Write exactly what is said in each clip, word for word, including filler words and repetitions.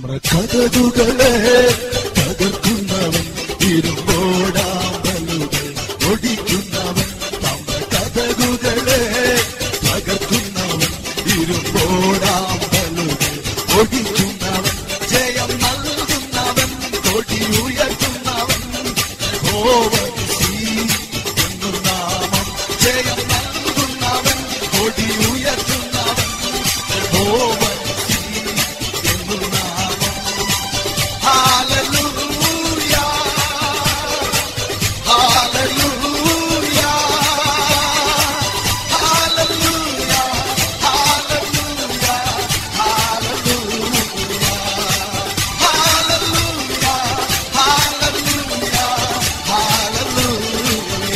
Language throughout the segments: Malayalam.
കഥകുകളെ തകർക്കുന്നവൻ, ഇരുമ്പോടാമ്പലുകൾ ഒടിക്കുന്നവൻ. കഥകുകളെ തകർക്കുന്നവൻ, ഇരുമ്പോടാമ്പലുകൾ ഒടിക്കുന്നവൻ. ജയം നൽകുന്നവൻ, കൊടി ഉയർത്തുന്നവൻ. യഹോവനിസി എന്നു നാമം. ജയം നൽകുന്നവൻ, കൊടി ഉയർത്തുന്നവൻ. യഹോവനിസി എന്നു നാമം. ഹല്ലേലൂയ, hallelujah, hallelujah, hallelujah, hallelujah, hallelujah, ഹല്ലേലൂയ.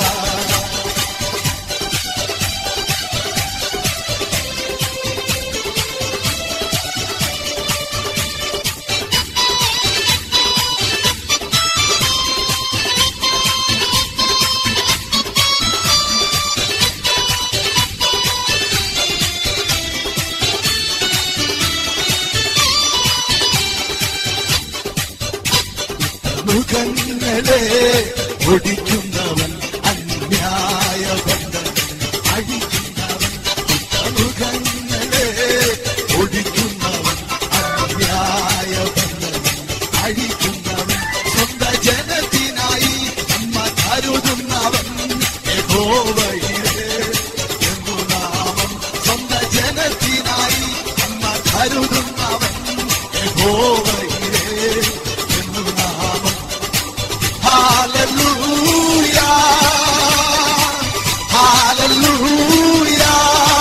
മുഖങ്ങളെ ഒടിക്കുന്നവൻ, അന്യായ ബന്ധങ്ങൾ അഴിക്കുന്നവൻ. മുഖങ്ങളെ ഒടിക്കുന്നവൻ, അന്യായ ബന്ധങ്ങൾ അഴിക്കുന്നവൻ. സ്വന്തം ജനത്തിനായി അമ്മ കരുതുന്നവൻ. യഹോവയിലെ എന്നു നാമം. സ്വന്തം ജനത്തിനായി അമ്മ കരുതുന്നവൻ. യഹോവയിലെ എന്നു നാമം. Hallelujah, hallelujah,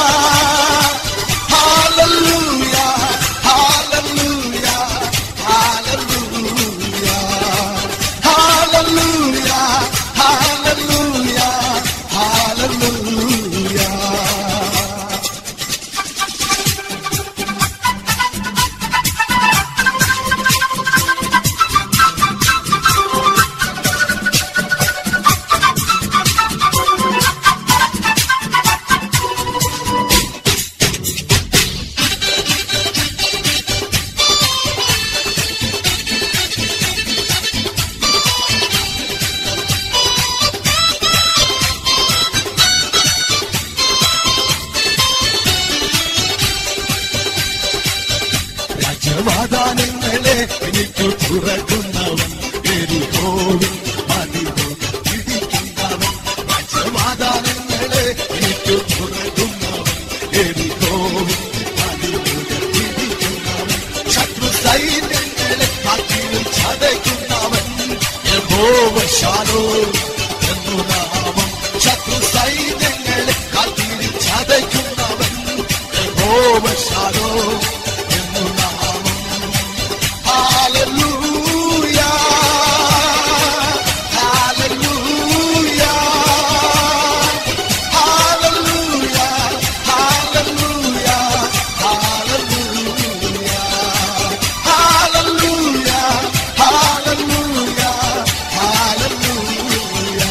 hallelujah, hallelujah, hallelujah, hallelujah, hallelujah, hallelujah. രാജവാദാനങ്ങളെ എനിക്ക് തുറക്കുന്നവൻ, എരിഹോവിൻ മതിലുകൾ ഇടിക്കുന്നവൻ. രാജവാദാനങ്ങളെ എനിക്ക് തുറക്കുന്നവൻ, എരിഹോവിൻ മതിലുകൾ ഇടിക്കുന്നവൻ. ശത്രു സൈന്യങ്ങളെ കാറ്റിലും ചതയ്ക്കുന്നവൻ. യഹോവ ശാലോം എന്നു നാമം. ശത്രു സൈന്യങ്ങളെ കാറ്റിലും ചതയ്ക്കുന്നവൻ. യഹോവ ശാലോം എന്നു നാമം. Hallelujah, hallelujah, hallelujah, hallelujah, hallelujah, hallelujah, hallelujah, hallelujah.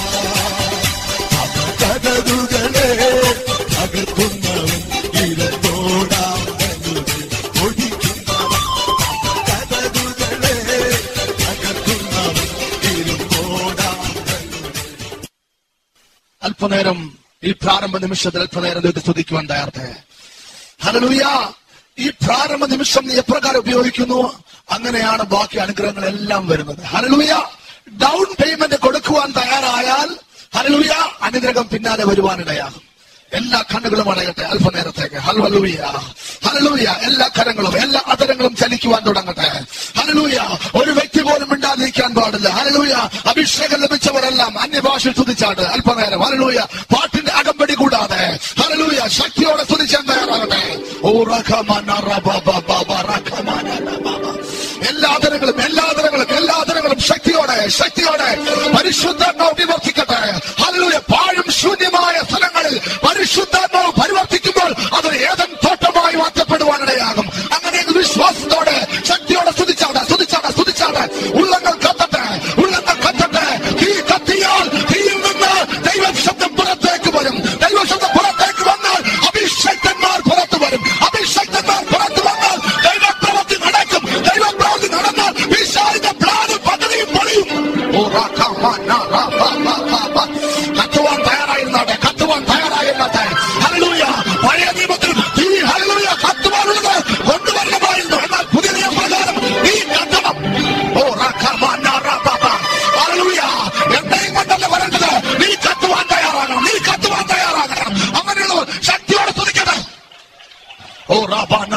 കഥകുകളെ തകർക്കുന്നവൻ, ഇരുമ്പോടാമ്പലുകൾ ഒടിക്കുന്നവൻ. കഥകുകളെ തകർക്കുന്നവൻ, ഇരുമ്പോടാമ്പലുകൾ. അല്പനേരം ഈ പ്രാരംഭ നിമിഷത്തിൽ അല്പനേരം ദൈവത്തെ സ്തുതിക്കുവാൻ തയ്യാറേ. ഹല്ലേലൂയ. ഈ പ്രാരംഭ നിമിഷം നീ എപ്രകാരം ഉപയോഗിക്കുന്നു, അങ്ങനെയാണ് ബാക്കി അനുഗ്രഹങ്ങളെല്ലാം വരുന്നത്. ഹല്ലേലൂയ. ഡൗൺ പേയ്മെന്റ് കൊടുക്കുവാൻ തയ്യാറായാൽ ഹല്ലേലൂയ അനുഗ്രഹം പിന്നാലെ വരുവാനിടയാകും. എല്ലാ കണ്ണുകളും അടയട്ടെ അല്പനേരത്തേക്ക്. Hallelujah, hallelujah. എല്ലാ കരങ്ങളും എല്ലാ അതരങ്ങളും ചലിക്കുവാൻ തുടങ്ങട്ടെ. ഹല്ലേലൂയ. ഒരു വ്യക്തി പോലും മിണ്ടാതിരിക്കാൻ പാടില്ല. ഹല്ലേലൂയ. അഭിഷേകം ലഭിച്ചവരെല്ലാം അന്യഭാഷയിൽ സ്തുതിച്ചാട്ട് അല്പനേരം. ഹല്ലേലൂയ. പാട്ടിന്റെ അകമ്പടി കൂടാതെ ഹല്ലേലൂയ ശക്തിയോടെ സ്തുതിച്ചാൻ തയ്യാറാകട്ടെ. ഓ റഖമാന റബബബബ റഖമാന റബബ. എല്ലാ അതരങ്ങളും എല്ലാ അതരങ്ങളും എല്ലാ അതരങ്ങളും ശക്തിയോടെ ശക്തിയോടെ പരിശുദ്ധാത്മാവ് വിവർത്തിക്കട്ടെ. ഹല്ലേലൂയ. പാഴും ശൂന്യമായ സ്ഥലങ്ങളിൽ പരിശുദ്ധാത്മാവ് പരിവർത്തിക്കുമ്പോൾ അത് ഏതൻ തോട്ടമായി മാറ്റപ്പെടുവാനിടയാകും. അങ്ങനെ വിശ്വാസത്തോടെ ശക്തിയോടെ സ്തുതിച്ചാട്ടെ സ്തുതിച്ചാട്ടെ സ്തുതിച്ചാട്ടെ. ഉള്ളങ്ങൾ കത്തട്ടെ ഉള്ളങ്ങൾ കത്തട്ടെ. തീ കത്തിയാൽ തീയിൽ നിന്ന് ദൈവ ശബ്ദം പുറത്തേക്ക് വരും. ദൈവ ശബ്ദം പുറത്തേക്ക് വന്നാൽ അഭിഷക്തന്മാർ പുറത്തു വരും. അഭിഷക്തന്മാർ പുറത്തു വന്നാൽ ദൈവപ്രവൃത്തി നടക്കും. ദൈവ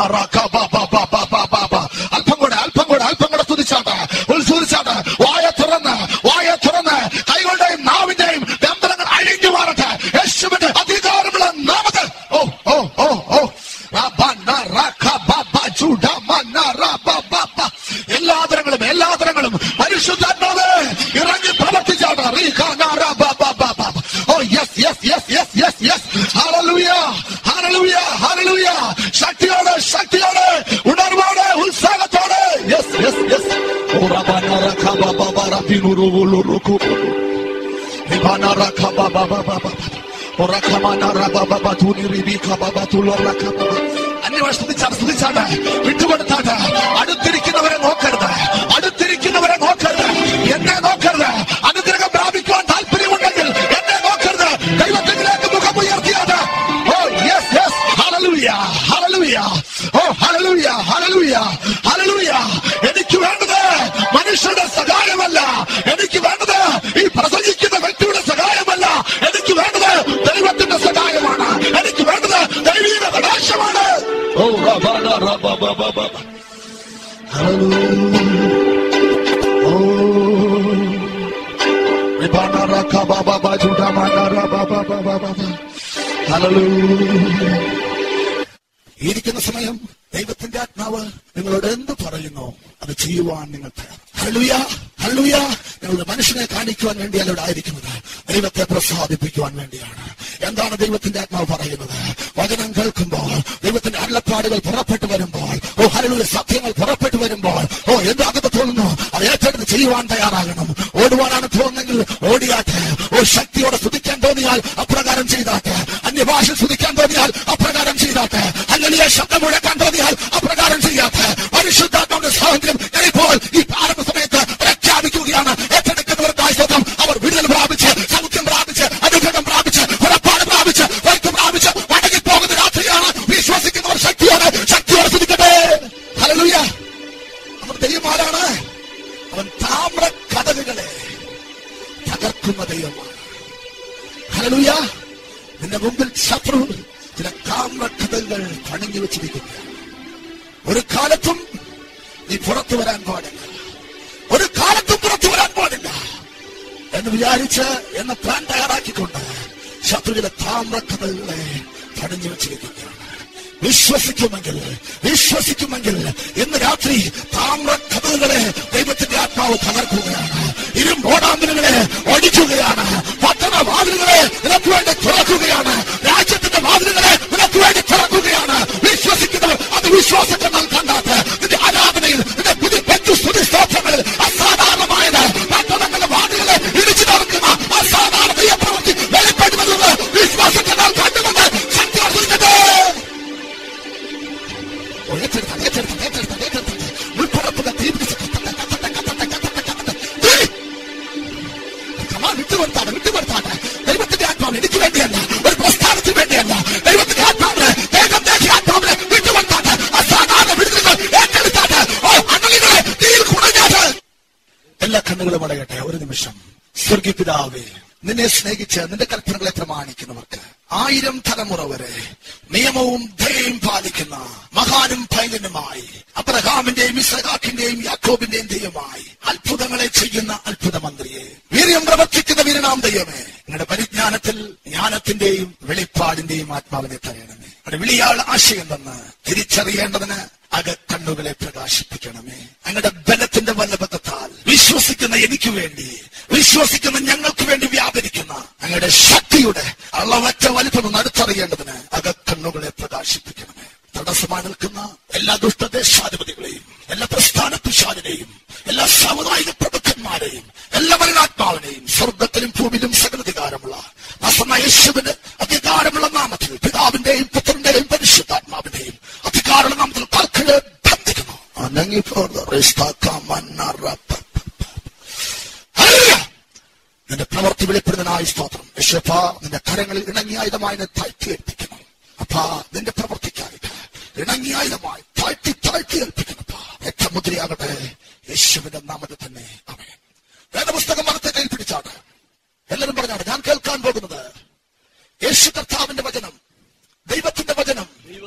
അല്പം കൂടെ അല്പം കൂടെ അല്പം കൂടെ സ്തുതിച്ചാട്ടെ, ഉത്സൂതിച്ചാട്ടെ. വായ തുറന്ന് വായ തുറന്ന് കൈകളുടെയും നാവിന്റെയും ബന്ധനങ്ങൾ അഴിഞ്ഞു മാറട്ടെ യേശുവിന്റെ അധികാരമുള്ള നാമത്തിൽ. ഓ ഓ ഓ ഓ എല്ലാ തരങ്ങളും എല്ലാ തരങ്ങളും പരിശുദ്ധാത്മാവേ ഇറങ്ങി പ്രവർത്തിച്ചാട്ടെ. Oh yes yes yes yes yes yes. ഹല്ലേലൂയ ഹല്ലേലൂയ ഹല്ലേലൂയ. ശക്തിയോടെ ശക്തിയോടെ ഉണർവോടെ ഉത്സാഹത്തോടെ. Yes yes yes. ഓ റബന റഖബ ബബ റബിനുറുലുറുകു റിബന റഖബ ബബ ബബ ഓ റഖമന റബബ ബതുനി റിബിക ബബ തുലു റഖബ. അന്യവാ സ്തുതിച്ചാട്ടെ സ്തുതിച്ചാട്ടെ, വിട്ടുകൊടുത്താട്ടെ. അടുത്തിരിക്കുന്നവരെ നോക്കരുത്, അടുത്തിരിക്കുന്നവരെ നോക്കരുത്, എന്നെ നോക്കരുത്. അനുഗ്രഹം പ്രാപിക്കുവാൻ താല്പര്യമുണ്ടെങ്കിൽ എന്നെ നോക്കരുത്, ദൈവത്തിലേക്ക് മുഖം ഉയർത്തിയാട്ടെ. Oh yes yes. ഹല്ലേലൂയ ഹല്ലേലൂയ. ഓ ഹല്ലേലൂയ ഹല്ലേലൂയ ഹല്ലേലൂയ. എനിക്ക് വേണ്ടത് മനുഷ്യരുടെ സഹായമല്ല, എനിക്ക് വേണ്ടത് ഈ പ്രസംഗിക്കുന്ന വ്യക്തിയുടെ സഹായമല്ല, എനിക്ക് വേണ്ടത് ദൈവത്തിന്റെ സഹായമാണ്, എനിക്ക് വേണ്ടത് ദൈവീക കടാക്ഷമാണ്. ഓ റബന റബബ ബബ. ഹല്ലേലൂയ. ഓ റിബന റഖബ ബബ ജുഡമന റബബ ബബ. ഹല്ലേലൂയ. ഇരിക്കുന്ന സമയം ദൈവത്തിന്റെ ആത്മാവ് നിങ്ങളോട് എന്ത് പറയുന്നു അത് ചെയ്യുവാൻ നിങ്ങൾ തയ്യാർ. ഹല്ലേലൂയ ഹല്ലേലൂയ. നിങ്ങളുടെ മനുഷ്യനെ കാണിക്കുവാൻ വേണ്ടിയല്ല ഇവിടെ ആയിരിക്കുന്നത്, ദൈവത്തെ പ്രസാദിപ്പിക്കുവാൻ വേണ്ടിയാണ്. എന്താണ് ദൈവത്തിന്റെ ആത്മാവ് പറയുന്നത്? വചനം കേൾക്കുമ്പോൾ, ദൈവത്തിന്റെ അരുളപ്പാടുകൾ പുറപ്പെട്ടു വരുമ്പോൾ, ഓ ഹല്ലേലൂയ, സത്യങ്ങൾ പുറപ്പെട്ടു വരുമ്പോൾ, ഓ എന്താകത്ത് തോന്നുന്നു അത് ഏറ്റെടുത്ത് ചെയ്യുവാൻ തയ്യാറാകണം. ഓടുവാനാണ് തോന്നുന്നെങ്കിൽ ഓടിയാട്ടെ. ഓ ശക്തിയോടെ സ്തുതിക്കാൻ തോന്നിയാൽ അപ്രകാരം ചെയ്താട്ടെ. അന്യഭാഷ സ്തുതിക്കാൻ തോന്നിയാൽ അപ്രകാരം ചെയ്താട്ടെ. ഹല്ലേലൂയ ശബ്ദം മുഴക്കാൻ തോന്നിയാൽ അപ്രകാരം ചെയ്യാട്ടെ. പരിശുദ്ധാത്മാവിന്റെ സ്വാതന്ത്ര്യം ഇപ്പോൾ ഈ പ്രാരംഭ സമയത്ത് പ്രഖ്യാപിക്കുകയാണ്. ഏറ്റെടുക്കുന്നവർക്കായി സ്വന്തം അവർ വിടുതൽ പ്രാപിച്ച്, സൗഖ്യം പ്രാപിച്ച്, അനുഗ്രഹം പ്രാപിച്ച്, പുറപ്പാട് പ്രാപിച്ച്, വൈക്കം പ്രാപിച്ച് മടങ്ങിപ്പോകുന്ന രാത്രിയാണ്. വിശ്വസിക്കുന്നവർ ശക്തിയോടെ ശക്തിയോടെ സ്തുതിക്കട്ടെ. ഹല്ലേലൂയ. അവർ ദൈവമാരാണ്. അവൻ താമ്ര കടലുകളെ തകർക്കുന്ന ദൈവമാണ്. ഹല്ലേലൂയ. നിന്റെ മുമ്പിൽ ശത്രു ചില താമ്ര കടലുകൾ പണിഞ്ഞു വെച്ചിരിക്കുകയാണ്. ഒരു കാലത്തും നീ പുറത്തു വരാൻ പാടില്ല, ഒരു കാലത്തും പുറത്തു വരാൻ പാടില്ല എന്ന് വിചാരിച്ച് എന്ന പ്ലാൻ തയ്യാറാക്കിക്കൊണ്ട് ശത്രു ചില താമ്രക്കഥകളെ പണിഞ്ഞു വെച്ചിരിക്കുകയാണ്. വിശ്വസിക്കുമെങ്കിൽ വിശ്വസിക്കുമെങ്കിൽ ഇന്ന് രാത്രി താമ്രക്കഥകളെ ദൈവത്തിന്റെ ആത്മാവ് തകർക്കുകയാണ്. ഇരുമ്പോടാമ്പലുകളെ ഒടിക്കുകയാണ്. പട്ടണ വാതിലുകളെ നിനക്ക് വേണ്ടി തുറക്കുകയാണ്. രാജ്യത്തിന്റെ വാതിലുകളെ നിനക്ക് വേണ്ടി തുറക്കുകയാണ്. വിശ്വസിക്കുന്നവർ അത് വിശ്വാസത്തെ കണ്ടാട്ട് നിന്റെ ആരാധനയിൽ, നിന്റെ പുതിയ ബന്ധു സ്തുതി സ്തോത്രങ്ങളിൽ അസാധാരണമായത് പട്ടണങ്ങളുടെ വാതിലുകളെ ഇടിച്ചു നടക്കുന്ന അസാധാരണ പ്രവൃത്തി വെളിപ്പെടുന്നത് വിശ്വാസത്തെ കണ്ടുകൊണ്ട് ശക്തി വർദ്ധിക്കട്ടെ. ഉൾപ്പുറപ്പുകൾ വിട്ടുകൊടുത്താണ് വിട്ടുകൊടുത്താണ്. ദൈവത്തിന്റെ ആത്മാവ് എനിക്ക് വേണ്ടിയല്ല, ഒരു പ്രസ്ഥാനത്തിന് വേണ്ടിയല്ല, ദൈവത്തിന്റെ ആത്മാവിന് ദൈവത്തിന്റെ ആത്മാവിനെ വിട്ടുകൊടുത്താണ്. അസാധാരണ വിടുതലുകൾ ഏറ്റെടുത്താണ്. ഓ അണലികളെ തീയിൽ കുടഞ്ഞാട്ട്. എല്ലാ കണ്ണുകളും അടയട്ടെ ഒരു നിമിഷം. സ്വർഗീയ പിതാവേ, നിന്നെ സ്നേഹിച്ച് നിന്റെ കൽപ്പനകളെ പ്രമാണിക്കുന്നവർക്ക് ആയിരം തലമുറ വരെ നിയമവും ദയയും പാലിക്കുന്ന മഹാനും ഭയങ്കരനുമായി അബ്രഹാമിന്റെയും ഇസഹാക്കിന്റെയും യാക്കോബിന്റെയും ദൈവമായി അത്ഭുതങ്ങളെ ചെയ്യുന്ന അത്ഭുത മന്ത്രിയെ, വീര്യം പ്രവർത്തിക്കുന്ന വീരനാം ദൈവമേ, നിങ്ങളുടെ പരിജ്ഞാനത്തിൽ ജ്ഞാനത്തിന്റെയും വെളിപ്പാടിന്റെയും ആത്മാവിനെ തരയണമേ. അവിടെ വിളിയാൾ ആശയം തന്ന് തിരിച്ചറിയേണ്ടതിന് അകക്കണ്ണുകളെ പ്രകാശിപ്പിക്കണമേ. അങ്ങയുടെ ബലത്തിന്റെ വല്ലഭത്താൽ വിശ്വസിക്കുന്ന എനിക്ക് വേണ്ടി, വിശ്വസിക്കുന്ന ഞങ്ങൾക്ക് വേണ്ടി വ്യാപരിക്കുന്ന അങ്ങയുടെ ശക്തിയുടെ അളവറ്റ വലിപ്പം അടുത്തറിയേണ്ടതിന് അകക്കണ്ണുകളെ പ്രകാശിപ്പിക്കണമേ. തടസ്സമായി നിൽക്കുന്ന എല്ലാ ദുഷ്ടദേശാധിപതികളെയും, എല്ലാ പ്രസ്ഥാന പിശാചിനെയും, എല്ലാ സാമുദായിക പ്രഭുക്കന്മാരെയും, എല്ലാ മരണാത്മാവിനെയും സ്വർഗത്തിലും ഭൂമിയിലും സകലധികാരമുള്ള നസനായ യേശുവിന്റെ അധികാരമുള്ള നാമത്തിൽ പിതാവിന്റെയും പുത്രന്റെയും പരിശുദ്ധാത്മാവിന്റെയും അധികാരമുള്ള നാമത്തിൽ തൽക്കാലം ബന്ധിക്കുന്നു. നിന്റെ പ്രവൃത്തി വെളിപ്പെടുന്നതിനായി സ്തോത്രം. യേശുവ, നിന്റെ കരങ്ങളിൽ ഇണങ്ങിയായുധമായി താഴ്ത്തി ഏൽപ്പിക്കുന്നു. അപ്പാ, നിന്റെ പ്രവൃത്തിക്കായിട്ട് ഇണങ്ങിയായുധമായി താഴ്ത്തി താഴ്ത്തി ഏൽപ്പിക്കുന്നു. രക്തമുദ്രയാകട്ടെ യേശുവിന്റെ നാമത്തിൽ തന്നെ. ആമേൻ. വേദപുസ്തകം മതത്തെ കയ്യിൽ പിടിച്ചാണ്. എല്ലാവരും പറഞ്ഞാണ്, ഞാൻ കേൾക്കാൻ പോകുന്നത് യേശു കർത്താവിന്റെ വചനം, ദൈവത്തിന്റെ വചനം.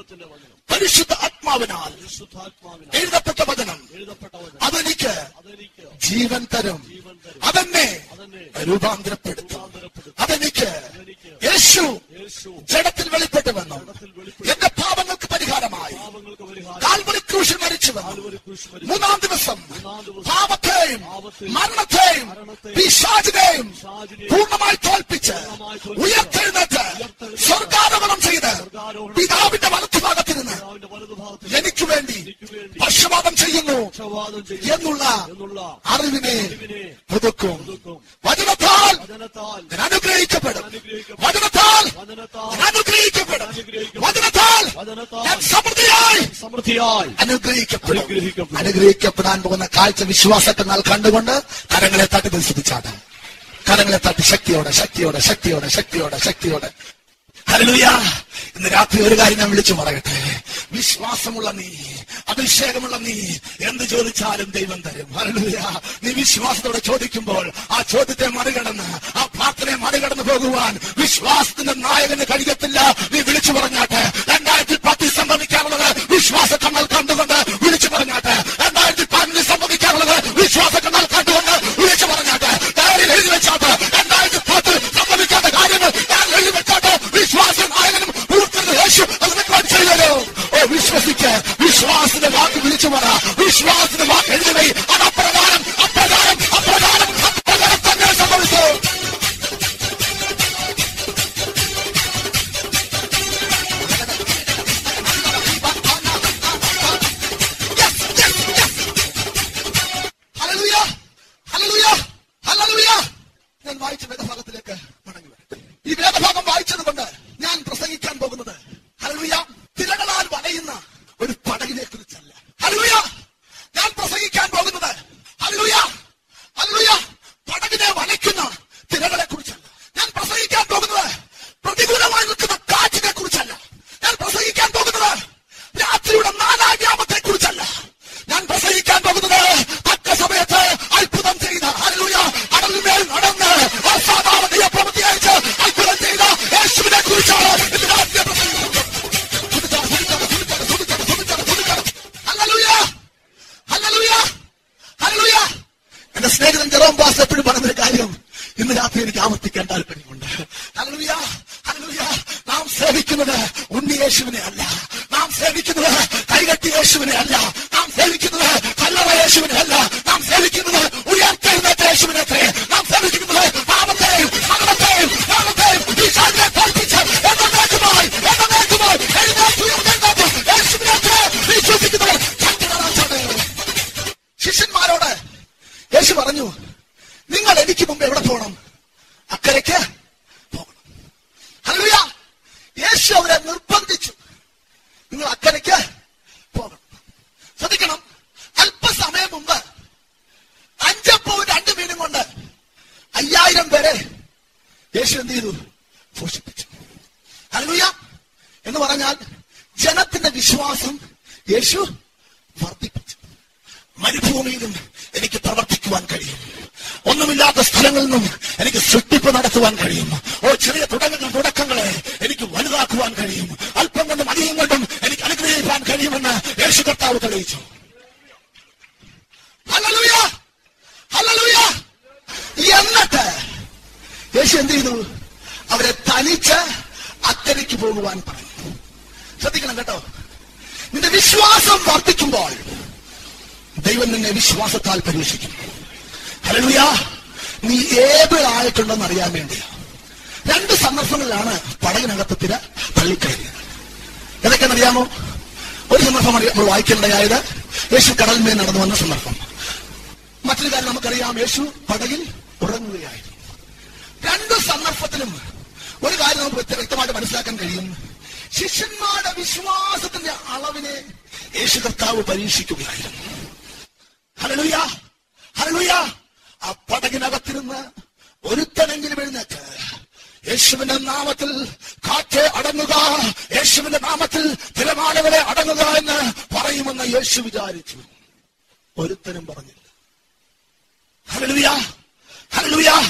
പരിശുദ്ധ ആത്മാവിനാൽ എഴുതപ്പെട്ട വചനം അതെനിക്ക് ജീവൻ തരും, അതെന്നെ രൂപാന്തരപ്പെടുത്തും. അതെനിക്ക് യേശു ജഡത്തിൽ വെളിപ്പെട്ടു വന്നു എന്റെ പാപങ്ങൾക്ക് പരിഹാരമായി കാൽവരി ക്രൂശിൽ മരിച്ചു വന്നു. മൂന്നാം ദിവസം പാപത്തെയും മരണത്തെയും പിശാചിനെയും പൂർണ്ണമായി തോൽപ്പിച്ച് ഉയർത്തെഴുന്നേറ്റ് സ്വർഗാരോഹണം ചെയ്ത് പിതാവിന്റെ വലത്തുഭാഗത്തിരുന്ന് എനിക്ക് വേണ്ടി പക്ഷപാതം ചെയ്യുന്നു എന്നുള്ള അറിവിനെ പുതുക്കും. വചനത്താൽ അനുഗ്രഹിക്കപ്പെടും, വചനത്താൽ അനുഗ്രഹിക്കപ്പെടും, വചനത്താൽ സമൃദ്ധിയായി സമൃദ്ധിയായി അനുഗ്രഹിക്കപ്പെടും. അനുഗ്രഹിക്കപ്പെടാൻ പോകുന്ന കാഴ്ച വിശ്വാസത്തിനാൽ കണ്ടുകൊണ്ട് കരങ്ങളെ തട്ടി പരിശോധിച്ചാണ്. കരങ്ങളെ തട്ടി ശക്തിയോടെ ശക്തിയോടെ ശക്തിയോടെ ശക്തിയോടെ ശക്തിയോടെ. ഹല്ലേലൂയ. ഇന്ന് രാത്രി ഒരു കാര്യം ഞാൻ വിളിച്ചു പറയട്ടെ. വിശ്വാസമുള്ള നീ, അഭിഷേകമുള്ള നീ എന്ത് ചോദിച്ചാലും ദൈവം തരും. ഹല്ലേലൂയ. നീ വിശ്വാസത്തോടെ ചോദിക്കുമ്പോൾ ആ ചോദ്യത്തെ മറികടന്ന്, ആ പ്രാർത്ഥനയെ മറികടന്ന് പോകുവാൻ വിശ്വാസത്തിന്റെ നായകന് കഴിയത്തില്ല. നീ വിളിച്ചു പറഞ്ഞാട്ടെ. രണ്ടായിരത്തി പത്തിൽ സംഭവിക്കാനുള്ളത് വിശ്വാസ കണ്ണൽ കണ്ടുകൊണ്ട് വിളിച്ചു പറഞ്ഞാട്ടെ. രണ്ടായിരത്തി പതിനഞ്ചിൽ സംഭവിക്കാനുള്ളത് വിശ്വാസ കണ്ണൽ കണ്ടുകൊണ്ട് വിളിച്ചു പറഞ്ഞാട്ടെ. ഡയറിയിൽ എഴുതി വെച്ചാട്ട് രണ്ടായിരത്തി പത്തിൽ സംഭവിക്കാത്ത കാര്യങ്ങൾ ഞാൻ എഴുതി വെച്ചാട്ട് വിശ്വാസ നായകനും യേശു അത് ചെയ്തല്ലോ. ഓ, വിശ്വസിക്ക്. വിശ്വാസത്തിന്റെ വാക്ക് വിളിച്ചു പറ. വിശ്വാസത്തിന്റെ വാക്ക് എഴുതി. അത് അപ്രകാരം അപ്രകാരം അപ്രകാരം അപ്രകാരം തന്നെ സംഭവിച്ചു. Hallelujah, hallelujah, hallelujah. ഞാൻ വായിച്ച വേദഭാഗത്തിലേക്ക് മടങ്ങി വരട്ടെ. ഈ വേദഭാഗം വായിച്ചത് കൊണ്ട് ഞാൻ പ്രസംഗിക്കാൻ പോകുന്നത് ഹല്ലേലൂയ തിരകളാൽ വലയുന്ന ഒരു പടകിനെ കുറിച്ചല്ല. ഹല്ലേലൂയ. ഞാൻ പ്രസംഗിക്കാൻ പോകുന്നത് ഹല്ലേലൂയ ഹല്ലേലൂയ പടകിനെ വലയ്ക്കുന്ന തിരകളെ കുറിച്ചല്ല. ഞാൻ പ്രസംഗിക്കാൻ പോകുന്നത് പ്രതികൂലമായി നിൽക്കുന്ന കാറ്റിനെ കുറിച്ചല്ല. ഞാൻ പ്രസംഗിക്കാൻ പോകുന്നത് രാത്രിയുടെ നാലാം യാമത്തെ കുറിച്ചല്ല. ഞാൻ പ്രസംഗിക്കാൻ പോകുന്നത് തക്ക സമയത്ത് അത്ഭുതം ചെയ്ത ഹല്ലേലൂയ അടലിന്മേൽ നടന്ന് അസാധാരണ പ്രവൃത്തി അയച്ച് അത്ഭുതം ചെയ്ത യേശുവിനെ കുറിച്ചാണ് ഇന്ന് രാത്രി പ്രസംഗിക്കുന്നത്. എന്റെ സ്നേഹിതൻ ജെറോം പാസ്റ്റർ എപ്പോഴും പറഞ്ഞൊരു കാര്യം ഇന്ന് രാത്രി എനിക്ക് ആവർത്തിക്കാൻ താല്പര്യമുണ്ട്. Hallelujah, hallelujah. നാം സേവിക്കുന്നത് ഉണ്ണി യേശുവിനെ അല്ല, നാം സേവിക്കുന്നത് കൈകെട്ടി യേശുവിനെ അല്ല, നാം സേവിക്കുന്നത് കല്ലറ യേശുവിനെ അല്ല, നാം സേവിക്കുന്നത് ഉയർത്തെഴുന്നേറ്റ യേശുവിനെ. നാം സേവിക്കുന്നത് പാപത്തെയും മരണത്തെയും പാപത്തെയും പിശാചിനെ തോൽപ്പിച്ച് എന്നേക്കുമായി എന്നേക്കുമായി എഴുന്നേറ്റ് ഉയർത്തെഴുന്നേറ്റ യേശുവിനെ വിശ്വസിക്കുന്നവർ. ശിഷ്യന്മാരോട് യേശു പറഞ്ഞു, നിങ്ങൾ എനിക്ക് മുമ്പ് എവിടെ പോകണം? അക്കരയ്ക്ക് പോകണം. ഹല്ലേലൂയ. യേശു അവരെ നിർബന്ധിച്ചു, നിങ്ങൾ അക്കരയ്ക്ക് പോകണം. ശ്രദ്ധിക്കണം, അല്പസമയം മുമ്പ് അഞ്ചപ്പവും രണ്ട് മീനും കൊണ്ട് അയ്യായിരം പേരെ യേശു എന്ത് ചെയ്തു? പോഷിപ്പിച്ചു. ഹല്ലേലൂയ. എന്ന് പറഞ്ഞാൽ ജനത്തിന്റെ വിശ്വാസം യേശു വർദ്ധിപ്പിച്ചു. മരുഭൂമിയിലും എനിക്ക് പ്രവർത്തിക്കുവാൻ കഴിയും, ഒന്നുമില്ലാത്ത സ്ഥലങ്ങളിൽ നിന്നും എനിക്ക് സൃഷ്ടിപ്പ് നടത്തുവാൻ കഴിയും. ഓ, ചെറിയ തുടങ്ങുന്ന തുടക്കങ്ങളെ എനിക്ക് വലുതാക്കുവാൻ കഴിയും. അല്പം കൊണ്ടും അധികം കൊണ്ടും എനിക്ക് അനുഗ്രഹിക്കാൻ കഴിയുമെന്ന് യേശു കർത്താവ് തെളിയിച്ചു. Hallelujah, hallelujah. എന്നിട്ട് യേശു എന്ത് ചെയ്തു? അവരെ തനിച്ച് അക്കരയ്ക്ക് പോകുവാൻ പറഞ്ഞു. ശ്രദ്ധിക്കണം കേട്ടോ. നിന്റെ വിശ്വാസം വർദ്ധിക്കുമ്പോൾ ദൈവം നിന്നെ വിശ്വാസത്താൽ പരീക്ഷിക്കും. ഹല്ലേലൂയ. നീ ഏതൊരായിട്ടുണ്ടെന്ന് അറിയാൻ വേണ്ടിയാ. രണ്ട് സന്ദർഭങ്ങളിലാണ് പടകിനകത്ത് തിര തള്ളിക്കയറിയത്. ഏതൊക്കെയാണെന്നറിയാമോ? ഒരു സന്ദർഭം നമ്മൾ വായിക്കേണ്ടതായത് യേശു കടലിന്മേൽ നടന്നു വന്ന സന്ദർഭം. മറ്റൊരു കാര്യം നമുക്കറിയാം, യേശു പടകിൽ ഉറങ്ങുകയായിരുന്നു. രണ്ട് സന്ദർഭത്തിലും ഒരു കാര്യം നമുക്ക് വ്യക്തമായിട്ട് മനസ്സിലാക്കാൻ കഴിയും. ശിഷ്യന്മാരുടെ വിശ്വാസത്തിന്റെ അളവിനെ യേശു കർത്താവ് പരീക്ഷിക്കുകയായിരുന്നു. Hallelujah, hallelujah. ആ പടകിനകത്തിരുന്ന് ഒരുത്തനെങ്കിലും എഴുന്നേറ്റ് യേശുവിന്റെ നാമത്തിൽ കാറ്റ് അടങ്ങുക, യേശുവിന്റെ നാമത്തിൽ തിരമാലകളെ അടങ്ങുക എന്ന് പറയുമെന്ന് യേശു വിചാരിച്ചു. ഒരുത്തനും പറഞ്ഞില്ല. Hallelujah, hallelujah.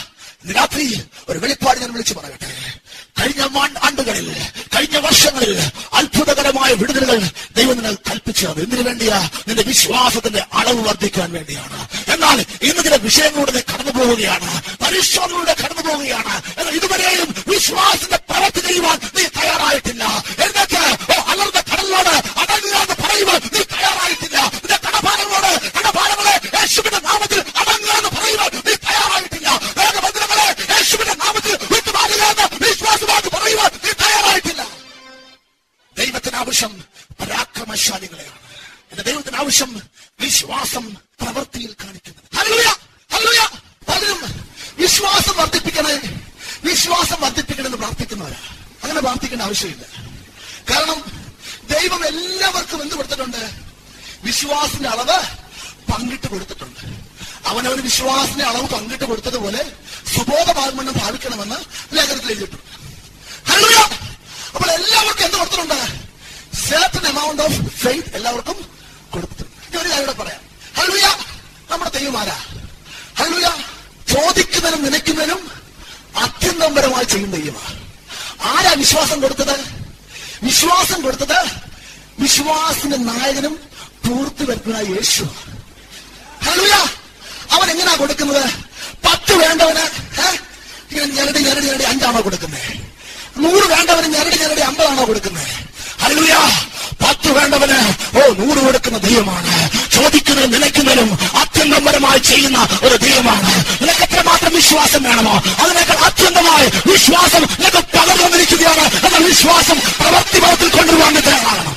ഇന്ന് രാത്രി ഒരു വെളിപ്പാട് ഞാൻ വിളിച്ചു പറയട്ടെ. കഴിഞ്ഞ ആണ്ടുകളിൽ, കഴിഞ്ഞ വർഷങ്ങളിൽ അത്ഭുതകരമായ വിടുതലുകൾ ദൈവം നിന്നെ കൽപ്പിച്ചത് എന്തിനു വേണ്ടിയാ? നിന്റെ വിശ്വാസത്തിന്റെ അളവ് വർദ്ധിക്കാൻ വേണ്ടിയാണ്. എന്നാൽ ഇന്ന് ചില വിഷയങ്ങളുടെ കടന്നു പോവുകയാണ്, പരിശോധനകളുടെ കടന്നു പോവുകയാണ്. എന്നാൽ ഇതുവരെയും വിശ്വാസത്തിന്റെ പ്രവൃത്തി ചെയ്യുവാൻ നീ തയ്യാറായിട്ടില്ല. എന്നൊക്കെ അലർന്ന കടലിനോട് അടങ്ങുക എന്ന് പറയുവാൻ നീ തയ്യാറായിട്ടില്ല. നിന്റെ കടഭാരങ്ങളോട് കടഭാരങ്ങളെ യേശുവിന്റെ നാമത്തിൽ അടങ്ങുക എന്ന് പറയുവാൻ നീ തയ്യാറായിട്ടില്ല. വേദവചനങ്ങളെ യേശുവിന്റെ നാമത്തിൽ വിട്ടുമാറുക എന്ന് വിശ്വാസമാക്കി പറയുവാൻ നീ തയ്യാറായിട്ടില്ല. ദൈവത്തിന് ആവശ്യം പരാക്രമശാലികളെയാണ്. എന്റെ ദൈവത്തിന് ആവശ്യം വിശ്വാസം പ്രവൃത്തിയിൽ കാണിക്കുന്നത്. Hallelujah, hallelujah. പലരും വിശ്വാസം വർദ്ധിപ്പിക്കണേ, വിശ്വാസം വർദ്ധിപ്പിക്കണമെന്ന് പ്രാർത്ഥിക്കുന്നവരാ. അങ്ങനെ പ്രാർത്ഥിക്കേണ്ട ആവശ്യമില്ല. കാരണം ദൈവം എല്ലാവർക്കും എന്ത് കൊടുത്തിട്ടുണ്ട്? വിശ്വാസത്തിന്റെ അളവ് പങ്കിട്ട് കൊടുത്തിട്ടുണ്ട്. അവനവന് വിശ്വാസത്തിന്റെ അളവ് പങ്കിട്ട് കൊടുത്തതുപോലെ സുബോധമാകുമെന്ന് ഭാവിക്കണമെന്ന് ലേഖനത്തിൽ എഴുതിയിട്ടുണ്ട്. ഹല്ലേലൂയ. അപ്പോൾ എല്ലാവർക്കും എന്ത് കൊടുത്തിട്ടുണ്ട്? certain amount of faith എല്ലാവർക്കും കൊടുത്തിട്ടുണ്ട്. ഇനി ഒരു കാര്യം പറയാം. ഹല്ലേലൂയ. നമ്മുടെ ദൈവം ആരാ? ഹല്ലേലൂയ. ചോദിക്കുന്നതിനും നിനയ്ക്കുന്നതിനും അത്യന്തപരമായി ചെയ്യുന്ന ദൈവമാണ്. ആരാ വിശ്വാസം കൊടുത്തത്? വിശ്വാസം കൊടുത്തത് വിശ്വാസത്തിന്റെ നായകനും പൂർത്തി വരുന്നതായ യേശു. ഹല്ലേലൂയ. അവൻ എങ്ങനെയാ കൊടുക്കുന്നത്? പത്ത് വേണ്ടവന് ഇങ്ങനെ ഞെരടി ഞെരടി ഞെരടി അഞ്ചാണോ കൊടുക്കുന്നത്? നൂറ് വേണ്ടവന് ഞെരടി ഞെരടി അമ്പതാണോ കൊടുക്കുന്നത്? ഹല്ലേലൂയ. പത്ത് വേണ്ടവന് ഓ നൂറ് കൊടുക്കുന്ന ദൈവമാണ്. ചോദിക്കുന്നതിനും നിലയ്ക്കുന്നതിനും അത്യന്തപരമായി ചെയ്യുന്ന ഒരു ദൈവമാണ്. നിനക്ക് എത്രമാത്രം വിശ്വാസം വേണമോ അതിനേക്കാൾ അത്യന്തമായ വിശ്വാസം നിനക്ക് പകർന്നു വന്നിരിക്കുകയാണ്. എന്നാൽ വിശ്വാസം പ്രവൃത്തി പദത്തിൽ കൊണ്ടുവരാൻ തയ്യാറാകണം.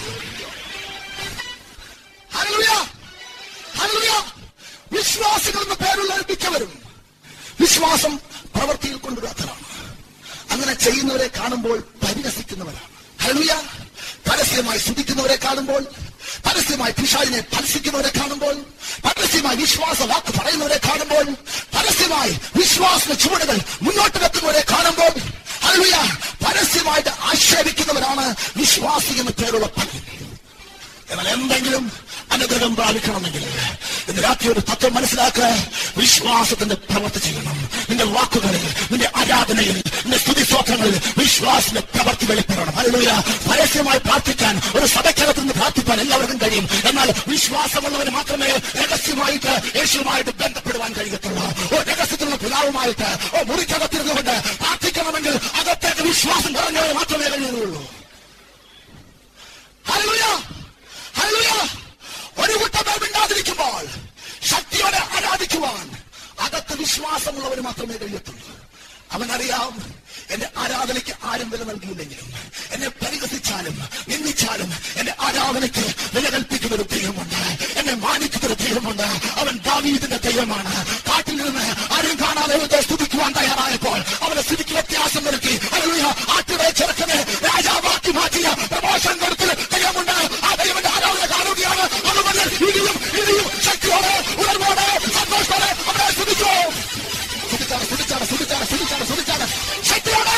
Hallelujah, hallelujah. വിശ്വാസികൾ എന്ന പേരുള്ള മിക്കവരും വിശ്വാസം പ്രവൃത്തിയിൽ കൊണ്ടുവരാത്തവരാണ്. അങ്ങനെ ചെയ്യുന്നവരെ കാണുമ്പോൾ പരിഹസിക്കുന്നവരാണ്. ഹല്ലേലൂയ. പരസ്യമായി സ്തുതിക്കുന്നവരെ കാണുമ്പോൾ, പരസ്യമായി പിശാചിനെ ഭർഷിക്കുന്നവരെ കാണുമ്പോൾ, പരസ്യമായി വിശ്വാസ വാക്ക് പറയുന്നവരെ കാണുമ്പോൾ, പരസ്യമായി വിശ്വാസ ചുവടുകൾ മുന്നോട്ട് വെക്കുന്നവരെ കാണുമ്പോൾ, ഹല്ലേലൂയ, പരസ്യമായിട്ട് ആക്ഷേപിക്കുന്നവരാണ് വിശ്വാസി എന്ന പേരുള്ള പലരും. എന്നാൽ എന്തെങ്കിലും അനുഗ്രഹം പ്രാപിക്കണമെങ്കിൽ ഇന്ന് രാത്രി ഒരു തത്വം മനസ്സിലാക്കുക. വിശ്വാസത്തിന്റെ പ്രവൃത്തി ചെയ്യണം. നിന്റെ വാക്കുകളിൽ, നിന്റെ ആരാധനയിൽ, നിന്റെ സ്തുതിസ്തോത്രങ്ങളിൽ വിശ്വാസത്തിന്റെ പ്രവൃത്തി വെളിപ്പെടണം. ഹല്ലേലൂയ. പരസ്യമായി പ്രാർത്ഥിക്കാൻ ഒരു സഭയ്ക്കകത്ത് നിന്ന് പ്രാർത്ഥിക്കാൻ എല്ലാവർക്കും കഴിയും. എന്നാൽ വിശ്വാസമുള്ളവന് മാത്രമേ രഹസ്യമായിട്ട് യേശുവുമായിട്ട് ബന്ധപ്പെടുവാൻ കഴിയത്തുള്ളൂ. ഓ രഹസ്യത്തിലുള്ള പിതാവുമായിട്ട് ഓ മുറിക്കകത്തിരുന്നുകൊണ്ട് പ്രാർത്ഥിക്കണമെങ്കിൽ അകത്തേക്ക് വിശ്വാസം നിറഞ്ഞവരെ മാത്രമേ കഴിയുകയുള്ളൂ. Hallelujah, hallelujah. ഒരു കൂട്ടം മിണ്ടാതിരിക്കുമ്പോൾ ശക്തിയോടെ ആരാധിക്കുവാൻ അകത്ത് വിശ്വാസമുള്ളവർ മാത്രമേ കഴിയത്തുള്ളൂ. അവനറിയാം എന്റെ ആരാധനയ്ക്ക് ആരും വില നൽകിയില്ലെങ്കിലും, എന്നെ പരിഹസിച്ചാലും നിന്ദിച്ചാലും എന്റെ ആരാധനയ്ക്ക് വില കൽപ്പിക്കുന്ന ഒരു ദൈവമുണ്ട്, എന്നെ മാനിക്കുന്ന ഒരു ദൈവമുണ്ട്. അവൻ ദാവീദിന്റെ ദൈവമാണ്. കാട്ടിൽ നിന്ന് ആരും കാണാതെ സ്തുതിക്കുവാൻ തയ്യാറായപ്പോൾ അവനെ സ്ഥിതിക്ക് വ്യത്യാസം വരുത്തി. ഹല്ലേലൂയ. ആട്ടിടെ ചെറുക്കനെ രാജാവാക്കി മാറ്റിയ പ്രമോഷൻ കൊടുത്ത് ദൈവമുണ്ട്. ആ ദൈവന്റെ ആരാധന കാണുകയാണ്. അതുകൊണ്ട് ഇനിയും ഇനിയും ശക്തിയോടെ ഉണർവോടെ സന്തോഷത്തോടെ അവനെ സ്തുതിച്ചു. സ്തുതിച്ചാണ് സ്തുതിച്ചാണ് സ്തുതിച്ചാണ് സ്തുതിച്ചാണ് സ്തുതിച്ചാണ് ശക്തിയോടെ.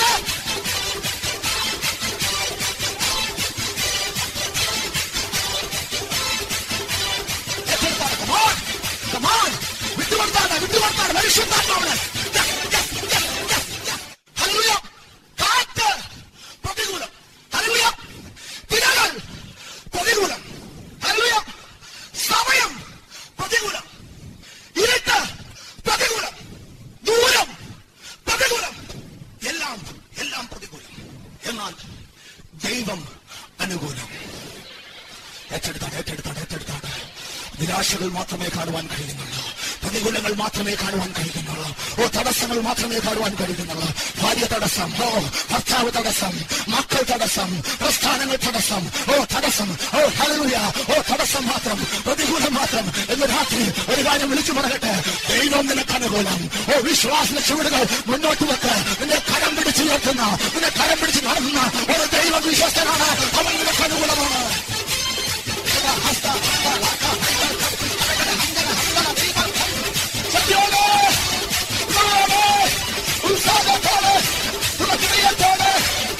വിട്ടുകൊടുത്താണ് വിട്ടുകൊടുത്താണ് മനുഷ്യന്മാരുടെ ഹല്ലേലൂയ. കാറ്റ് പ്രതികൂലം, ഹല്ലേലൂയ. തിരകൾ പ്രതികൂലം, ഹല്ലേലൂയ. സമയം പ്രതികൂലം, ഇരുട്ട് പ്രതികൂലം, ദൂരം പ്രതികൂലം, എല്ലാം എല്ലാം പ്രതികൂലം. എന്നാൽ ദൈവം അനുകൂലം. ഏറ്റെടുത്താണ് ഏറ്റെടുത്താണ് ഏറ്റെടുത്താണ് നിരാശകൾ മാത്രമേ കാണുവാൻ കഴിയുന്നുള്ളൂ. പ്രതികൂലങ്ങൾ മാത്രമേ കാണുവാൻ കഴിയുന്നുള്ളൂ. ഓ തടസ്സങ്ങൾ മാത്രമേ കാണുവാൻ കഴിയുന്നുള്ളൂ. ഭാര്യ തടസ്സം, ഓ ഭർത്താവ് തടസ്സം, മക്കൾ തടസ്സം, പ്രസ്ഥാനങ്ങൾ തടസ്സം, ഓ തടസ്സം, ഓ ഹല്ലേലൂയ, ഓ തടസ്സം മാത്രം, പ്രതികൂലം മാത്രം. എന്ന് രാത്രി ഒരു കാര്യം വിളിച്ചു പറയട്ടെ. ദൈവം നിനക്ക് അനുകൂലം. ഓ വിശ്വാസ ചുവടുകൾ മുന്നോട്ട് വെക്ക്. നിന്നെ കരം പിടിച്ച് ഉയർത്തുന്ന, നിന്നെ കരം പിടിച്ച് നടത്തുന്ന ഒരു ദൈവം വിശ്വസ്തനാണ്. അവൻ നിനക്ക് അനുകൂലമാണ്. ശക്തിയോടെ ഉത്സാഹത്തോടെ ഹൃദയത്തോടെ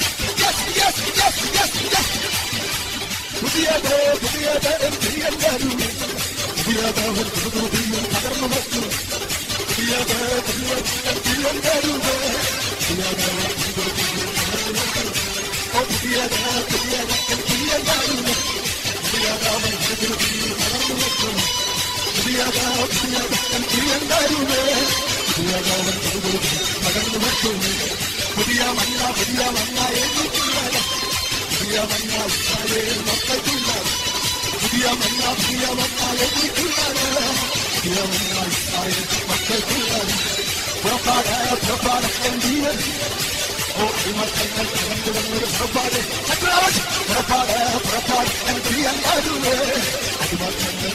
പുതിയത് പുതിയത് പുതിയത് പുതിയത് പകർന്നു വച്ചു പുതിയ മഞ്ഞ പുതിയ മഞ്ഞ പുതിയ മഞ്ഞ മക്കൾക്കുള്ള പുതിയ മഞ്ഞ പുതിയ മഞ്ഞ എനിക്കുള്ളത് പുതിയ മഞ്ഞ മക്കൾക്കുള്ളത് പുറപ്പാട് പുറപ്പാട് ജീവൻ ഓ മക്കൾ കണ്ടുവന്നൊരു പുറപ്പാട് പുറപ്പാട് പുറപ്പാട് പ്രിയങ്കാരുവേ അടിമക്കൾ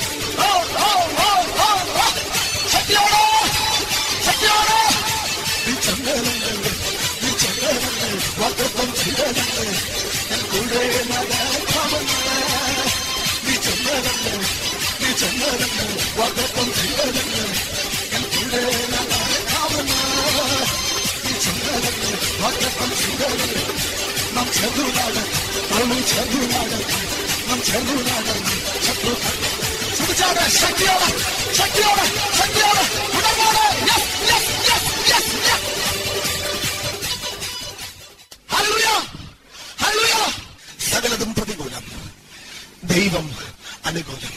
ശക്തിയോടോ ശക്തിയോടോ നീ ചന്ദ്രനങ്ങൾ നീ ചന്ദ്രനങ്ങൾ വാഗ്ദത്തം ചെയ്തനങ്ങൾ ഞാൻ കൂടെ നടക്കാമെന്ന് നീ ചന്ദ്രനങ്ങൾ നീ ചന്ദ്രനങ്ങൾ വാഗ്ദത്തം ചെയ്തനങ്ങൾ ഞാൻ കൂടെ നടക്കാമെന്ന് നീ ചന്ദ്രനങ്ങൾ വാഗ്ദത്തം ചെയ്തനങ്ങൾ നാം ചെറുനാട് നമ്മൾ ചെറുനാട് നാം ചെറുനാട് ശത്രു ശക്തിയോടെ ശക്തിയോടെ ശക്തിയോടെ ശക്തിയോടെ ഉണർവോടെ സകലതും പ്രതികൂലം, ദൈവം അനുകൂലം.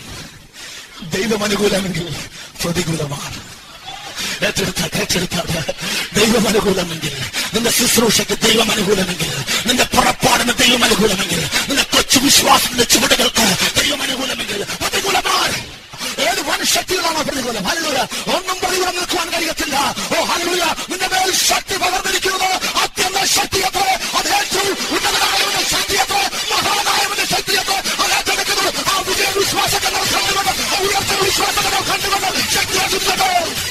ദൈവം അനുകൂലമെങ്കിൽ പ്രതികൂലമാണ്. ഏറ്റെടുത്താട്ടെ ഏറ്റെടുത്താട്ടെ. ദൈവം അനുകൂലമെങ്കിൽ, നിന്റെ ശുശ്രൂഷയ്ക്ക് ദൈവം അനുകൂലമെങ്കിൽ, നിന്റെ പുറപ്പാടിന് ദൈവം അനുകൂലമെങ്കിൽ, നിന്റെ കൊച്ചു വിശ്വാസത്തിന്റെ ചുവടുകൾക്ക് ദൈവം അനുകൂലമെങ്കിൽ പ്രതികൂലമാണ്. ഏത് വൻ ശക്തികളാണ് പ്രതികൂലം? ഹല്ലേലൂയ. ഒന്നും പ്രതികൂലം നിൽക്കുവാൻ കഴിയത്തില്ല. ഓ ഹല്ലേലൂയ. നിന്റെ മേൽ ശക്തി പകർന്നിരിക്കുന്നത് അത്യന്ത ശക്തിയത്രേ. അത് ഏറ്റവും ഉന്നതനായവന്റെ ശക്തിയത്രേ, മഹാനായവന്റെ ശക്തിയത്രേ. അത് ഏറ്റെടുക്കുന്നത് ആ വിജയ വിശ്വാസത്തെ കണ്ടുകൊണ്ട്, ആ ഉയർച്ച വിശ്വാസത്തെ കണ്ടുകൊണ്ട് ശക്തി അർജിച്ചത്.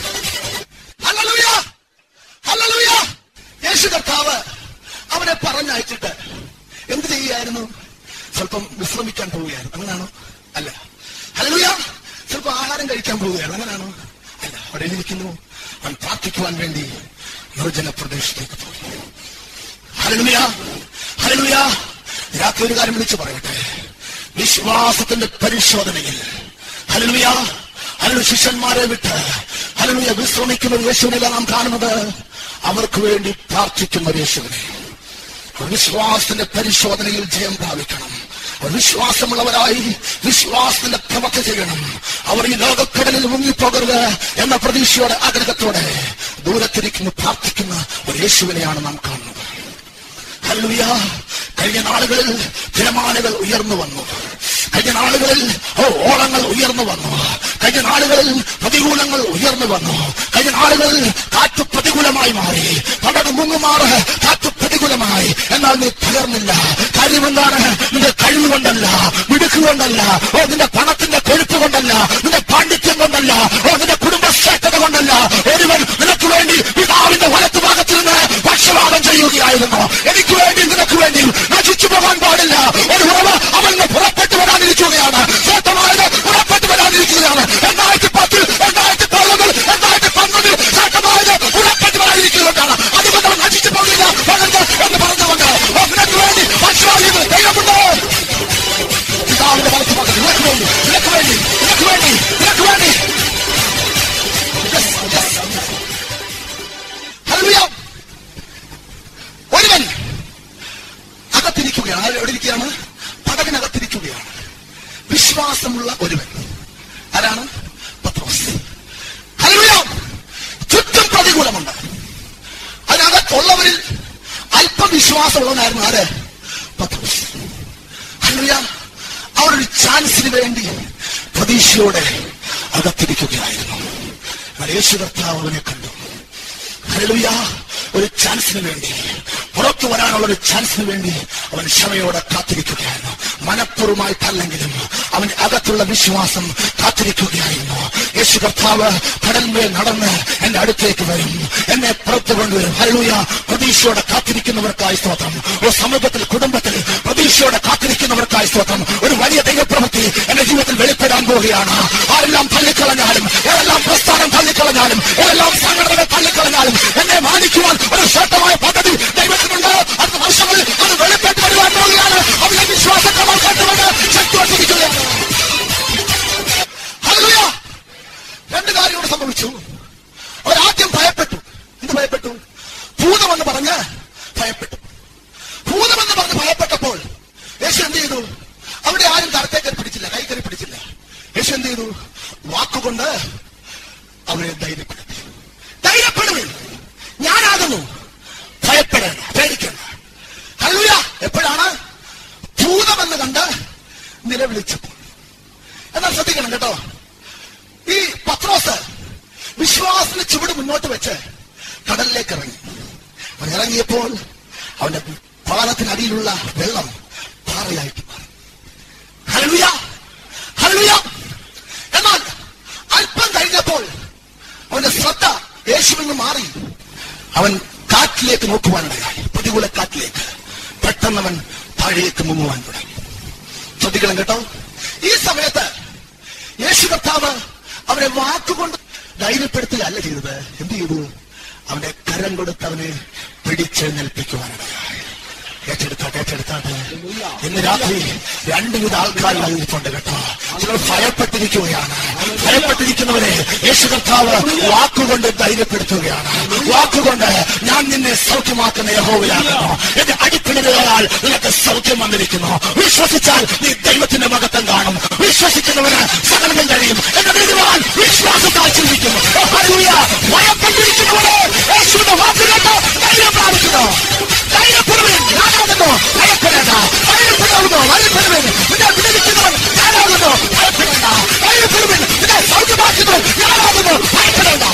Hallelujah hallelujah. യേശു കർത്താവ് അവനെ പറഞ്ഞയച്ചിട്ട് എന്ത് ചെയ്യുകയായിരുന്നു? സ്വല്പം വിശ്രമിക്കാൻ പോവുകയായിരുന്നു. അങ്ങനെയാണോ? അല്ല. ഹല്ലേലൂയ. ചിലപ്പോൾ ആഹാരം കഴിക്കാൻ പോവുകയാണ്. അങ്ങനെയാണോ? അല്ല. അവിടെ ഇരിക്കുന്നു. അവൻ പ്രാർത്ഥിക്കുവാൻ വേണ്ടി നിർജ്ജന പ്രദേശത്തേക്ക് പോയി. Hallelujah hallelujah. രാത്രി ഒരു കാര്യം വിളിച്ചു പറയട്ടെ. വിശ്വാസത്തിന്റെ പരിശോധനയിൽ ഹല്ലേലൂയ ഹല്ലേലൂയ ശിഷ്യന്മാരെ വിട്ട് ഹല്ലേലൂയ വിശ്രമിക്കുന്ന ഒരു യേശുവിനെ നാം കാണുന്നത്. അവർക്ക് വേണ്ടി പ്രാർത്ഥിക്കുന്ന ഒരു യേശുവിനെ. വിശ്വാസത്തിന്റെ പരിശോധനയിൽ ജയം പ്രാപിക്കണം. അവർ വിശ്വാസമുള്ളവരായി വിശ്വാസത്തിന്റെ പ്രവൃത്തി ചെയ്യണം. അവർ ഈ ലോകക്കടലിൽ മുങ്ങിപ്പോകരുത് എന്ന പ്രതീക്ഷയോടെ ആഗ്രഹത്തോടെ ദൂരത്തിരിക്കുന്ന പ്രാർത്ഥിക്കുന്ന ഒരു യേശുവിനെയാണ് നാം കാണുന്നത്. ഹല്ലേലൂയ. കഴിഞ്ഞ നാളുകളിൽ തിരമാലകൾ ഉയർന്നു വന്നു. കഴിഞ്ഞ നാളുകളിൽ ഓ ഓളങ്ങൾ ഉയർന്നു വന്നു. കഴിഞ്ഞ നാളുകളിൽ പ്രതികൂലങ്ങൾ ഉയർന്നു വന്നു. കഴിഞ്ഞ നാളുകളിൽ കാറ്റ് പ്രതികൂലമായി മാറി. പടക് മുങ്ങുമാറ് കാറ്റ് പ്രതികൂലമായി. എന്നാൽ നീ തകർന്നില്ല. കാര്യമെന്താണ്? നിന്റെ കഴിവ് കൊണ്ടല്ല, മിടുക്ക് കൊണ്ടല്ല, ഓ നിന്റെ പണത്തിന്റെ കൊഴുപ്പ് കൊണ്ടല്ല, നിന്റെ പാണ്ഡിത്യം കൊണ്ടല്ല, ഓ നിന്റെ കുടുംബശ്രേഷ്ഠത കൊണ്ടല്ല. ഒരുവൻ നിനക്ക് വേണ്ടി പിതാവിന്റെ വലത്തു ഭാഗത്ത് നിന്ന് പക്ഷപാതം ചെയ്യുകയായിരുന്നു. എനിക്ക് വേണ്ടി നിനക്ക് വേണ്ടി നശിച്ചു പോകാൻ പാടില്ല. ഒരു ഉറവ് അവന് പുറപ്പെട്ടു വരാനിരിക്കുകയാണ്. ശ്രേഷ്ഠമായത് പുറപ്പെട്ടു വരാനിരിക്കുകയാണ്. രണ്ടായിരത്തി പത്തിൽ രണ്ടായിരത്തി പതിനൊന്നിൽ രണ്ടായിരത്തി പന്ത്രണ്ടിൽ ശ്രേഷ്ഠമായത് പുറപ്പെട്ടു വരാനിരിക്കുകയാണ്. അതുകൊണ്ട് അവൻ നശിച്ചു പോകില്ല എന്ന് പറഞ്ഞുകൊണ്ട് നിനക്ക് വേണ്ടി പക്ഷപാതം ദൈവമുണ്ടോ? പിതാവിന്റെ വലത്തു ഭാഗത്ത് നിനക്ക് വേണ്ടി നിനക്ക് വേണ്ടി നിനക്ക് വേണ്ടി നിനക്ക് വേണ്ടി ഒരുവൻ അകത്തിരിക്കുകയാണ്. എവിടെ ഇരിക്കുകയാണ്? പടകിനകത്തിരിക്കുകയാണ്. വിശ്വാസമുള്ള ഒരുവൻ. ആരാണ്? പത്രോസ്. ഹല്ലേലൂയ. ചുറ്റും പ്രതികൂലമുണ്ട്. അതിനകത്തുള്ളവരിൽ അല്പം വിശ്വാസമുള്ളവനായിരുന്നു ആര്? പത്രോസ്. ഹല്ലേലൂയ. അവരൊരു ചാൻസിന് വേണ്ടി പ്രതീക്ഷയോടെ അകത്തിരിക്കുകയായിരുന്നു. യേശു കർത്താവ് അവനെ കണ്ടു. ഹല്ലേലൂയ. ഒരു ചാൻസിന് വേണ്ടി, പുറത്തു വരാനുള്ള ഒരു ചാൻസിന് വേണ്ടി അവൻ ക്ഷമയോടെ കാത്തിരിക്കുകയായിരുന്നു. മനഃപൂർവ്വമായിട്ടല്ലെങ്കിലും അവൻ അകത്തുള്ള വിശ്വാസം കാത്തിരിക്കുകയായിരുന്നു. യേശു കർത്താവ് കടൽമേൽ നടന്ന് എന്റെ അടുത്തേക്ക് വരും, എന്നെ പുറത്തു കൊണ്ടുവരും. ഹല്ലേലൂയ. പ്രതീക്ഷയോടെ കാത്തിരിക്കുന്നവർക്കായി സ്തോത്രം. ഒരു സമൂഹത്തിൽ, കുടുംബത്തിൽ പ്രതീക്ഷയോടെ കാത്തിരിക്കുന്നവർക്കായി സ്തോത്രം. ഒരു വലിയ ദൈവപ്രവൃത്തി എന്റെ ജീവിതത്തിൽ വെളിപ്പെടാൻ പോവുകയാണ്. ആരെല്ലാം തള്ളിക്കളഞ്ഞാലും, ഏതെല്ലാം പ്രസ്ഥാനം തള്ളിക്കളഞ്ഞാലും, ഏതെല്ലാം സംഘടനകൾ തള്ളിക്കളഞ്ഞാലും എന്നെ മാനിക്കുവാൻ ഒരു ശ്രേഷ്ഠമായ പദ്ധതി ദൈവത്തിനുണ്ട്. അടുത്ത വർഷങ്ങളിൽ അത് വെളിപ്പെട്ട് വരുവാൻ പോവുകയാണ്. അവരുടെ വിശ്വാസക്രമം കണ്ടുകൊണ്ട് ശക്തി വർദ്ധിക്കുകയാണ്. ഹല്ലേലൂയ. രണ്ട് കാര്യങ്ങൾ സംഭവിച്ചു. എന്ത് ചെയ്തു? വാക്കുകൊണ്ട് അവരെ ധൈര്യപ്പെടുത്തി. ധൈര്യപ്പെടുവിൻ, ഞാനാകുന്നു, ഭയപ്പെടേണ്ട, പേടിക്കേണ്ട. ഹല്ലേലൂയ. എപ്പോഴാണ്? ഭൂതമെന്ന് കണ്ട് നിലവിളിച്ചപ്പോൾ. എന്നാൽ ശ്രദ്ധിക്കണം കേട്ടോ, ഈ പത്രോസ് വിശ്വാസത്തിന്റെ ചുവട് മുന്നോട്ട് വെച്ച് കടലിലേക്ക് ഇറങ്ങി. അവൻ ഇറങ്ങിയപ്പോൾ അവന്റെ പാലത്തിനടിയിലുള്ള വെള്ളം പാറയായിട്ട് മാറി. Hallelujah, hallelujah. എന്നാൽ അല്പം കഴിഞ്ഞപ്പോൾ അവന്റെ ശ്രദ്ധ യേശുവിൽ നിന്ന് മാറി. അവൻ കാറ്റിലേക്ക് നോക്കുവാനിടയായി, പ്രതികൂല കാറ്റിലേക്ക്. പെട്ടെന്ന് അവൻ താഴേക്ക് മുങ്ങുവാൻ തുടങ്ങി. ശ്രദ്ധിക്കണം കേട്ടോ, ഈ സമയത്ത് യേശു കർത്താവ് അവനെ വാക്കുകൊണ്ട് ധൈര്യപ്പെടുത്തുകയല്ല ചെയ്തത്. എന്ത് ചെയ്തു? അവന്റെ കരം കൊടുത്ത് അവനെ പിടിച്ചെഴുന്നേൽപ്പിക്കുവാനിടയായി. ഏറ്റെടുത്താട്ടെ, ഏറ്റെടുത്താട്ടെ. ഇന്ന് രാത്രി രണ്ടുവിധ ആൾക്കാർ അറിയിട്ടുണ്ട് കേട്ടോ. ചിലർ ഭയപ്പെട്ടിരിക്കുകയാണ്. ഭയപ്പെട്ടിരിക്കുന്നവരെ യേശു കർത്താവ് വാക്കുകൊണ്ട് ധൈര്യപ്പെടുത്തുകയാണ്. വാക്കുകൊണ്ട് ഞാൻ നിന്നെ സൗഖ്യമാക്കുന്ന യഹോവയാകുന്നു, എന്റെ അടിപ്പിണരുകളാൽ നിനക്ക് സൗഖ്യം വന്നിരിക്കുന്നു. വിശ്വസിച്ചാൽ നീ ദൈവത്തിന്റെ മഹത്വം കാണും. വിശ്വസിക്കുന്നവന് സകലം കഴിയും എന്ന ദൈവം വിശ്വാസത്താൽ ചിന്തിക്കുന്നു. ഭയപ്പെട്ടിരിക്കുന്നവരെ യേശുവിന്റെ വാക്ക് കേട്ട് ധൈര്യം പ്രാപിക്കുന്നു. ധൈര്യപ്പെടുവിൻ, ഞാനാകുന്നു, ഭയപ്പെടേണ്ട. ധൈര്യപ്പെടാവുന്നു, ഭയപ്പെടുവിൻ. നിന്നെ വിടുവിക്കുന്നവൻ ഞാനാകുന്നു, ഭയപ്പെടേണ്ട. ധൈര്യപ്പെടുവിൻ, നിന്നെ സൗഖ്യമാക്കുന്നു, ഞാനാകുന്നു, ഭയപ്പെടേണ്ട.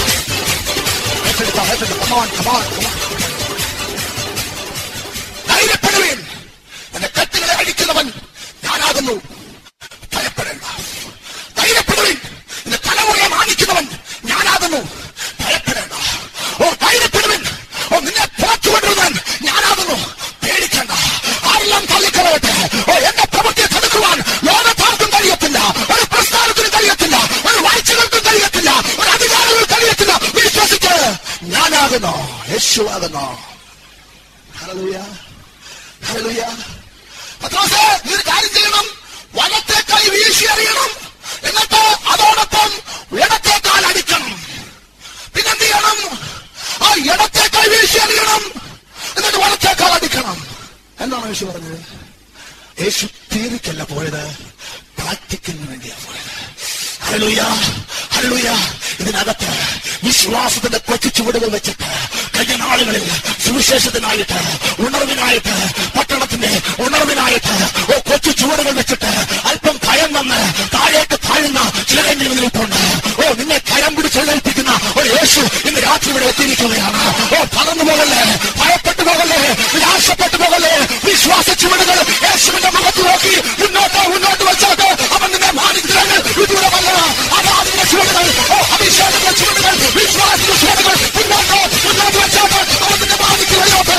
ധൈര്യപ്പെടുവിൻ, എന്റെ കെട്ടുകളെ അടിക്കുന്നവൻ ഞാനാകുന്നു, ഭയപ്പെടേണ്ട. ധൈര്യപ്പെടുവിൻ, എന്റെ തലമുറയെ മാനിക്കുന്നവൻ ഞാനാകുന്നു, ഭയപ്പെടേണ്ട. ഓ ധൈര്യപ്പെടുവിൻ, ഓ നിന്നെ പോറ്റുകൊണ്ടിരുന്നവൻ ഞാനാകുന്നു, പേടിക്കേണ്ട. ആരെല്ലാം തള്ളിക്കളയട്ടെ, ഓ എന്റെ പ്രവൃത്തിയെ തടുക്കുവാൻ ലോകത്താർക്കും കഴിയത്തില്ല, ഒരു പ്രസ്ഥാനത്തിനും കഴിയത്തില്ല, ഒരു വാഴ്ചകൾക്കും കഴിയത്തില്ല, ഒരു അധികാരങ്ങൾക്കും കഴിയത്തില്ല. വിശ്വസിച്ച് ഞാനാകുന്നു, യേശുവാകുന്നു. Hallelujah, hallelujah. പത്രോസേ, നീ ഒരു കാര്യം ചെയ്യണം, വലത്തെ കൈ വീശി എറിയണം, എന്നിട്ട് അതോടൊപ്പം ഇടത്തെ കാൽ അടിക്കണം. പിന്നെന്ത് ചെയ്യണം? ആ ഇടത്തെ കൈ വീശി എറിയണം, എന്നിട്ട് വലത്തെ കാൽ അടിക്കണം. എന്താണ് യേശു പറഞ്ഞത്? യേശു തിയറിക്കല്ല പോയത്, പ്രാക്ടിക്കലിന് വേണ്ടിയാണ് പോയത്. Hallelujah, hallelujah. ഇതിനകത്ത് വിശ്വാസത്തിന്റെ കൊച്ചു ചുവടുകൾ വെച്ചിട്ട് കഴിഞ്ഞ നാളുകളിൽ സുവിശേഷത്തിനായിട്ട്, ഉണർവിനായിട്ട്, പട്ടണത്തിന്റെ ഉണർവിനായിട്ട് ഓ കൊച്ചു ചുവടുകൾ വെച്ചിട്ട് അല്പം ഭയം വന്ന് താഴേക്ക് താഴുന്ന ചിലരെ നിലനിൽപ്പുണ്ട്. ഓ നിന്നെ കരം പിടിച്ചെഴുന്നേൽപ്പിക്കുന്ന ഒരു യേശു ഇന്ന് രാത്രി ഇവിടെ എത്തിയിരിക്കുകയാണ്. ഓ തളർന്നു പോകല്ലേ, ഭയപ്പെട്ടു പോകല്ലേ, നിരാശപ്പെട്ടു പോകല്ലേ. വിശ്വാസ ചുവടുകൾ യേശുവിന്റെ മുഖത്ത് നോക്കി മുന്നോട്ട് മുന്നോട്ട് വെച്ചോട്ട് അവൻ നിന്നെ മാനിക്കുന്നത് വിദൂരമല്ല. ആരാധന ചുവടുകൾ, ഓ അഭിഷേകത്തിന്റെ ചുവടുകൾ, വിശ്വാസത്തിന്റെ ചുവടുകൾ മുന്നോട്ട് മുന്നോട്ട് വെച്ചോട്ട് അവൻ നിന്നെ മാനിക്കുകയോട്ട്.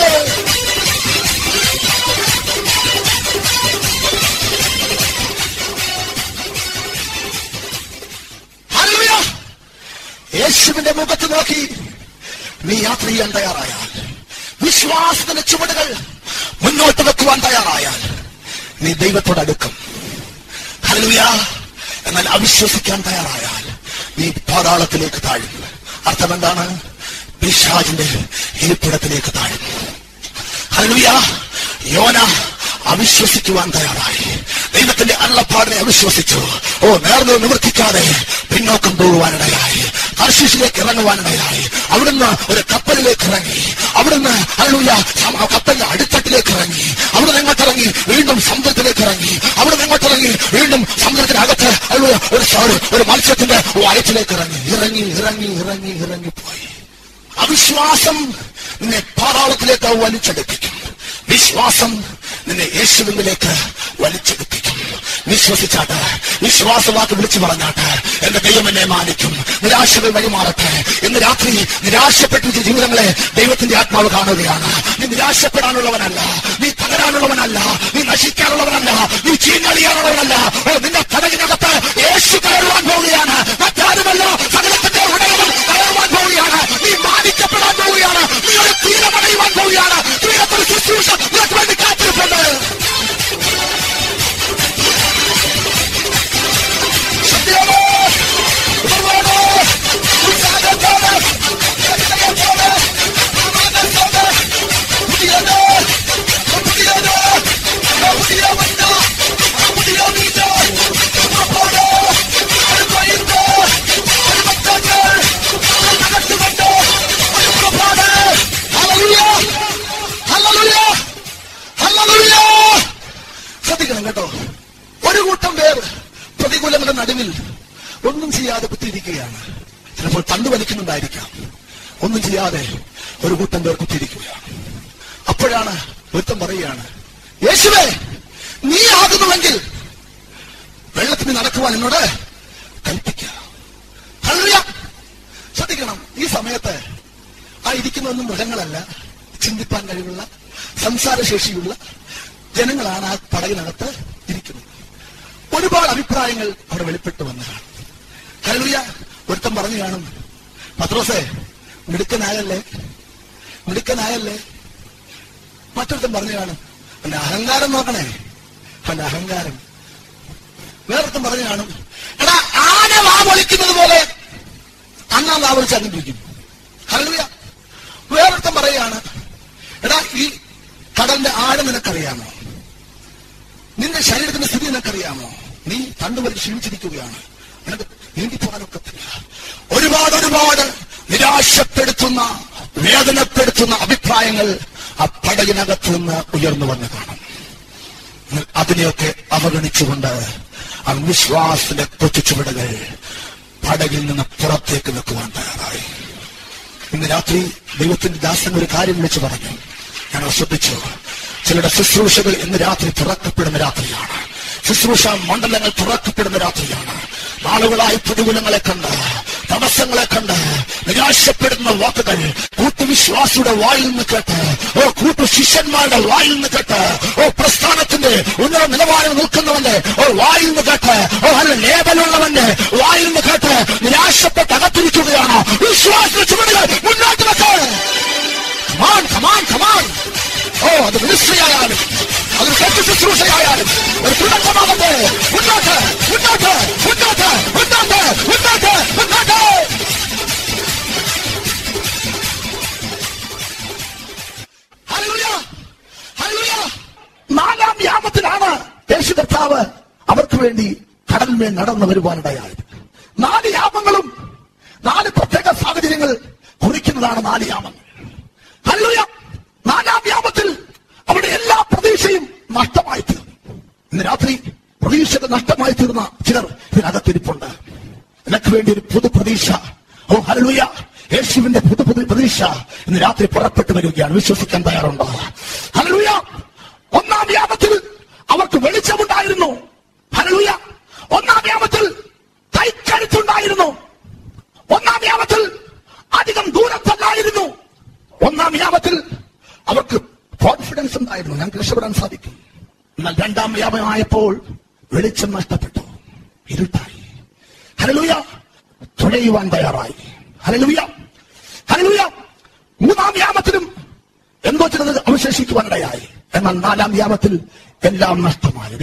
ഹല്ലേലൂയ. യേശുവിന്റെ മുഖത്ത് നോക്കി നീ യാത്ര ചെയ്യാൻ തയ്യാറായാൽ, വിശ്വാസത്തിന്റെ ചുവടുകൾ മുന്നോട്ട് വെക്കുവാൻ തയ്യാറായാൽ നീ ദൈവത്തോട് അടുക്കും. ഹല്ലേലൂയ. എന്നാൽ അവിശ്വസിക്കാൻ തയ്യാറായാൽ നീ പാതാളത്തിലേക്ക് താഴും. അർത്ഥം എന്താണ്? പിശാചിന്റെ ഇരിപ്പിടത്തിലേക്ക് താഴും. ഹല്ലേലൂയ. യോന അവിശ്വസിക്കുവാൻ തയ്യാറായി, ദൈവത്തിന്റെ അരുളപ്പാടിനെ അവിശ്വസിച്ചു. ഓ നേർന്നു നിവർത്തിക്കാതെ പിന്നോക്കം പോകുവാനിടയായി, തർശീശിലേക്ക് ഇറങ്ങുവാനിടയായി. അവിടുന്ന് ഒരു കപ്പലിലേക്ക് ഇറങ്ങി, അവിടുന്ന് ഹല്ലേലൂയ കപ്പലിന്റെ അടിത്തട്ടിലേക്ക് ഇറങ്ങി, അവിടുന്ന് എങ്ങോട്ടിറങ്ങി? വീണ്ടും സമുദ്രത്തിലേക്ക് ഇറങ്ങി, അവിടുന്ന് എങ്ങോട്ടിറങ്ങി? വീണ്ടും സമുദ്രത്തിനകത്ത് ഹല്ലേലൂയ ഒരു ഒരു മത്സ്യത്തിന്റെ വയറ്റിലേക്ക് ഇറങ്ങി, ഇറങ്ങി ഇറങ്ങി ഇറങ്ങി ഇറങ്ങിപ്പോയി. അവിശ്വാസം നിന്നെ പാതാളത്തിലേക്ക് വലിച്ചെടുപ്പിക്കും. വിശ്വാസം നിന്നെ യേശുവിലേക്ക് വലിച്ചെടുപ്പിക്കും. വിശ്വസിച്ചാട്ടെ, വിശ്വാസവാക്ക് വിളിച്ചു പറഞ്ഞാട്ടെ, എന്റെ ദൈവം എന്നെ മാനിക്കും. നിരാശകൾ വഴിമാറട്ടെ. ഇന്ന് രാത്രി നിരാശപ്പെട്ടിരിച്ച ജീവിതങ്ങളെ ദൈവത്തിന്റെ ആത്മാവ് കാണുകയാണ്. നീ നിരാശപ്പെടാനുള്ളവനല്ല, നീ തകരാനുള്ളവനല്ല, നീ നശിക്കാനുള്ളവനല്ല, നീ ചീഞ്ഞളിയാനുള്ളവനല്ല. നിന്റെ കടകിനകത്ത് യേശു കയറുവാൻ പോവുകയാണ്. മറ്റാരുമല്ല, സകലത്തിന്റെ ഉടയവൻ കയറുവാൻ പോവുകയാണ്. നീ മാനിക്കപ്പെടാൻ പോവുകയാണ്. നീ ഒരു തീരമടയുവാൻ പോവുകയാണ്. തീരത്തൊരു ശുശ്രൂഷ നിനക്ക് വേണ്ടി കാത്തിരിപ്പുണ്ട്. Come on, നടുവിൽ ഒന്നും ചെയ്യാതെ കുത്തിയിരിക്കുകയാണ്. ചിലപ്പോൾ തണ്ടു വലിക്കുന്നുണ്ടായിരിക്കാം. ഒന്നും ചെയ്യാതെ ഒരു കൂട്ടം പേർ കുത്തിയിരിക്കുകയാണ്. അപ്പോഴാണ് ഒരുത്തൻ പറയുകയാണ്, യേശുവേ, നീ ആകുന്നുവെങ്കിൽ വെള്ളത്തിന് നടക്കുവാൻ എന്നോട് കൽപ്പിക്കുക. ഹല്ലേലൂയ. ശ്രദ്ധിക്കണം, ഈ സമയത്ത് ആ ഇരിക്കുന്നതൊന്നും മൃഗങ്ങളല്ല, ചിന്തിപ്പാൻ കഴിവുള്ള സംസാരശേഷിയുള്ള ജനങ്ങളാണ് ആ പടകിനകത്ത് ഇരിക്കുന്നത്. ഒരുപാട് അഭിപ്രായങ്ങൾ അവിടെ വെളിപ്പെട്ടു വന്നതാണ്. ഹല്ലേലൂയ. ഒരുത്തൻ പറഞ്ഞു കാണും, പത്രോസേ, മിടുക്കനായല്ലേ മിടുക്കനായല്ലേ മറ്റൊരുത്തൻ പറഞ്ഞു കാണും, അവന്റെ അഹങ്കാരം നോക്കണേ, അവന്റെ അഹങ്കാരം. വേറൊരുത്തൻ പറഞ്ഞു കാണും, എടാ ആന വാ വിളിക്കുന്നത് പോലെ അന്നാ വാ വിളിച്ച് അങ്ങിരിക്കും. ഹല്ലേലൂയ. വേറൊരുത്തൻ പറയുകയാണ്, എടാ ഈ കടലിന്റെ ആഴം നിനക്കറിയാമോ? നിന്റെ ശരീരത്തിന്റെ സ്ഥിതി നിനക്കറിയാമോ? നീ തണ്ടുവരി ക്ഷീണിച്ചിരിക്കുകയാണ്, നിനക്ക് നീന്തിപ്പോകാനൊക്കത്തില്ല. ഒരുപാട് ഒരുപാട് നിരാശപ്പെടുത്തുന്ന വേദനപ്പെടുത്തുന്ന അഭിപ്രായങ്ങൾ ആ പടകിനകത്ത് നിന്ന് ഉയർന്നു വന്ന് കാണും. അതിനെയൊക്കെ അവഗണിച്ചുകൊണ്ട് ആ വിശ്വാസത്തിന്റെ കൊച്ചുചുവടുകൾ പടകിൽ നിന്ന് പുറത്തേക്ക് വെക്കുവാൻ തയ്യാറായി. ഇന്ന് രാത്രി ദൈവത്തിന്റെ ദാസൻ ഒരു കാര്യം വിളിച്ചു പറഞ്ഞു. ഞാൻ ശ്രദ്ധിച്ചു. ചിലരുടെ ശുശ്രൂഷകൾ ഇന്ന് രാത്രി തുറക്കപ്പെടുന്ന രാത്രിയാണ്. ശുശ്രൂഷ മണ്ഡലങ്ങൾ തുറക്കപ്പെടുന്ന രാത്രിയാണ്. നാളുകളായി പ്രതികൂലങ്ങളെ കണ്ട്, തടസ്സങ്ങളെ കണ്ട് നിരാശപ്പെടുന്ന വാക്കുകൾ കൂട്ടുവിശ്വാസിയുടെ വായിൽ നിന്ന് കേട്ട്, ഓ കൂട്ടു ശിഷ്യന്മാരുടെ വായിൽ നിന്ന് കേട്ട്, ഓ പ്രസ്ഥാനത്തിന്റെ ഉന്നത നിലവാരം നിൽക്കുന്നവന്റെ ഓ വായിൽ നിന്ന് കേട്ട്, ഓ നല്ല ലേബലുള്ളവന്റെ വായിൽ നിന്ന് കേട്ട് നിരാശപ്പെട്ട് അകത്തിരിക്കുകയാണ്. വിശ്വാസ ചുവടുകൾ മുന്നോട്ട് വെക്ക്. Come on come on come on. ഓ അത് മിനിസ്ട്രിയായാലും അതൊരു കെട്ടു ശുശ്രൂഷയായാലും ഒരു തുടക്കമാകട്ടെ. മുന്നോട്ട് മുന്നോട്ട് മുന്നോട്ട് മുന്നോട്ട് മുന്നോട്ട് മുന്നോട്ട്. Hallelujah hallelujah. നാലാം യാമത്തിലാണ് യേശു കർത്താവ് അവർക്ക് വേണ്ടി കടലിന്മേൽ നടന്നു വരുവാനിടയായത്. നാല് യാമങ്ങളും നാല് പ്രത്യേക സാഹചര്യങ്ങൾ കുറിക്കുന്നതാണ് നാല് യാമങ്ങൾ. ഹല്ലേലൂയ. നാലാം യാമത്തിൽ അവിടെ എല്ലാ പ്രതീക്ഷയും നഷ്ടമായി തീർന്നു. ഇന്ന് രാത്രി പ്രതീക്ഷകൾ നഷ്ടമായി തീർന്ന ചിലർ ഇതിനകത്തിരിപ്പുണ്ട്. നിനക്ക് വേണ്ടി ഒരു പുതു പ്രതീക്ഷ, ഓ ഹല്ലേലൂയ, യേശുവിന്റെ പുതു പുതു പ്രതീക്ഷ ഇന്ന് രാത്രി പുറപ്പെട്ടു വരികയാണ്. വിശ്വസിക്കാൻ തയ്യാറുണ്ടോ? ഹല്ലേലൂയ. ഒന്നാം യാമത്തിൽ അവർക്ക് വെളിച്ചമുണ്ടായിരുന്നു. ഹല്ലേലൂയ. ഒന്നാം യാമത്തിൽ കൈക്കരുത്തുണ്ടായിരുന്നു. ഒന്നാം യാമത്തിൽ അധികം ദൂരത്തല്ലായിരുന്നു. ഒന്നാം യാമത്തിൽ അവർക്ക് കോൺഫിഡൻസ് ഉണ്ടായിരുന്നു, ഞങ്ങൾക്ക് രക്ഷപ്പെടാൻ സാധിക്കും. എന്നാൽ രണ്ടാം യാമമായപ്പോൾ വെളിച്ചം നഷ്ടപ്പെട്ടു, ഇരുട്ടായി. ഹല്ലേലൂയ. തുഴയുവാൻ തയ്യാറായി. Hallelujah hallelujah. മൂന്നാം യാമത്തിലും എന്തോ ചിലത് അവശേഷിക്കുവാനിടയായി. എന്നാൽ നാലാം യാമത്തിൽ എല്ലാം നഷ്ടമായി.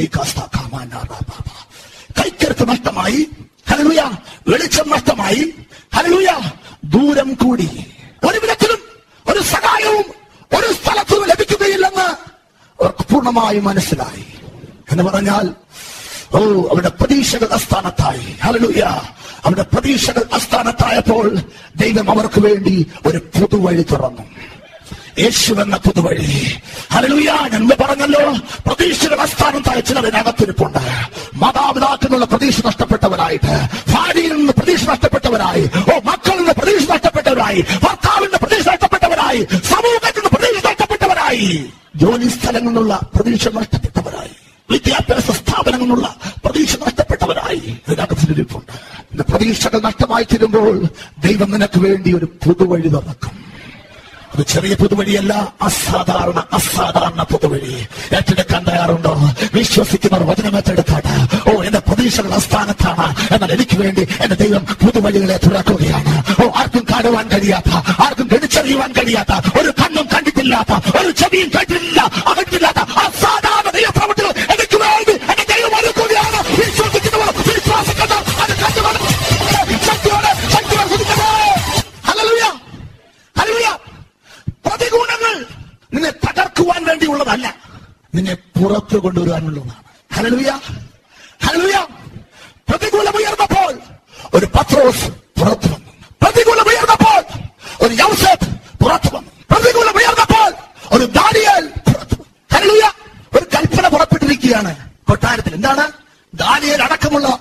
കൈക്കരുത്ത് നഷ്ടമായി. ഹല്ലേലൂയ. വെളിച്ചം നഷ്ടമായി. ഹല്ലേലൂയ. ദൂരം കൂടി. ഒരു വിധത്തിലും ഒരു സഹായവും ഒരു സ്ഥലത്തും ലഭിക്കുകയില്ലെന്ന് അവർക്ക് പൂർണ്ണമായും മനസ്സിലായി. എന്ന് പറഞ്ഞാൽ ഓ അവരുടെ പ്രതീക്ഷകൾ അസ്ഥാനത്തായി. ഹല്ലേലൂയ. അവരുടെ പ്രതീക്ഷകൾ അസ്ഥാനത്തായപ്പോൾ ദൈവം അവർക്ക് വേണ്ടി ഒരു പുതുവഴി തുറന്നു. യേശു എന്ന പുതുവഴി. ഹല്ലേലൂയ. ഞാൻ പറഞ്ഞല്ലോ, പ്രതീക്ഷകൾ അസ്ഥാനത്തായ ചിലതിനകത്തിരിപ്പുണ്ട്. മാതാപിതാക്കളുള്ള പ്രതീക്ഷ നഷ്ടപ്പെട്ടവരായിട്ട്, ഭാര്യയിൽ നിന്ന് പ്രതീക്ഷ നഷ്ടപ്പെട്ടവരായി, ഓ മക്കളിൽ നിന്ന് പ്രതീക്ഷ നഷ്ടപ്പെട്ടവരായി, ഭർത്താവിന്റെ പ്രതീക്ഷ നഷ്ടപ്പെട്ടവരായി, സമൂഹത്തിൽ നിന്ന് പ്രതീക്ഷ നഷ്ടപ്പെട്ടവരായി, ജോലി സ്ഥലങ്ങളിൽ നിന്നുള്ള പ്രതീക്ഷ നഷ്ടപ്പെട്ടവരായി, വിദ്യാഭ്യാസ സ്ഥാപനങ്ങളിൽ നിന്നുള്ള പ്രതീക്ഷ നഷ്ടപ്പെട്ടവരായി ഇതിനകത്തിരിപ്പുണ്ട്. പ്രതീക്ഷകൾ നഷ്ടമായി തീരുമ്പോൾ ദൈവം നിനക്ക് വേണ്ടി ഒരു പുതുവഴി തുറക്കും. അത് ചെറിയ പുതുവഴിയല്ല, അസാധാരണ അസാധാരണ പുതുവഴി. ഏറ്റെടുക്കാൻ തയ്യാറുണ്ടോ? വിശ്വസിക്കുന്നവർ വചനം ഏറ്റെടുക്കാട്ട്. ഓ എന്റെ പ്രതീക്ഷകൾ അസ്ഥാനത്താണ്, എന്നാൽ എനിക്ക് വേണ്ടി എന്റെ ദൈവം പുതുവഴികളെ തുറക്കുകയാണ്. ഓ ആർക്കും കാണുവാൻ കഴിയാത്ത, ആർക്കും ഗണിച്ചറിയുവാൻ കഴിയാത്ത, ഒരു കണ്ണും കണ്ടിട്ടില്ലാത്ത, ഒരു ചെവിയും കേട്ടിട്ടില്ല അകറ്റില്ലാത്ത അസാധാരണ ദൈവപ്രവൃത്തികൾ എനിക്ക് വേണ്ടി എന്റെ ദൈവം ഒരുക്കുകയാണ്. വിശ്വസിക്കുന്നവർ വിശ്വാസിക്കുന്ന അത് കണ്ടുകൊണ്ട് ശക്തിയോടെ ശക്തിയോടെ ശ്രദ്ധിക്കട്ടെ. Hallelujah hallelujah. പ്രതികൂലങ്ങൾ നിന്നെ തകർക്കുവാൻ വേണ്ടിയുള്ളതല്ല, നിന്നെ പുറത്തു കൊണ്ടുവരുവാനുള്ളതാണ്. Hallelujah hallelujah. പ്രതികൂലം ഉയർന്നപ്പോൾ ഒരു പത്രോസ് പുറത്തു വന്നു. പ്രതികൂലം ഉയർന്നപ്പോൾ ഒരു യൗസേപ്പ് പുറത്തു വന്നു. പ്രതികൂലം ഉയർന്നപ്പോൾ ഒരു ദാനിയേൽ പുറത്തു വന്നു. ഹല്ലേലൂയ. ഒരു കൽപ്പന പുറപ്പെട്ടിരിക്കുകയാണ് കൊട്ടാരത്തിൽ. എന്താണ്? ദാനിയേൽ അടക്കമുള്ള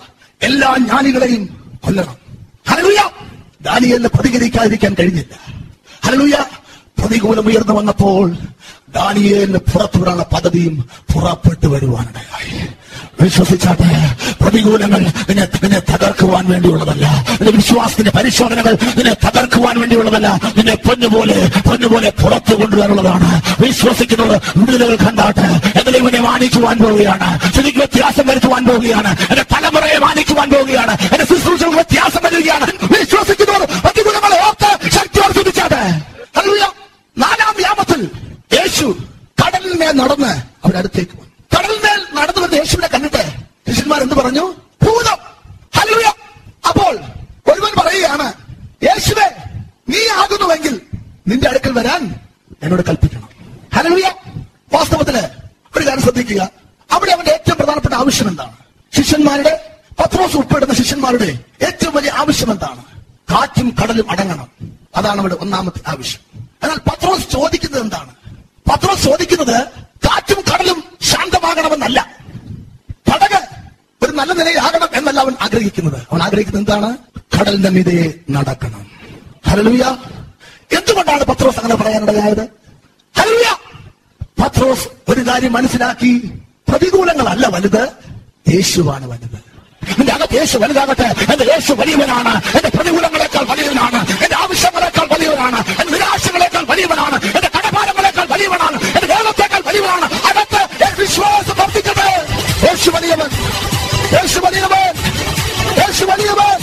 എല്ലാ ജ്ഞാനികളെയും കൊല്ലണം. ഹല്ലേലൂയ. ദാനിയേലിന് പ്രതികരിക്കാതിരിക്കാൻ കഴിഞ്ഞില്ല. ഹല്ലേലൂയ. പ്രതികൂലം ഉയർന്നു വന്നപ്പോൾ ദാനിയേലിന് പുറത്തു വരാനുള്ള പദ്ധതിയും പുറപ്പെട്ടു വരുവാനിടയായി. വിശ്വസിച്ചാട്ടെ, പ്രതികൂലങ്ങൾ നിന്നെ നിന്നെ തകർക്കുവാൻ വേണ്ടിയുള്ളതല്ല. നിന്റെ വിശ്വാസത്തിന്റെ പരിശോധനകൾ നിന്നെ തകർക്കുവാൻ വേണ്ടിയുള്ളതല്ല. നിന്നെ പൊന്നുപോലെ പൊന്നുപോലെ പുറത്തു കൊണ്ടുവരാനുള്ളതാണ്. വിശ്വസിക്കുന്നത് വിടുതലുകൾ കണ്ടാട്ടെ. എന്തെങ്കിലും ഇവനെ മാനിക്കുവാൻ പോവുകയാണ്. ശരിക്കും വ്യത്യാസം വരുത്തുവാൻ പോവുകയാണ്. എന്റെ തലമുറയെ മാനിക്കുവാൻ പോവുകയാണ്. എന്റെ ശുശ്രൂഷകൾ വ്യത്യാസം വരികയാണ്. വിശ്വസിക്കുന്നവർ പ്രതികൂലങ്ങളെ ഓർത്ത് ശക്തിയോടെ ശ്രദ്ധിച്ചാട്ടെ. നാലാം യാമത്തിൽ യേശു കടലിന്മേൽ നടന്ന് അവരുടെ അടുത്തേക്ക് വന്നു. കടലിന്മേൽ നടന്നു വന്ന യേശുവിനെ കണ്ടിട്ട് ശിഷ്യന്മാർ എന്ത് പറഞ്ഞു? ഭൂതം. ഹല്ലേലൂയ. അപ്പോൾ ഒരുവൻ പറയുകയാണ്, യേശുവേ, നീ ആകുന്നുവെങ്കിൽ നിന്റെ അടുക്കൽ വരാൻ എന്നോട് കൽപ്പിക്കണം. ഹല്ലേലൂയ. വാസ്തവത്തില് ഒരു കാര്യം ശ്രദ്ധിക്കുക. അവിടെ അവന്റെ ഏറ്റവും പ്രധാനപ്പെട്ട ആവശ്യം എന്താണ്? ശിഷ്യന്മാരുടെ, പത്രോസ് ഉൾപ്പെടുന്ന ശിഷ്യന്മാരുടെ ഏറ്റവും വലിയ ആവശ്യം എന്താണ്? കാറ്റും കടലും അടങ്ങണം. അതാണ് അവിടെ ഒന്നാമത്തെ ആവശ്യം. എന്നാൽ പത്രോസ് ചോദിക്കുന്നത് എന്താണ്? പത്രോസ് ചോദിക്കുന്നത് കാറ്റും കടലും ശാന്തമാകണമെന്നല്ല, പടക് ഒരു നല്ല നിലയിലാകണം എന്നല്ല അവൻ ആഗ്രഹിക്കുന്നത്. അവൻ ആഗ്രഹിക്കുന്നത് എന്താണ്? കടലിന്റെ മീതെ നടക്കണം. ഹല്ലേലൂയ. എന്തുകൊണ്ടാണ് പത്രോസ് അങ്ങനെ പറയാനിടയായത്? ഹല്ലേലൂയ. പത്രോസ് ഒരു കാര്യം മനസ്സിലാക്കി, പ്രതികൂലങ്ങളല്ല വലുത്, യേശുവാണ് വലുത്. എന്റെ അകത്ത് യേശു വലുതാകട്ടെ. എന്റെ യേശു വലിയവനാണ്. എന്റെ പ്രതികൂലങ്ങളെക്കാൾ വലിയവനാണ്. എന്റെ ആവശ്യങ്ങളെക്കാൾ വലിയവനാണ്. എന്റെ നിരാശകളെക്കാൾ വലിയവനാണ്. എന്റെ കടഭാരങ്ങളെക്കാൾ വലിയവനാണ്. എന്റെ ദൈവത്തെക്കാൾ വലിയവനാണ്. അകത്ത് വിശ്വാസം വർദ്ധിക്കട്ടെ. യേശു വലിയവൻ, യേശു വലിയവൻ, യേശു വലിയവൻ.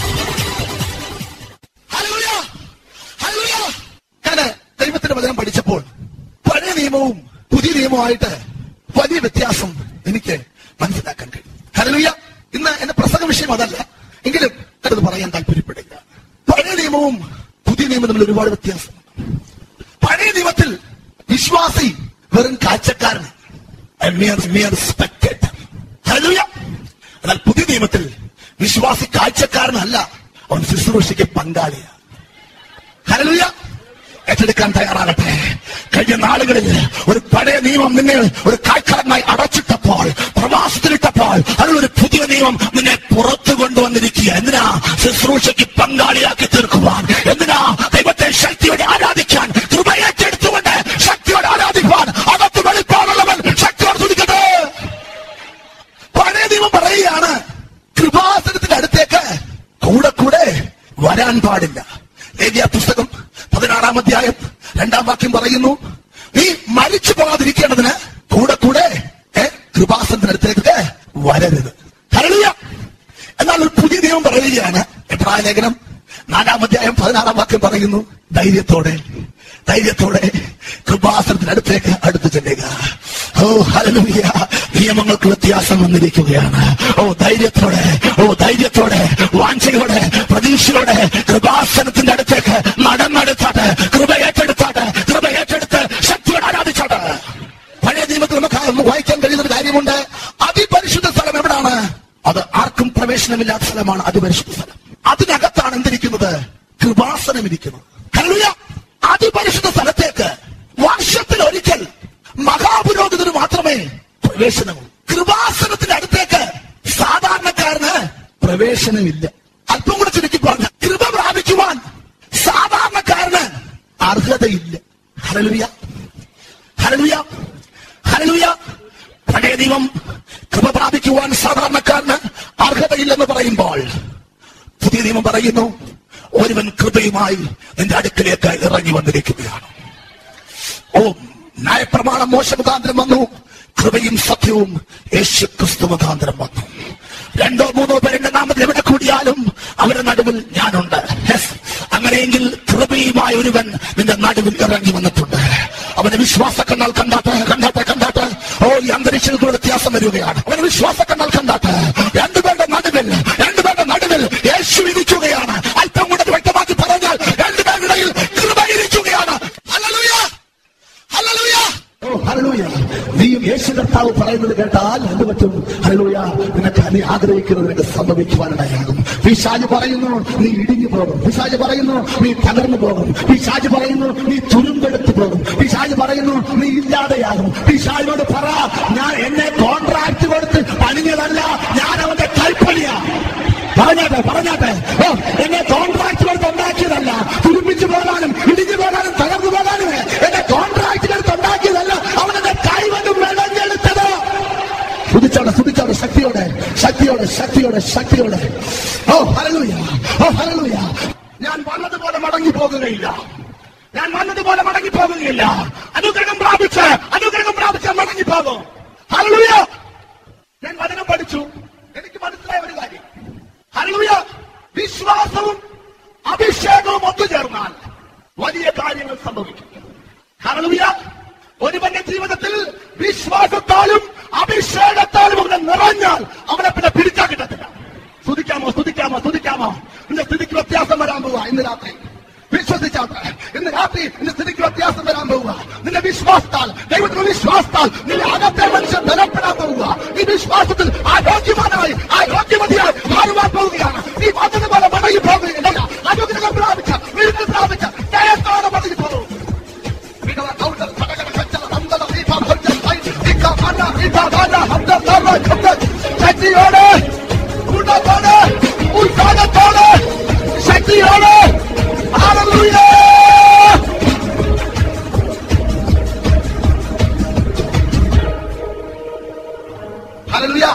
Hallelujah, hallelujah. ഞാന് ദൈവത്തിന്റെ വചനം പഠിച്ചപ്പോൾ പഴയ നിയമവും പുതിയ നിയമവുമായിട്ട് വലിയ വ്യത്യാസം എനിക്ക് മനസ്സിലാക്കാൻ കഴിയും. ഹല്ലേലൂയ. ഇന്ന് എന്റെ പ്രസംഗ വിഷയം അതല്ല, എങ്കിലും അത് പറയാൻ താല്പര്യപ്പെടുക. പഴയ നിയമവും പുതിയ നിയമവും തമ്മിൽ ഒരുപാട് വ്യത്യാസമുണ്ട്. പഴയ നിയമത്തിൽ വിശ്വാസി വെറും കാഴ്ചക്കാരൻ, എന്നാൽ പുതിയ നിയമത്തിൽ വിശ്വാസി കാഴ്ചക്കാരനല്ല, അവൻ ശുശ്രൂഷയ്ക്ക് പങ്കാളിയാണ്. ഹല്ലേലൂയ. ഏറ്റെടുക്കാൻ തയ്യാറാകട്ടെ. കഴിഞ്ഞ നാളുകളിൽ ഒരു പഴയ നിയമം നിന്നെ ഒരു കാഴ്ചക്കാരനായി അടച്ചിട്ടപ്പോൾ, പ്രവാസത്തിലിട്ടപ്പോൾ, അതിലൊരു പുതിയ നിയമം നിന്നെ പുറത്തു കൊണ്ടുവന്നിരിക്കുക. എന്തിനാ? ശുശ്രൂഷയ്ക്ക് പങ്കാളിയാക്കി തീർക്കുവാൻ. എന്തിനാ? ദൈവത്തെ ശക്തിയോടെ ആരാധിക്കാൻ, കൃപയേറ്റെടുത്തുകൊണ്ട് ശക്തിയോടെ ആരാധിക്കാൻ. അകത്ത് വെളിപ്പാടുള്ളവൻ ശക്തിയോടെ തുടിക്കട്ടെ. പഴയ നിയമം പറയുകയാണ്, കൃപാസനത്തിന്റെ അടുത്തേക്ക് കൂടെ കൂടെ വരാൻ പാടില്ല. ലേവ്യ പുസ്തകം പതിനാറാം അധ്യായം രണ്ടാം വാക്യം പറയുന്നു, നീ മരിച്ചു പോകാതിരിക്കേണ്ടതിന് കൂടെ കൂടെ കൃപാസനത്തിനടുത്തേക്ക് വരരുത്. ഹല്ലേലൂയ. എന്നാൽ ഒരു പുതിയ നിയമം പറയുകയാണ്. എബ്രായ ലേഖനം നാലാം അധ്യായം പതിനാറാം വാക്യം പറയുന്നു, ധൈര്യത്തോടെ ധൈര്യത്തോടെ കൃപാസനത്തിനടുത്തേക്ക് അടുത്ത് ചെല്ലുക. ഓ ഹല്ലേലൂയ. നിയമങ്ങൾക്ക് വ്യത്യാസം വന്നിരിക്കുകയാണ്. ഓ ധൈര്യത്തോടെ, ഓ ധൈര്യത്തോടെ, വാഞ്ചയോടെ, പ്രതീക്ഷയോടെ കൃപാസനത്തിന്റെ അടുത്തേക്ക് നടന്നെടുത്താട്ട്, കൃപ ഏറ്റെടുത്താട്ട്, കൃപ ഏറ്റെടുത്ത് ശക്തിയോടെ ആരാധിച്ചാട്ട്. പഴയ നിയമത്തിൽ നമുക്ക് വായിക്കാൻ കഴിയുന്ന ഒരു കാര്യമുണ്ട്. അതിപരിശുദ്ധ സ്ഥലം എവിടാണ്? അത് ആർക്കും പ്രവേശനമില്ലാത്ത സ്ഥലമാണ് അതിപരിശുദ്ധ സ്ഥലം. അതിനകത്താണ് എന്തിരിക്കുന്നത്? കൃപാസനം ഇരിക്കുന്നത്. ഹല്ലേലൂയ. അതിപരിശുദ്ധ സ്ഥലത്തേക്ക് വർഷത്തിൽ ഒരിക്കൽ മഹാപുരോഹിതന് മാത്രമേ പ്രവേശനമുള്ളൂ. കൃപാസനത്തിന്റെ അടുത്തേക്ക് സാധാരണക്കാരന് പ്രവേശനമില്ല. അല്പം കൂടെ ചുരുക്കി പറഞ്ഞ, കൃപ പ്രാപിക്കുവാൻ സാധാരണക്കാരന് അർഹതയില്ല. Hallelujah, hallelujah, hallelujah. പഴയ നിയമം കൃപ പ്രാപിക്കുവാൻ സാധാരണക്കാരന് അർഹതയില്ലെന്ന് പറയുമ്പോൾ, പുതിയ നിയമം പറയുന്നു, ഒരുവൻ കൃപയുമായി നിന്റെ അടുക്കലേക്ക് ഇറങ്ങി വന്നിരിക്കുകയാണ്. ഓ, ന്യായപ്രമാണം മോശ മുഖാന്തരം വന്നു, കൃപയും സത്യവും യേശു ക്രിസ്തു മുഖാന്തരം വന്നു. രണ്ടോ മൂന്നോ പേരുടെ നാമത്തിൽ എവിടെ കൂടിയാലും അവരുടെ നടുവിൽ ഞാനുണ്ട്. അങ്ങനെയെങ്കിൽ കൃപയുമായ ഒരുവൻ നിന്റെ നടുവിൽ ഇറങ്ങി വന്നിട്ടുണ്ട്. അവന്റെ വിശ്വാസ കണ്ണാൽ കണ്ടാട്ടെ, കണ്ടാട്ടെ, കണ്ടാട്ടെ. ഓ, ഈ അന്തരീക്ഷത്തിൽ വ്യത്യാസം വരികയാണ്. അവന്റെ വിശ്വാസ കണ്ണാൽ കണ്ടാട്ടെ. രണ്ടുപേരുടെ നടുവിൽ, രണ്ടുപേരുടെ നടുവിൽ യേശു ഇരിക്കുകയാണ്. അല്പം കൂടെ വ്യക്തമാക്കി പറഞ്ഞാൽ രണ്ടുപേരുടെ ഇടയിൽ കൃപ ഇരിക്കുകയാണ്. Hallelujah, hallelujah. ഓ ഹല്ലേലൂയ. നീയും യേശു കർത്താവ് പറയുന്നത് കേട്ടാൽ എന്ത് പറ്റും? ഹല്ലേലൂയ. നിനക്ക് നീ ആഗ്രഹിക്കുന്നത് നിനക്ക് സംഭവിക്കുവാനിടയാകും. പിശാച് പറയുന്നു നീ ഇടിഞ്ഞു പോകും. പിശാച് പറയുന്നു നീ തകർന്നു പോകും. പിശാച് പറയുന്നു നീ തുരുമ്പെടുത്തു പോകും. പിശാച് പറയുന്നു നീ ഇല്ലാതെയാകും. പിശാചിനോട് പറ, ഞാൻ എന്നെ കോൺട്രാക്ട് കൊടുത്ത് പണിഞ്ഞതല്ല, ഞാൻ അവന്റെ കൽപ്പനയാ. പറഞ്ഞാട്ടെ പറഞ്ഞാട്ടെ ഓ എന്നെ കോൺട്രാക്ടുകൾക്ക് ഉണ്ടാക്കിയതല്ല, തുരുമ്പിച്ചു പോകാനും ഇടിഞ്ഞു പോകാനും തകർന്നു പോകാനും എന്നെ കോൺട്രാക്ടുകൾക്ക് ഉണ്ടാക്കിയതല്ല, അവനെന്നെ കൈവന്നും മെടഞ്ഞെടുത്തത്. സ്തുതിച്ചോടെ സ്തുതിച്ചോടെ ശക്തിയോടെ ശക്തിയോടെ ശക്തിയോടെ ശക്തിയോടെ. ഓ ഹല്ലേലൂയ, ഓ ഹല്ലേലൂയ. ഞാൻ വന്നതുപോലെ മടങ്ങി പോകുകയില്ല, ഞാൻ വന്നതുപോലെ മടങ്ങി പോകുകയില്ല. അനുഗ്രഹം പ്രാപിച്ച് അനുഗ്രഹം പ്രാപിച്ച് മടങ്ങി പോകും. ഹല്ലേലൂയ. ഞാൻ വചനം പഠിച്ചു, എനിക്ക് മനസ്സിലായ ഒരു കാര്യം, ഹല്ലേലൂയ, വിശ്വാസവും അഭിഷേകവും ഒത്തുചേർന്നാൽ വലിയ കാര്യങ്ങൾ സംഭവിക്കും. ഹല്ലേലൂയ. ഒരുവന്റെ ജീവിതത്തിൽ വിശ്വാസത്താലും അഭിഷേകത്താലും അവനെ നിറഞ്ഞാൽ അവനെ പിന്നെ പിടിച്ചാൽ കിട്ടത്തില്ല. സ്തുതിക്കാമോ സ്തുതിക്കാമോ സ്തുതിക്കാമോ. നിന്റെ സ്ഥിതിക്ക് വ്യത്യാസം വരാൻ പോവുക ഇന്ന് രാത്രി. വിശ്വസിച്ചാട്ടെ, ഇന്ന് രാത്രി നിന്റെ സ്ഥിതിക്ക് വ്യത്യാസം വരാൻ പോവുക. നിന്റെ വിശ്വാസത്താൽ, ദൈവത്തിന്റെ വിശ്വാസത്താൽ നിന്റെ അകത്തെ മനുഷ്യൻ ബലപ്പെടാൻ പോവുക. ഈ വിശ്വാസത്തിൽ ആരോഗ്യവാനായി ആരോഗ്യമതിയായി മാറുവാൻ പോവുകയാണ്. നീ വന്നതുപോലെ മടങ്ങി പോകുകയില്ല. അനുഗ്രഹം പ്രാപിച്ച വീട്ടിൽ പ്രാപിച്ച ജയത്തോടെ മടങ്ങി പോകും. ശക്തിയോടെ കൂട്ടത്തോടെ ഉത്സാഹത്തോടെ ശക്തിയോടെ. ഹല്ലേലൂയ. ഹല്ലേലൂയ.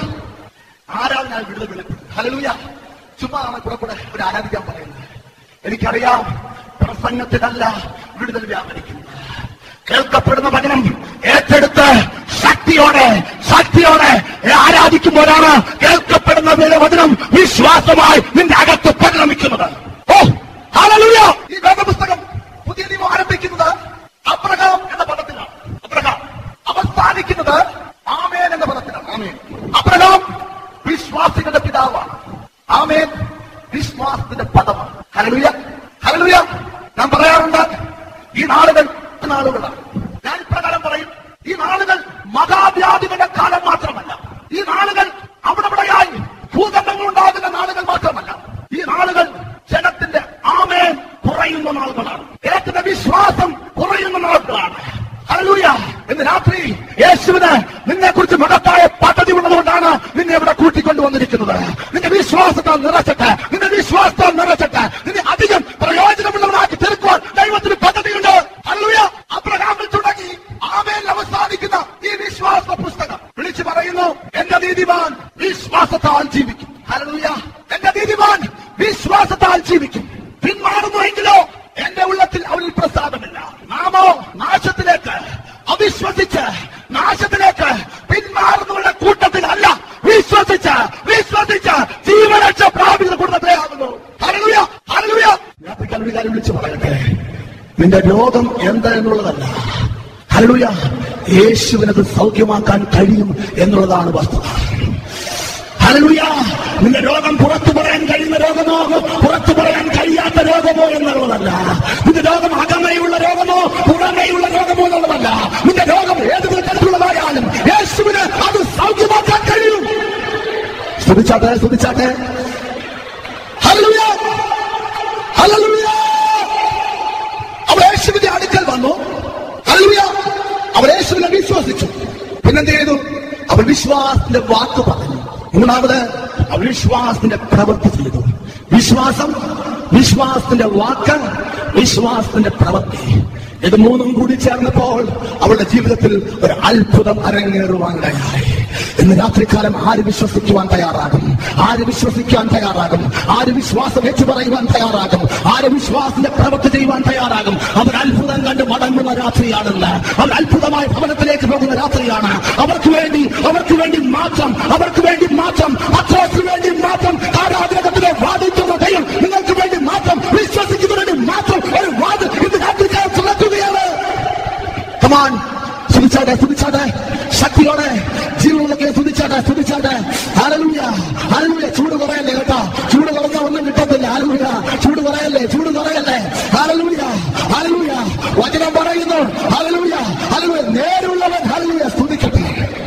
ആരാണ് ഞാൻ വിടുതൽ വിളിക്കുന്നത്? ഹല്ലേലൂയ. ചുമ്മാ ആണ് പുറപ്പെടെ ഒരു ആരാധിക്കാൻ പറയുന്നത്. എനിക്കറിയാം പ്രസംഗത്തിനല്ല വിടുതൽ വ്യാപരിക്കുന്നത്. കേൾക്കപ്പെടുന്ന വചനം ഏറ്റെടുത്ത് ശക്തിയോടെ ശക്തിയോടെ ആരാധിക്കുമ്പോഴാണ് കേൾക്കപ്പെടുന്ന വചനം വിശ്വാസമായി നിന്റെ അകത്ത് പരിണമിക്കുന്നത്. ഓ ഹല്ലേലൂയ. ഈ വേദപുസ്തകം പുതിയ നിയമം ആരംഭിക്കുന്നത് അബ്രഹാം എന്ന പദത്തിലാണ്. അബ്രഹാം അവസാനിക്കുന്നത് ആമേൻ എന്ന പദത്തിലാണ്. ആമേൻ. അബ്രഹാം വിശ്വാസികളുടെ പിതാവാണ്. ആമേൻ വിശ്വാസത്തിന്റെ പദമാണ്. ഹല്ലേലൂയ. ഹല്ലേലൂയ. ഞാൻ പറയാറുണ്ട്, ഈ നാളുകൾ നാളുകളാണ്. ഞാൻ ഇപ്രകാരം പറയും, ഈ നാളുകൾ മഹാവ്യാധികളുടെ കാലം മാത്രമല്ല, ഈ നാളുകൾ അവിടെവിടെയായി ഭൂകമ്പങ്ങൾ ഉണ്ടാകുന്ന നാളുകൾ മാത്രമല്ല, ഈ നാളുകൾ ജനത്തിന്റെ ആമേൻ കുറയുന്ന നാളുകളാണ്. ഏത്തിന്റെ വിശ്വാസം കുറയുന്ന നാളുകളാണ്. ഹല്ലേലൂയ. ഇന്ന് രാത്രി യേശുവിന് നിന്നെ കുറിച്ച് മഹത്തായ പദ്ധതി ഉള്ളതുകൊണ്ടാണ് നിന്നെ ഇവിടെ കൂട്ടിക്കൊണ്ടുവന്നിരിക്കുന്നത്. നിന്റെ വിശ്വാസത്താൽ നിറച്ചിട്ട് നിന്റെ വിശ്വാസത്താൽ നിറച്ചിട്ട് നിന്നെ അധികം പ്രയോജനമുള്ളവനാക്കി തീർക്കുവാൻ ദൈവത്തിന് പദ്ധതിയുണ്ട്. ഹല്ലേലൂയ. അബ്രഹാമിൽ തുടങ്ങി ആമേൻ അവസാനിക്കുന്ന ഈ വിശ്വാസ പുസ്തകം വിളിച്ചു പറയുന്നു, എന്റെ നീതിമാൻ വിശ്വാസത്താൽ ജീവിക്കും. ഹല്ലേലൂയ. എന്റെ നീതിമാൻ വിശ്വാസത്താൽ ജീവിക്കും. പിന്മാറുന്നുവെങ്കിലോ എന്റെ ഉള്ളത്തിൽ അവരിൽ പ്രസാദമില്ല. നാമോ നാശത്തിലേക്ക് അവിശ്വസിച്ച് നാശത്തിലേക്ക് പിന്മാറുന്നവരുടെ കൂട്ടത്തിലല്ല, വിശ്വസിച്ച് വിശ്വസിച്ച് ജീവരക്ഷ പ്രാപിക്കുന്ന കൂട്ടത്തിലേ ആകുന്നു. ഹല്ലേലൂയ. ഹല്ലേലൂയ. ഞാൻ ഒരു കാര്യം വിളിച്ചു പറയട്ടെ, നിന്റെ രോഗം എന്താ എന്നുള്ളതല്ല. ഹല്ലേലൂയ. യേശുവിനത് സൗഖ്യമാക്കാൻ കഴിയും എന്നുള്ളതാണ് വസ്തുത. ഹല്ലേലൂയ. നിന്റെ രോഗം പുറത്തു പറയാൻ കഴിയുന്ന രോഗമോ പുറത്തു പറയാൻ കഴിയാത്ത രോഗമോ എന്നുള്ളതല്ല. നിന്റെ രോഗം അകമയുള്ള രോഗമോ പുറമേയുള്ള രോഗമോ എന്നുള്ളതല്ല. നിന്റെ രോഗം ഏത് തരത്തിലുള്ളതായാലും യേശുവിന് അത് സൗഖ്യമാക്കാൻ കഴിയും. സ്തുതിച്ചാട്ടെ സ്തുതിച്ചാട്ടെ. ഹല്ലേലൂയ. ഹല്ലേലൂയ. അവൾ യേശുവിന്റെ അടുക്കൽ വന്നു. ഹല്ലേലൂയ. അവൾ യേശുവിനെ വിശ്വസിച്ചു. പിന്നെന്ത് ചെയ്തു? അവൾ വിശ്വാസത്തിന്റെ വാക്ക് പറഞ്ഞു. മൂന്നാമത് അവൾ വിശ്വാസത്തിന്റെ പ്രവൃത്തി ചെയ്തു. വിശ്വാസം, വിശ്വാസത്തിന്റെ വാക്ക്, വിശ്വാസത്തിന്റെ പ്രവൃത്തി, ഇത് മൂന്നും കൂടി ചേർന്നപ്പോൾ അവളുടെ ജീവിതത്തിൽ ഒരു അത്ഭുതം അരങ്ങേറുവാനിടയായി. ഇന്ന് രാത്രികാലം ആര് വിശ്വസിക്കുവാൻ തയ്യാറാകും? ആര് വിശ്വസിക്കാൻ തയ്യാറാകും? ആര് വിശ്വാസം വെച്ചു പറയുവാൻ തയ്യാറാകും? ആര് വിശ്വാസത്തിന്റെ പ്രവൃത്തി ചെയ്യുവാൻ തയ്യാറാകും? അവർ അത്ഭുതം കണ്ട് മടങ്ങുന്ന രാത്രിയാണെന്ന്. അവർ അത്ഭുതമായ ഭവനത്തിലേക്ക് പോകുന്ന രാത്രിയാണ്. അവർക്ക് വേണ്ടി അവർക്ക് വേണ്ടി മാറ്റം, അവർക്ക് വേണ്ടി മാറ്റം, അത്രോസിന് വേണ്ടി മാറ്റം, ആരാധനത്തിലെ വാദിക്കുന്ന ദൈവം നിങ്ങൾക്ക് വേണ്ടി മാറ്റം, വിശ്വസിക്കുന്നതിന് മാത്രം ഒരു വാദം ഇന്ന് രാത്രികാലം തുറക്കുകയാണ്. കമാൻ, സ്തുതിച്ചാട്ടെ സ്തുതിച്ചാട്ടെ ശക്തിയോടെ, ജീവനൊക്കെ സ്തുതിച്ചാട്ടെ സ്തുതിച്ചാട്ടെ. ഹല്ലേലൂയ. ഹല്ലേലൂയ. ചൂട് കുറയല്ലേ കേട്ടോ, ചൂട് കുറഞ്ഞാൽ ഒന്നും കിട്ടത്തില്ല. ഹല്ലേലൂയ. ചൂട് കുറയല്ലേ, ചൂട് കുറയല്ലേ. ഹല്ലേലൂയ. ഹല്ലേലൂയ. വചനം പറയുന്നു. ഹല്ലേലൂയ. ഹല്ലേലൂയ. നേരുള്ളവൻ ഹല്ലേലൂയ സ്തുതിക്കട്ടെ.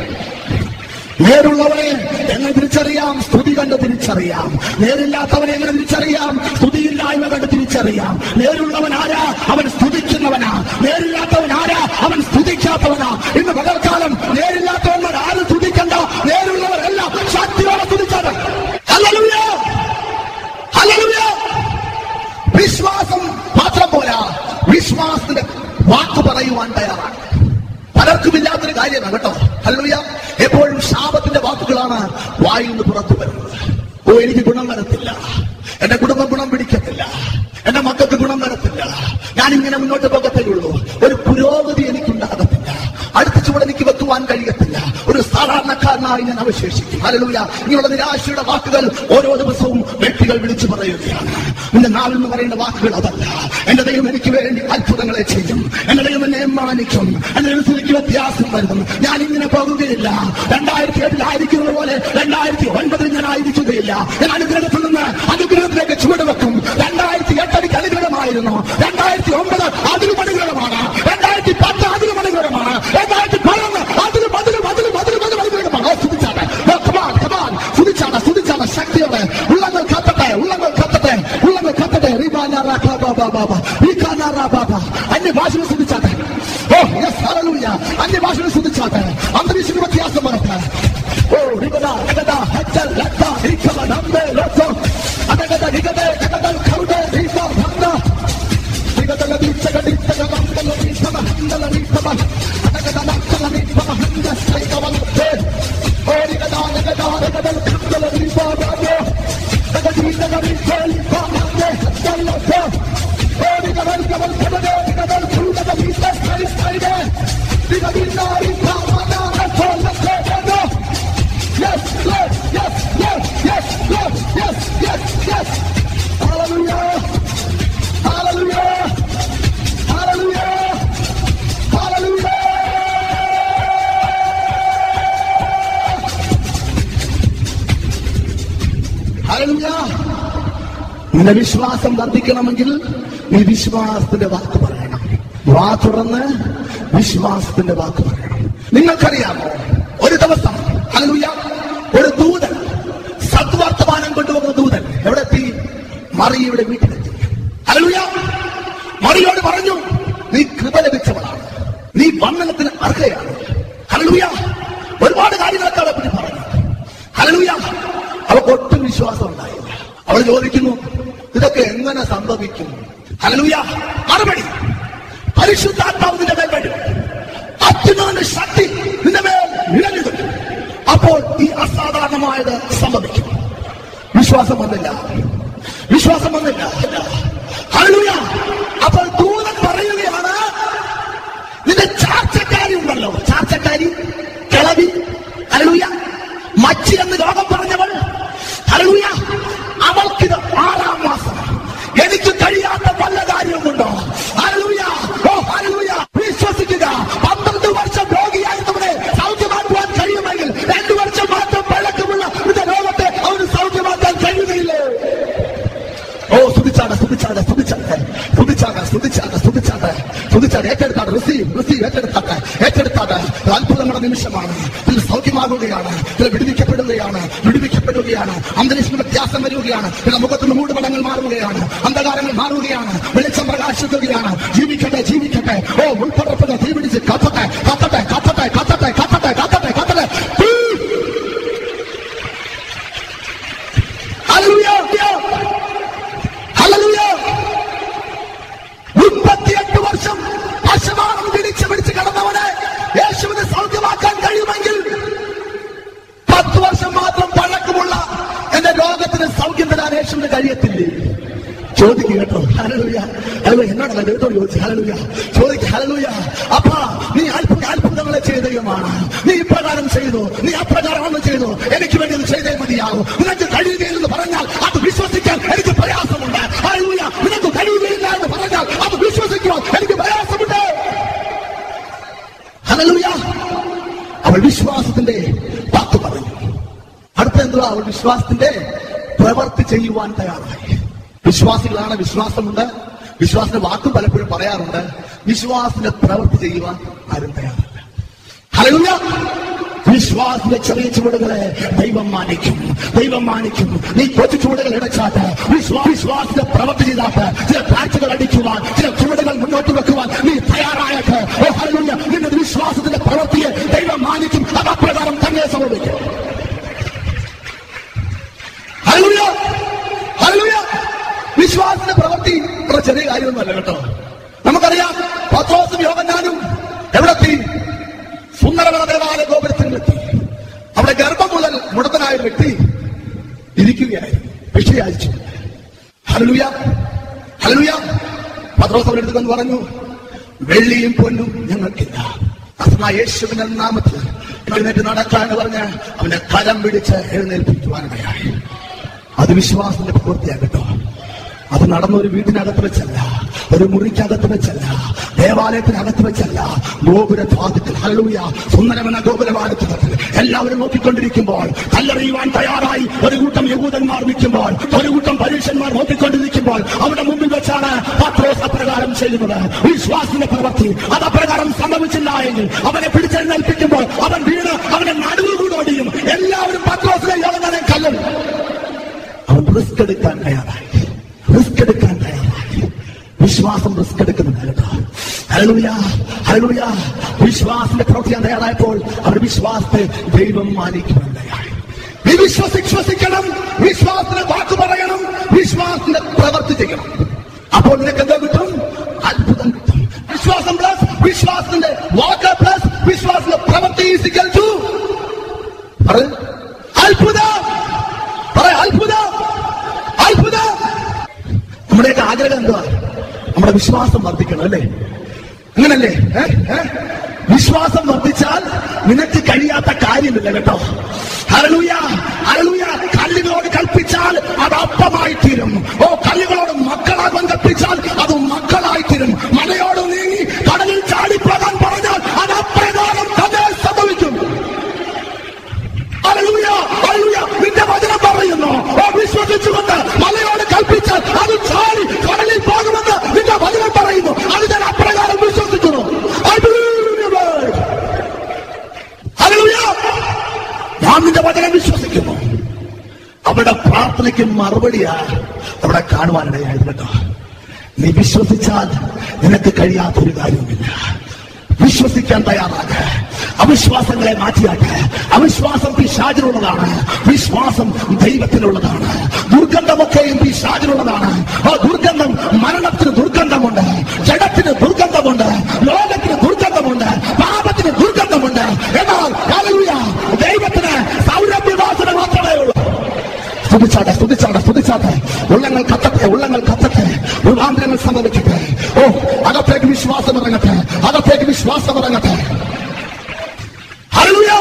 നേരുള്ളവനെ എങ്ങനെ തിരിച്ചറിയാം? സ്തുതി കണ്ട് തിരിച്ചറിയാം. നേരില്ലാത്തവനെ എങ്ങനെ തിരിച്ചറിയാം? സ്തുതിയില്ലായ്മ കണ്ട് തിരിച്ചറിയാം. നേരുള്ളവൻ ആരാ? അവൻ സ്തുതിക്കുന്നവനാ. നേരില്ലാത്തവൻ ആരാ? അവൻ സ്തുതിക്കാത്തവനാ. ഇന്ന് പകൽക്കാലം നേരില്ലാത്തവന്മാർ ആരും സ്തുതിക്കണ്ട, നേരുള്ളവരെല്ലാം ശക്തിയോടെ സ്തുതിച്ചത്. ഹല്ലേലൂയ. വാക്ക് പറയുവാൻ തയ്യാറാണ്. പലർക്കും ഇല്ലാത്തൊരു കാര്യമാണ് കേട്ടോ. ഹല്ലേലൂയ. എപ്പോഴും ശാപത്തിന്റെ വാക്കുകളാണ് വായിൽ നിന്ന് പുറത്തു വരുന്നത്. ഓ, എനിക്ക് ഗുണം വരത്തില്ല, എന്റെ കുടുംബം ഗുണം പിടിക്കത്തില്ല, എന്റെ മക്കൾക്ക് ഗുണം വരത്തില്ല, ഞാൻ ഇങ്ങനെ മുന്നോട്ട് പോകത്തേയുള്ളൂ, ഒരു പുരോഗതി എനിക്കുണ്ടാകത്തില്ല, അടുത്ത ചുവട് എനിക്ക് വെക്കുവാൻ കഴിയത്തില്ല, ഒരു സാധാരണക്കാരനായി ഞാൻ അവശേഷിക്കും. ഹല്ലേലൂയ. ഇങ്ങനെയുള്ള നിരാശയുടെ വാക്കുകൾ ഓരോ ദിവസവും വ്യക്തികൾ വിളിച്ചു പറയുകയാണ്. നിന്റെ നാവിൽ നിന്ന് പറയുന്ന വാക്കുകൾ അതല്ല. എന്റെ ദൈവം എനിക്ക് വേണ്ടി അത്ഭുതങ്ങളെ ചെയ്യും, എന്റെ ദൈവം എന്നെ മാനിക്കും, എന്റെ ദൈവത്തിൽ എനിക്ക് വ്യത്യാസം വരുന്നു, ഞാൻ ഇങ്ങനെ പോകുകയില്ല, രണ്ടായിരത്തി എട്ടിലായിരിക്കുന്നത് പോലെ രണ്ടായിരത്തി ഒൻപതിൽ ഞാൻ ആയിരിക്കുകയില്ല, ഞാൻ അനുഗ്രഹത്തിൽ നിന്ന് അനുഗ്രഹത്തിലേക്ക് ചുവടുവെക്കും. രണ്ടായിരത്തി എട്ടടിക്ക് അനുഗ്രഹമായിരുന്നു, രണ്ടായിരത്തി ഒമ്പത് അതിലും അനുഗ്രഹമാണ്, രണ്ടായിരത്തി പത്ത് അതിലും അനുഗ്രഹമാണ്, രണ്ടായിരത്തി പതിനൊന്ന് അതിലും അതിലും അതിലും അതിലും അതിലും അനുഗ്രഹമാണ്. സ്തുതിച്ചാട്ടെ, സ്തുതിച്ചാട്ടെ, സ്തുതിച്ചാട്ടെ, ശക്തിയോടെ ഉള്ളങ്ങൾ കത്തട്ടെ, ഉള്ളങ്ങൾ കത്തട്ടെ, ഉള്ളങ്ങൾ കത്തട്ടെ. അന്യഭാഷകൾ സ്തുതിച്ചാട്ടെ. ഓ യെസ്, ഹല്ലേലൂയ. അന്യഭാഷകൾ സ്തുതിച്ചാട്ടെ. അന്തരീക്ഷ വ്യത്യാസം വരട്ടെ. ഓ റിഗദ റിഗദ ഹജ്ജൽ ലത്ത റിഖബ നംബെ ലത്ത അദഗദ റിഗദ റിഗദ ഖൗദ റിഖബ ഹന്ദ റിഗദ ലദി ചഗദി ചഗദം ലദി സബ ഹന്ദ റിഖബ അദഗദ ലത്ത റിഖബ ഹന്ദ സൈഖബ ലത്തെ ഓ റിഗദ റിഗദ റിഗദ ഖൗദ ലദി സബ ഹന്ദ അദഗദി ചഗദി സൈഖബ ഹന്ദ ഹജ്ജൽ ലത്ത ഓ റിഗദ റിഗദ ഖൗദ റിഗദ ഖൗദ ലദി സൈഖബ സൈഖബ റിഗദി നാരി ഖാമന റസൂൽ ലത്തെ. Yes, yes, yes, yes, yes, yes, yes, yes, yes. Hallelujah, hallelujah, hallelujah, hallelujah. Hallelujah. നിന്റെ വിശ്വാസം വർദ്ധിക്കണമെങ്കിൽ നീ വിശ്വാസത്തിന്റെ വാക്ക് പറയണം. വാ തുറന്ന് വിശ്വാസത്തിന്റെ വാക്ക് പറയണം. നിങ്ങൾക്കറിയാമോ, ഒരു ദിവസം ഹല്ലേലൂയ ഒരു ദൂതൻ, സദ്വർത്തമാനം കൊണ്ടുവന്ന ദൂതൻ എവിടെ എത്തി? മറിയയുടെ വീട്ടിലെത്തി. ഹല്ലേലൂയ. മറിയോട് പറഞ്ഞു, നീ കൃപ ലഭിച്ചവളാണ്, നീ വന്ദനത്തിന് അർഹയാണ്. ഹല്ലേലൂയ. ഒരുപാട് കാര്യങ്ങളൊക്കെ അവളെ പറ്റി പറഞ്ഞു. ഹല്ലേലൂയ. അവൾക്ക് ഒട്ടും വിശ്വാസം ഉണ്ടായില്ല. അവൾ ചോദിക്കുന്നു, ഇതൊക്കെ എങ്ങനെ സംഭവിക്കും? ഹല്ലേലൂയ. മറുപടി, പരിശുദ്ധാത്മാവ് നിന്റെ മേൽ വരും, അത്യുന്നതന്റെ ശക്തി നിന്റെ മേൽ നിഴലിടും, അപ്പോൾ ഈ അസാധാരണമായത് സംഭവിക്കും. വിശ്വാസം വന്നില്ല, വിശ്വാസം വന്നില്ല. ഹല്ലേലൂയ. അപ്പോൾ ദൂതൻ പറയുകയാണ്, നിന്റെ ചാർച്ചക്കാരി ഉണ്ടല്ലോ, ചാർച്ചക്കാരി, കിളവി, ഹല്ലേലൂയ, മച്ചി എന്ന് രോഗം പറഞ്ഞവൾ, ഹല്ലേലൂയ, അവൾക്കിത് ആറാം മാസം. എനിക്ക് കഴിയാത്ത വല്ല കാര്യമുണ്ടോ? ഹല്ലേലൂയ. ഓ ഹല്ലേലൂയ. വിശ്വസിക്കുക. പന്ത്രണ്ട് വർഷം രോഗിയായിരുന്നവനെ സൗഖ്യമാക്കുവാൻ കഴിയുമെങ്കിൽ രണ്ടു വർഷം മാത്രം പഴക്കമുള്ള ഇത് രോഗത്തെ അവന് സൗഖ്യമാക്കാൻ കഴിയുകയില്ലേ? ഓ സ്തുതിച്ചാണ്, സ്തുതിച്ചാണ്, സ്തുതിച്ചാണ്, സ്തുതിച്ചാണ്, സ്തുതിച്ചാണ്, സ്തുതിച്ചാണ്, സ്തുതിച്ചാണ്. ഏറ്റെടുത്താണ്, റിസീവ് റിസീവ് ഏറ്റെടുത്താട്ടെ, ഏറ്റെടുത്താട്ടെ. അത്ഭുതങ്ങളുടെ നിമിഷമാണ്. ഇതിൽ സൗഖ്യമാകുകയാണ്, ഇതിൽ വിടുവിക്കപ്പെടുകയാണ്, വിടുവിക്കപ്പെടുകയാണ്. അന്തരീക്ഷ വ്യത്യാസം വരികയാണ്. ഇതിൽ മുഖത്തുനിന്ന് മൂടുപടങ്ങൾ മാറുകയാണ്, അന്ധകാരങ്ങൾ മാറുകയാണ്, വെളിച്ചം പ്രകാശിക്കുകയാണ്. ജീവിക്കട്ടെ, ജീവിക്കട്ടെ. ഓ ഉൾപ്പടർപ്പുകൾ തീപിടിച്ച് കത്തട്ടെ, കത്തട്ടെ, കത്തട്ടെ, കത്തട്ടെ, കത്തട്ടെ, കത്തട്ടെ, കത്തട്ടെ. Hallelujah, hallelujah. മുപ്പത്തിയെട്ട് വർഷം അശമാനം പിടിച്ച് പിടിച്ച് കിടന്നവനെ യേശുവിനെ സൗഖ്യമാക്കാൻ കഴിയുമെങ്കിൽ പത്ത് വർഷം മാത്രം പഴക്കമുള്ള എന്റെ രോഗത്തിന് സൗഖ്യം തരാൻ യേശുവിന് കഴിയത്തില്ലേ? ചോദിക്കുക കേട്ടോ. ഹല്ലേലൂയ. ഹല്ലേലൂയ. എന്നോടല്ല, ദൈവത്തോട് ചോദിച്ചു. ഹല്ലേലൂയ. ചോദിക്കുക. ഹല്ലേലൂയ. അപ്പാ, നീ അത്ഭുത അത്ഭുതങ്ങളെ ചെയ്ത ദൈവമാണ്. നീ ഇപ്രകാരം ചെയ്തു, നീ അപ്രകാരം ഒന്ന് ചെയ്തു, എനിക്ക് വേണ്ടി അത് ചെയ്തേ മതിയാകും. നിനക്ക് കഴിയുകയില്ലെന്ന് പറഞ്ഞാൽ അത് വിശ്വസിക്കാൻ എനിക്ക് പ്രയാസമുണ്ട്. ഹല്ലേലൂയ. നിനക്ക് കഴിയുകയില്ല എന്ന് പറഞ്ഞാൽ അത് വിശ്വസിക്കുവാൻ എനിക്ക് പ്രയാസമുണ്ട്. ഹല്ലേലൂയ. അവൾ വിശ്വാസത്തിന്റെ വാക്ക് പറഞ്ഞു. അടുത്ത എന്തുവാ? അവൾ വിശ്വാസത്തിന്റെ പ്രവൃത്തി ചെയ്യുവാൻ തയ്യാറായി. വിശ്വാസികളാണ്, വിശ്വാസമുണ്ട്, വിശ്വാസത്തിന്റെ വാക്കും പലപ്പോഴും പറയാറുണ്ട്. വിശ്വാസത്തിന്റെ പ്രവൃത്തി ചെയ്യുവാൻ ആരും തയ്യാറല്ല. ഹല്ലേലൂയ. വിശ്വാസത്തിന്റെ ചെറിയ ചുവടുകളെ ദൈവം മാനിക്കും, ദൈവം മാനിക്കും. നീ കൊച്ചു ചുവടുകൾ ഇടച്ചാട്ട് വിശ്വാസത്തിന്റെ പ്രവൃത്തി ചെയ്താട്ട് ചില കാഴ്ചകൾ അടിക്കുവാൻ, ചില ചുവടുകൾ മുന്നോട്ട് വെക്കുവാൻ നീ തയ്യാറായിട്ട്, ഓ ഹല്ലേലൂയ, നിന്റെ വിശ്വാസത്തിന്റെ പ്രവൃത്തിയെ ദൈവം മാനിക്കും. അത് അപ്രകാരം തന്നെ സംഭവിക്കും. Hallelujah, hallelujah. വിശ്വാസത്തിന്റെ പ്രവൃത്തി അത്ര ചെറിയ കാര്യമൊന്നുമല്ല കേട്ടോ. നമുക്കറിയാം, പത്രോസും യോഹന്നാനും എവിടെത്തി? സുന്ദരമായ ദേവാലയ ഗോപുരത്തിലെത്തി. അവിടെ ഗർഭം മുതൽ മുടന്തനായ ഒരു വ്യക്തി ഇരിക്കുകയായിരുന്നു, ഭിക്ഷയാചിച്ചു. Hallelujah, hallelujah. പത്രോസ് അവരുടെ അടുത്ത് പറഞ്ഞു, വെള്ളിയും പൊന്നും ഞങ്ങൾക്കില്ല, അഥവാ യേശുവിന്റെ നാമത്തിൽ എഴുന്നേറ്റ് നടക്കാന്ന് പറഞ്ഞ് അവനെ കരം പിടിച്ച് എഴുന്നേൽപ്പിക്കുവാനിടയായി. അത് വിശ്വാസത്തിന്റെ പ്രവൃത്തിയാകട്ടോ. അത് നടന്ന ഒരു വീട്ടിനകത്ത് വെച്ചല്ല, ഒരു മുറിക്കകത്ത് വെച്ചല്ല, ദേവാലയത്തിനകത്ത് വെച്ചല്ല, ഗോപുരവാദത്തിൽ. ഹല്ലേലൂയ. സുന്ദരമെന്ന ഗോപുരവാദത്തിൽ എല്ലാവരും നോക്കിക്കൊണ്ടിരിക്കുമ്പോൾ, കല്ലെറിയുവാൻ തയ്യാറായി ഒരു കൂട്ടം യഹൂദന്മാർ നിൽക്കുമ്പോൾ, ഒരു കൂട്ടം പരീക്ഷന്മാർ നോക്കിക്കൊണ്ടിരിക്കുമ്പോൾ, അവിടെ മുമ്പിൽ വെച്ചാണ് പത്രോസ് അപ്രകാരം ചെയ്യുന്നത്. വിശ്വാസത്തിന്റെ പ്രവൃത്തി. അത് അപ്രകാരം സംഭവിച്ചില്ല എങ്കിൽ അവനെ പിടിച്ചെഴുന്നേൽപ്പിക്കുമ്പോൾ അവൻ വീണ് അവന്റെ നടുവ് കൂടെ ഒടിയും. എല്ലാവരും പത്രോസിനെ യോഹന്നാനെ കല്ലും. അവൻ റിസ്ക് എടുക്കാൻ തയ്യാറായി, റിസ്ക് എടുക്കാൻ തയ്യാറായി. വിശ്വാസം റിസ്ക് എടുക്കുന്നുണ്ട് കേട്ടോ. Hallelujah, hallelujah. വിശ്വാസത്തിന്റെ പ്രവൃത്തി തയ്യാറായപ്പോൾ അവർ വിശ്വാസത്തെ ദൈവം മാനിക്കുന്നുണ്ടായി. നീ വിശ്വസിക്കണം, വിശ്വാസത്തിന്റെ വാക്ക് പറയണം, വിശ്വാസത്തിന്റെ പ്രവൃത്തി ചെയ്യണം. അപ്പോൾ നിനക്ക് എന്താ കിട്ടും? അത്ഭുതം കിട്ടും. വിശ്വാസം പ്ലസ് വിശ്വാസത്തിന്റെ വാക്ക് പ്ലസ് വിശ്വാസത്തിന്റെ പ്രവൃത്തി ഈസ് ഈക്വൽ ടു അത്ഭുതം. പറ അത്ഭുതം, അത്ഭുതം. നമ്മുടെയൊക്കെ ആഗ്രഹം എന്തുവാ? നമ്മുടെ വിശ്വാസം വർദ്ധിക്കണം, അല്ലേ? അങ്ങനല്ലേ? വിശ്വാസം വർദ്ധിച്ചാൽ നിനക്ക് കഴിയാത്ത കാര്യമില്ല കേട്ടോ. Hallelujah, hallelujah. കല്ലുകളോട് കൽപ്പിച്ചാൽ അത് അപ്പമായി തീരും. ഓ, കല്ലുകളോട് മക്കളാകാൻ കൽപ്പിച്ചാൽ അത് മക്കളായി തീരും. മലയോട് നീങ്ങി കടലിൽ ചാടിപ്പോകാൻ പറഞ്ഞാൽ അത് അപ്രകാരം തന്നെ സംഭവിക്കും. Hallelujah, hallelujah. നിന്റെ വചനം പറയുന്നു, ഓ, വിശ്വസിച്ചുകൊണ്ട് മലയോട് കൽപ്പിച്ചാൽ അത് ചാടി കടലിൽ പോകുമെന്ന് നിന്റെ വചനം പറയുന്നു. അത് ഞാൻ അപ്രകാരം വിശ്വസിക്കുന്നു. ഹല്ലേലൂയ. ഞാൻ നിന്റെ വചനം വിശ്വസിക്കുന്നു. അവിടെ പ്രാർത്ഥനയ്ക്ക് മറുപടിയാ അവിടെ കാണുവാനിടയായത് കേട്ടോ. നീ വിശ്വസിച്ചാൽ നിനക്ക് കഴിയാത്തൊരു കാര്യവുമില്ല. വിശ്വസിക്കാൻ തയ്യാറാക. അവിശ്വാസങ്ങളെ മാറ്റിയാക്ക. അവിശ്വാസം പിശാചിനുള്ളതാണ്, വിശ്വാസം ദൈവത്തിനുള്ളതാണ്. ദുർഗന്ധമൊക്കെയും പിശാചിനുള്ളതാണ്. ആ ദുർഗന്ധം, മരണത്തിന് ദുർഗന്ധമുണ്ട്, ജഡത്തിന് ദുർഗന്ധമുണ്ട്, ലോകത്തിന് ദുർഗന്ധമുണ്ട്, പാപത്തിന് ദുർഗന്ധമുണ്ട്. എന്നാൽ ഹല്ലേലൂയ, ദൈവത്തിന് സൗരഭ്യവാസന മാത്രമേ ഉള്ളൂ. സ്തുതിച്ചാട്ടെ, സ്തുതിച്ചാട്ടെ, സ്തുതിച്ചാട്ടെ. ഉള്ളങ്ങൾ കത്തട്ടെ, ഉള്ളങ്ങൾ കത്തട്ടെ, രൂപാന്തരങ്ങൾ സംഭവിക്കട്ടെ. ഓ, അകത്തേക്ക് വിശ്വാസം ഇറങ്ങട്ടെ, അകത്തേക്ക് വിശ്വാസം ഇറങ്ങട്ടെ. ഹല്ലേലൂയ.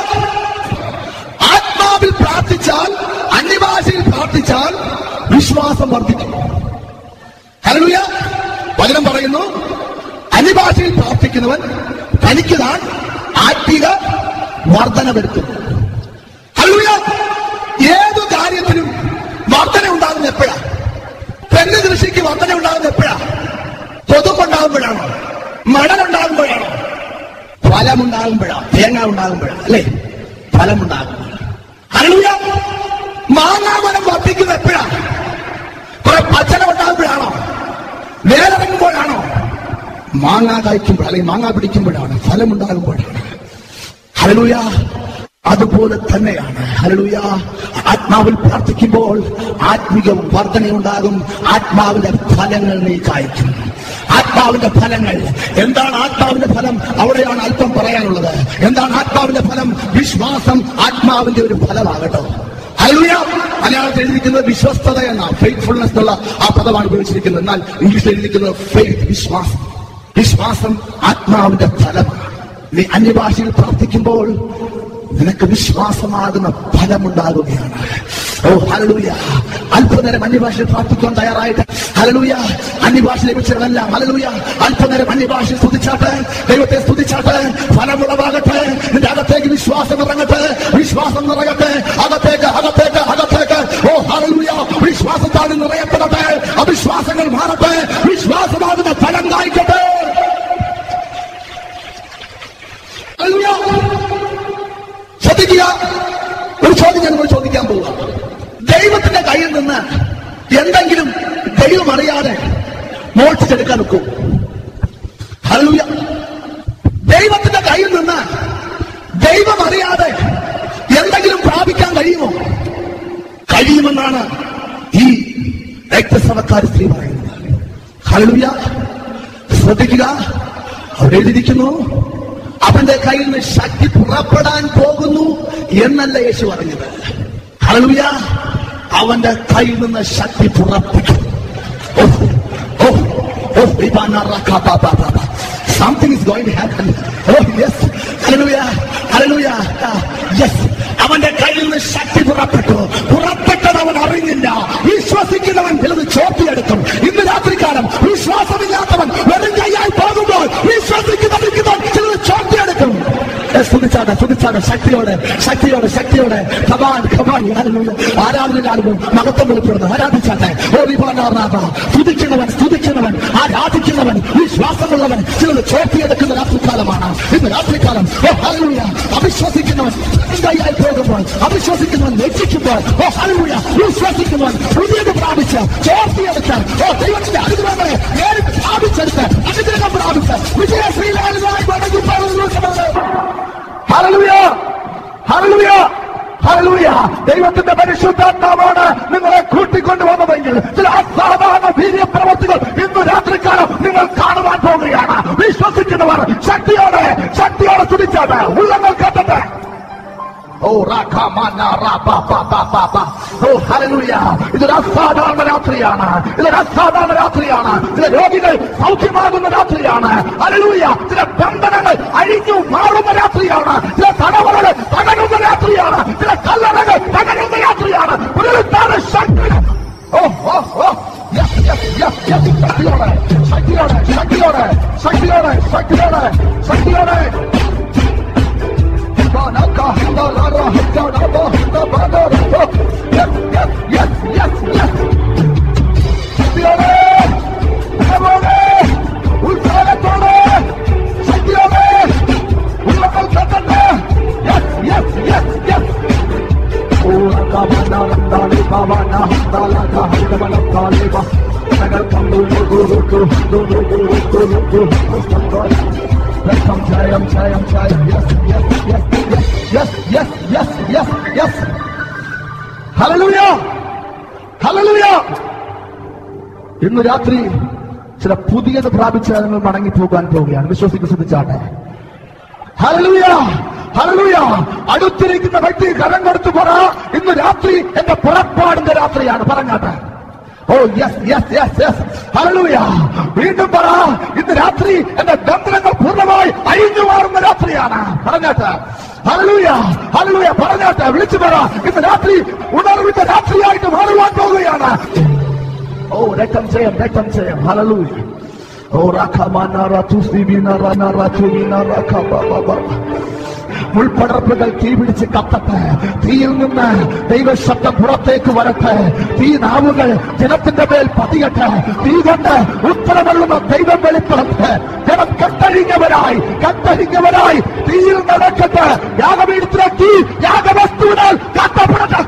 ആത്മാവിൽ പ്രാർത്ഥിച്ചാൽ, അന്യഭാഷയിൽ പ്രാർത്ഥിച്ചാൽ വിശ്വാസം വർദ്ധിക്കും. ഹല്ലേലൂയ. വചനം പറയുന്നു, അന്യഭാഷയിൽ പ്രാർത്ഥിക്കുന്നവൻ തനിക്ക് താൻ ആത്മീക വർധന വരുത്തുന്നു. ഹല്ലേലൂയ. ഏതു കാര്യത്തിനും വർധന ഉണ്ടാകുന്ന എപ്പോഴാ? തെങ്ങ് കൃഷിക്ക് വർധന ഉണ്ടാകുന്ന എപ്പോഴാ? കൊതുമ്പുണ്ടാകുമ്പോഴാണോ? മണലുണ്ടാകുമ്പോഴാണോ? ഫലമുണ്ടാകുമ്പോഴാണ്. തേങ്ങ ഉണ്ടാകുമ്പോഴാണ്, അല്ലേ? ഫലമുണ്ടാകുമ്പോൾ. ഹല്ലേലൂയ. മാങ്ങാമരം വർദ്ധിക്കുന്നത് എപ്പോഴാ? കുറെ പച്ചന ഉണ്ടാകുമ്പോഴാണോ? വേലിറങ്ങുമ്പോഴാണോ? മാങ്ങ കഴിക്കുമ്പോൾ, അല്ലെങ്കിൽ മാങ്ങ പിടിക്കുമ്പോഴാണ്, ഫലമുണ്ടാകുമ്പോഴാണ്. ഹല്ലേലൂയ. അതുപോലെ തന്നെയാണ് ഹല്ലേലൂയ. ആത്മാവിൽ പ്രാർത്ഥിക്കുമ്പോൾ ആത്മിക വർധനയുണ്ടാകും. ആത്മാവിന്റെ ഫലങ്ങൾ നീ കായ്ക്കും. ആത്മാവിന്റെ ഫലങ്ങൾ എന്താണ്? ആത്മാവിന്റെ ഫലം അവിടെയാണ് അല്പം പറയാനുള്ളത്. എന്താണ് ആത്മാവിന്റെ ഫലം? വിശ്വാസം ആത്മാവിന്റെ ഒരു ഫലമാകട്ടോ. ഹല്ലേലൂയ. മലയാളത്തിൽ എഴുതിയിരിക്കുന്നത് വിശ്വസ്തത എന്ന, ഫെയ്ത്ത്ഫുൾനെസ് എന്നുള്ള ആ പദമാണ് ഉപയോഗിച്ചിരിക്കുന്നത്. എന്നാൽ ഇംഗ്ലീഷിൽ എഴുതിയിരിക്കുന്നത് ഫെയ്ത്ത്, വിശ്വാസം. വിശ്വാസം ആത്മാവിന്റെ ഫലമാണ്. നീ അന്യഭാഷയിൽ പ്രാർത്ഥിക്കുമ്പോൾ നിനക്ക് വിശ്വാസമാകുന്ന ഫലമുണ്ടാകുകയാണ്. ഓ ഹല്ലേലൂയ. അല്പനേരം അന്യഭാഷയിൽ പ്രാർത്ഥിക്കാൻ തയ്യാറായിട്ട് ഹല്ലേലൂയ. അന്യഭാഷ ലഭിച്ചവരെല്ലാം ഹല്ലേലൂയ അല്പനേരം അന്യഭാഷയിൽ സ്തുതിച്ചാട്ടെ, ദൈവത്തെ സ്തുതിച്ചാട്ടെ. ഫലമുളവാകട്ടെ. നിന്റെ അകത്തേക്ക് വിശ്വാസം ഇറങ്ങട്ടെ, വിശ്വാസം നിറയട്ടെ. അകത്തേക്ക്, അകത്തേക്ക്, അകത്തേക്ക്. ഓ ഹല്ലേലൂയ. വിശ്വാസത്താൽ നിറയപ്പെടട്ടെ. അവിശ്വാസങ്ങൾ മാറട്ടെ. വിശ്വാസമാകുന്ന ഫലം കായ്ക്കട്ടെ. ഹല്ലേലൂയ. ശ്രദ്ധിക്കുക. ഒരു ചോദ്യം ഞാൻ ചോദിക്കാൻ പോവുക. ദൈവത്തിന്റെ കയ്യിൽ നിന്ന് എന്തെങ്കിലും ദൈവം അറിയാതെ മോഷ്ടിച്ചെടുക്കാൻ ഒക്കും? ഹല്ലേലൂയ. ദൈവത്തിന്റെ കയ്യിൽ നിന്ന് ദൈവം അറിയാതെ എന്തെങ്കിലും പ്രാപിക്കാൻ കഴിയുമോ? കഴിയുമെന്നാണ് ഈ രക്തസ്രവക്കാരി സ്ത്രീ പറയുന്നത്. ഹല്ലേലൂയ. ശ്രദ്ധിക്കുക. അവിടെ എഴുതിയിരിക്കുന്നു, അവന്റെ കയ്യിൽ നിന്ന് ശക്തി പുറപ്പെടാൻ പോകുന്നു എന്നല്ല യേശു പറഞ്ഞത്. ഹല്ലേലൂയ. അവന്റെ കയ്യിൽ നിന്ന് ശക്തി പുറപ്പെട്ടു. Something is going to happen. Oh yes. Hallelujah. Hallelujah. Uh, yes. അവന്റെ കയ്യിൽ നിന്ന് ശക്തി പുറപ്പെട്ടു. പുറപ്പെട്ടത് അവൻ അറിഞ്ഞില്ല. വിശ്വസിക്കുന്നവൻ ചിലത് ചോർത്തിയെടുക്കും. ഇന്ന് രാത്രികാലം വിശ്വാസമില്ലാത്തവൻ വെറും കൈയായി പോകുമ്പോൾ വിശ്വസിക്കുന്നവൻ ചിലത് ചോർത്തിയെടുക്കും. സ്തുതിച്ചാണ് സ്തുതിച്ചാണ് ശക്തിയോടെ ശക്തിയോടെ ശക്തിയോടെ കമാൻ കമാൻ. ആരാധനയിലാകുമ്പോൾ മഹത്വം വെളിപ്പെടുന്നു. ആരാധിച്ചാട്ടെ. സ്തുതിക്കുന്നവൻ സ്തുതിക്കുന്നവൻ ആരാധിക്കുന്നവൻ വിശ്വാസമുള്ളവൻ ചിലത് ചോർത്തിയെടുക്കുന്ന രാത്രികാലമാണ് ഇന്ന് രാത്രികാലം. ഓ ഹല്ലേലൂയ. അവിശ്വസിക്കുന്നവൻ കൈയായി പോകുമ്പോൾ, അവിശ്വസിക്കുന്നവൻ രക്ഷിക്കുമ്പോൾ, ഓ ഹല്ലേലൂയ, വിശ്വസിക്കുന്നവൻ പുതിയത് പ്രാപിച്ച് ചോർത്തിയെടുത്ത് ഓ ദൈവത്തിന്റെ അനുഗ്രഹങ്ങളെ നേരിട്ട് പ്രാപിച്ചെടുത്ത് അനുഗ്രഹം പ്രാപിച്ച് വിജയശ്രീലായി വണങ്ങി പോകുന്നു. ഹല്ലേലൂയ. ഹല്ലേലൂയ. ഹല്ലേലൂയ. ദൈവത്തിന്റെ പരിശുദ്ധാത്മാവാണ് നിങ്ങളെ കൂട്ടിക്കൊണ്ടുവന്നതെങ്കിൽ ചില അസാധാരണ വീര്യപ്രവർത്തികൾ ഇന്ന് രാത്രികാലം നിങ്ങൾ കാണുവാൻ പോകുകയാണ്. വിശ്വസിക്കുന്നവർ ശക്തിയോടെ ശക്തിയോടെ സ്തുതിച്ചാണ്. ഉള്ളങ്ങൾ കത്തട്ടെ. ഓ ഓ ഹല്ലേലൂയ. ഇതൊരു അസാധാരണ രാത്രിയാണ്. ഇതൊരു അസാധാരണ രാത്രിയാണ്. ചില രോഗികൾ സൗഖ്യമാകുന്ന രാത്രിയാണ്. ഹല്ലേലൂയ. ചില ബന്ധനങ്ങൾ അഴിഞ്ഞു മാറുന്ന രാത്രിയാണ്. ചില തടവറകൾ തകരുന്ന രാത്രിയാണ്. ചില കല്ലറകൾ തകരുന്ന രാത്രിയാണ്. പുനരുത്ഥാന ശക്തി. ഓ ഓ ഓ ശക്തിയോടെ ശക്തിയോടെ ശക്തിയോടെ ശക്തിയോടെ ശക്തിയോടെ ശക്തിയോടെ ഉത്സാഹത്തോടെ ശക്തിയോടെ ഉള്ളങ്ങൾ കത്തട്ടെ. ജയം ജയം ജയം. Yes, yes, yes, yes, yes. Hallelujah. Hallelujah. ഇന്ന് രാത്രി ചില പുതിയത് പ്രാപിച്ച് നിങ്ങൾ മടങ്ങിപ്പോകാൻ പോവുകയാണ്. വിശ്വസിക്ക് ശ്രദ്ധിച്ചാട്ടെ. ഹല്ലേലൂയ. ഹല്ലേലൂയ. അടുത്തിരിക്കുന്ന വ്യക്തി കരം കൊടുത്തു പറ, ഇന്ന് രാത്രി എന്റെ പുറപ്പാടിന്റെ രാത്രിയാണ്. പറഞ്ഞാട്ടെ. ഓ yes yes yes yes. Hallelujah. വീണ്ടും പറ, ഇന്ന് രാത്രി എന്റെ ബന്ധനങ്ങൾ പൂർണ്ണമായി അഴിഞ്ഞു മാറുന്ന രാത്രിയാണ്. പറഞ്ഞാട്ടെ. ഹല്ലേലൂയ. ഹല്ലേലൂയ. പറഞ്ഞാട്ടെ. വിളിച്ചു പറ, ഇന്ന് രാത്രി ഉണർവിന്റെ രാത്രിയായിട്ട് മാറുവാൻ പോകുകയാണ്. ഓ രക്തം ചെയ്യാം രക്തം ചെയ്യാം. ഹല്ലേലൂയ. ഓ മുൾപടർപ്പുകൾ തീ പിടിച്ച് കത്തട്ടെ. തീയിൽ നിന്ന് ദൈവശബ്ദം പുറത്തേക്ക് വരട്ടെ. തീ നാവുകൾ ജനത്തിന്റെ മേൽ പതിയട്ടെ. തീ കൊണ്ട് ഉത്തരവെള്ളുന്ന ദൈവം വെളിപ്പെടട്ടെ. ജനം കത്തഴിഞ്ഞവരായി കത്തഴിഞ്ഞവരായി തീയിൽ നടക്കട്ടെ. യാഗപീഠത്തിലെ തീ യാഗവസ്തുവിനാൽ കത്തപ്പെടട്ടെ.